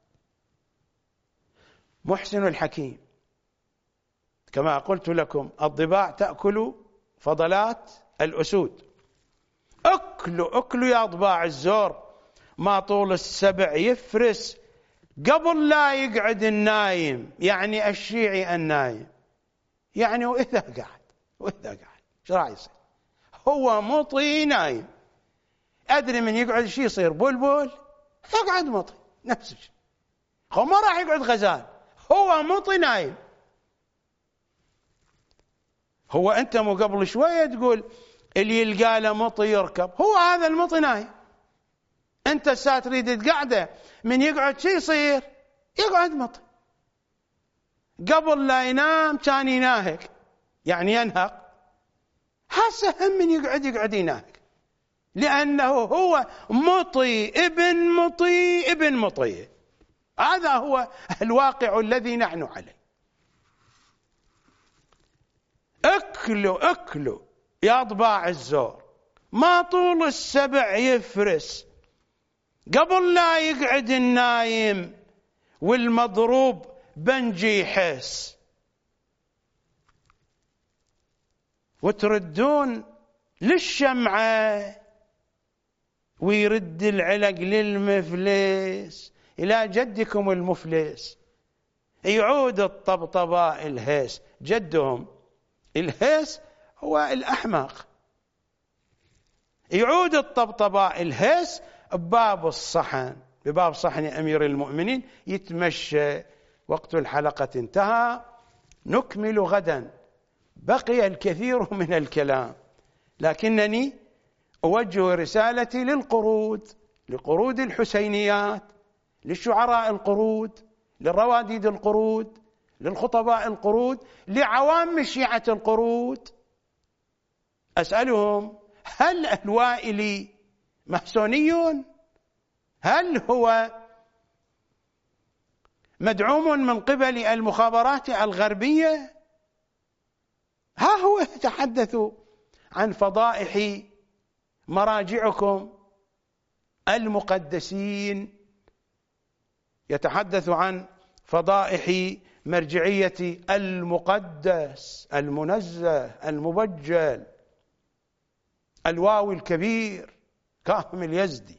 محسن الحكيم. كما قلت لكم الضباع تأكل فضلات الأسود. أكلوا يا ضباع الزور، ما طول السبع يفرس قبل لا يقعد النايم. يعني الشيعي النايم، يعني وإذا قعد ايش راح يصير؟ هو مطي نايم. أدري من يقعد شي يصير بلبل، يقعد مطي نفس الشيء. هو ما راح يقعد غزال، هو مطي نايم. هو أنت مو قبل شوية تقول اللي يلقى له مطي يركب، هو هذا المطي نايم. أنت الساعة تريد تقعده، من يقعد شي يصير؟ يقعد مطي. قبل لا ينام كان يناهق، يعني ينهق. هسه هم من يقعد يناهق، لأنه هو مطي ابن مطي. هذا هو الواقع الذي نحن عليه. أكلوا يا ضباع الزور، ما طول السبع يفرس قبل لا يقعد النايم، والمضروب بنجي يحس. وتردون للشمعة ويرد العلق للمفلس، إلى جدكم المفلس. يعود الطبطباء الهيس، جدهم الهيس هو الأحمق. يعود الطبطباء الهيس بباب صحن أمير المؤمنين، يتمشى. وقت الحلقة انتهى، نكمل غدا. بقي الكثير من الكلام، لكنني أوجه رسالتي لقرود الحسينيات، للشعراء القرود، للرواديد القرود، للخطباء القرود، لعوام شيعة القرود. أسألهم: هل الوائلي محسوني؟ هل هو مدعوم من قبل المخابرات الغربية؟ ها هو يتحدث عن فضائح مراجعكم المقدسين، يتحدث عن فضائح مرجعية المقدس المنزه المبجل الواوي الكبير كاظم اليزدي،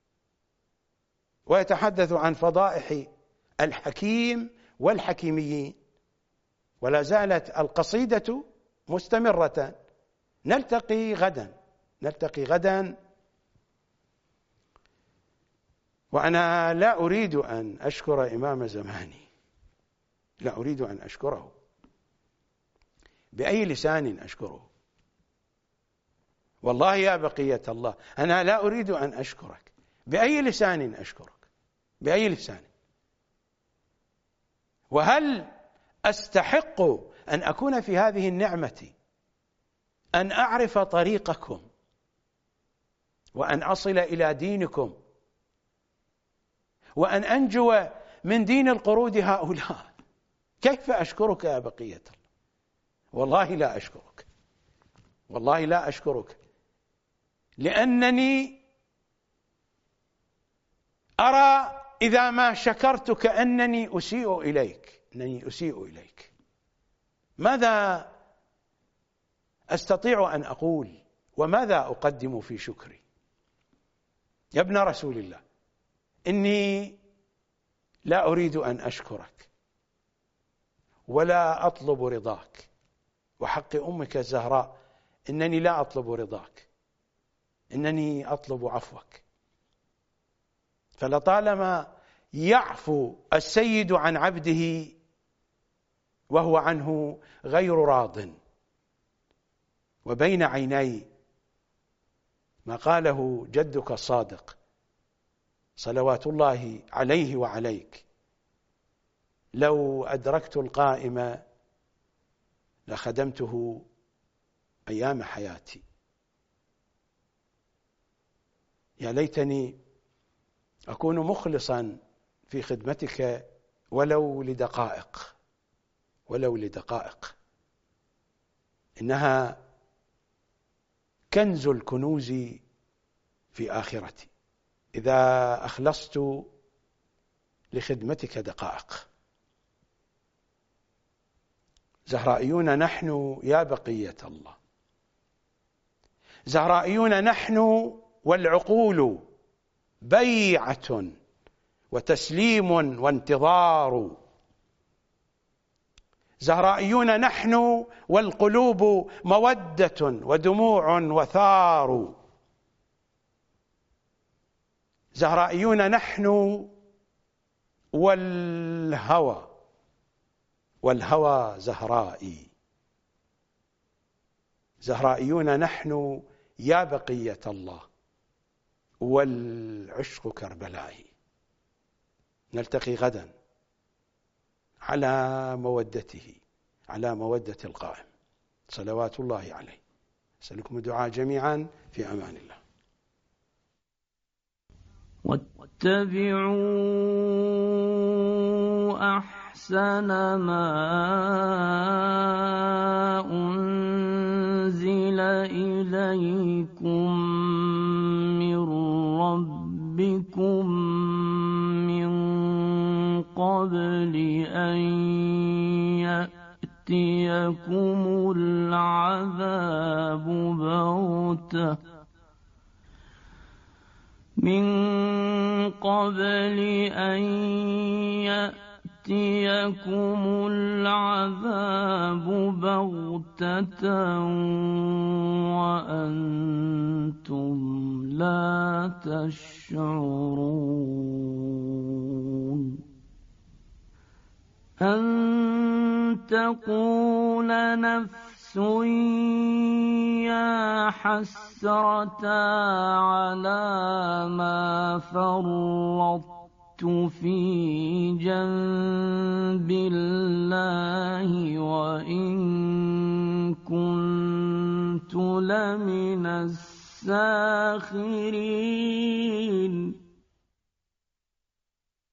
ويتحدث عن فضائح الحكيم والحكيميين. ولا زالت القصيدة مستمرة. نلتقي غدا. وأنا لا أريد أن أشكر إمام زماني، لا أريد أن أشكره. بأي لسان أشكره؟ والله يا بقية الله أنا لا أريد أن أشكرك. بأي لسان أشكرك؟ بأي لسان؟ وهل أستحق أن أكون في هذه النعمة، أن أعرف طريقكم وأن أصل إلى دينكم وأن أنجو من دين القرود هؤلاء؟ كيف أشكرك يا بقية الله؟ والله لا أشكرك، والله لا أشكرك، لأنني أرى إذا ما شكرت كأنني أسيء إليك، ماذا أستطيع أن أقول وماذا أقدم في شكري؟ يا ابن رسول الله، إني لا أريد أن أشكرك ولا أطلب رضاك، وحق أمك الزهراء إنني لا أطلب رضاك، إنني أطلب عفوك. فلطالما يعفو السيد عن عبده وهو عنه غير راض. وبين عيني ما قاله جدك الصادق صلوات الله عليه وعليك: لو أدركت القائم لخدمته أيام حياتي. يا ليتني أكون مخلصا في خدمتك ولو لدقائق، ولو لدقائق. إنها كنز الكنوز في آخرتي إذا أخلصت لخدمتك دقائق. زهرائيون نحن يا بقية الله، زهرائيون نحن والعقول بيعة وتسليم وانتظار. زهرائيون نحن والقلوب مودة ودموع وثار. زهرائيون نحن والهوى، والهوى زهرائي. زهرائيون نحن يا بقية الله، والعشق كربلائي. نلتقي غدا على مودته، على مودة القائم صلوات الله عليه. أسألكم الدعاء جميعا، في أمان الله. واتبعوا أحسن ما أنزل إليكم من ربكم من قبل أن يأتيكم العذاب بغتة، من قبل أن يأتيكم العذاب بغتة وأنتم لا تشعرون. أن تقول نفس يا حسرة على ما فرطت في جنب الله وإن كنت لمن الساخرين.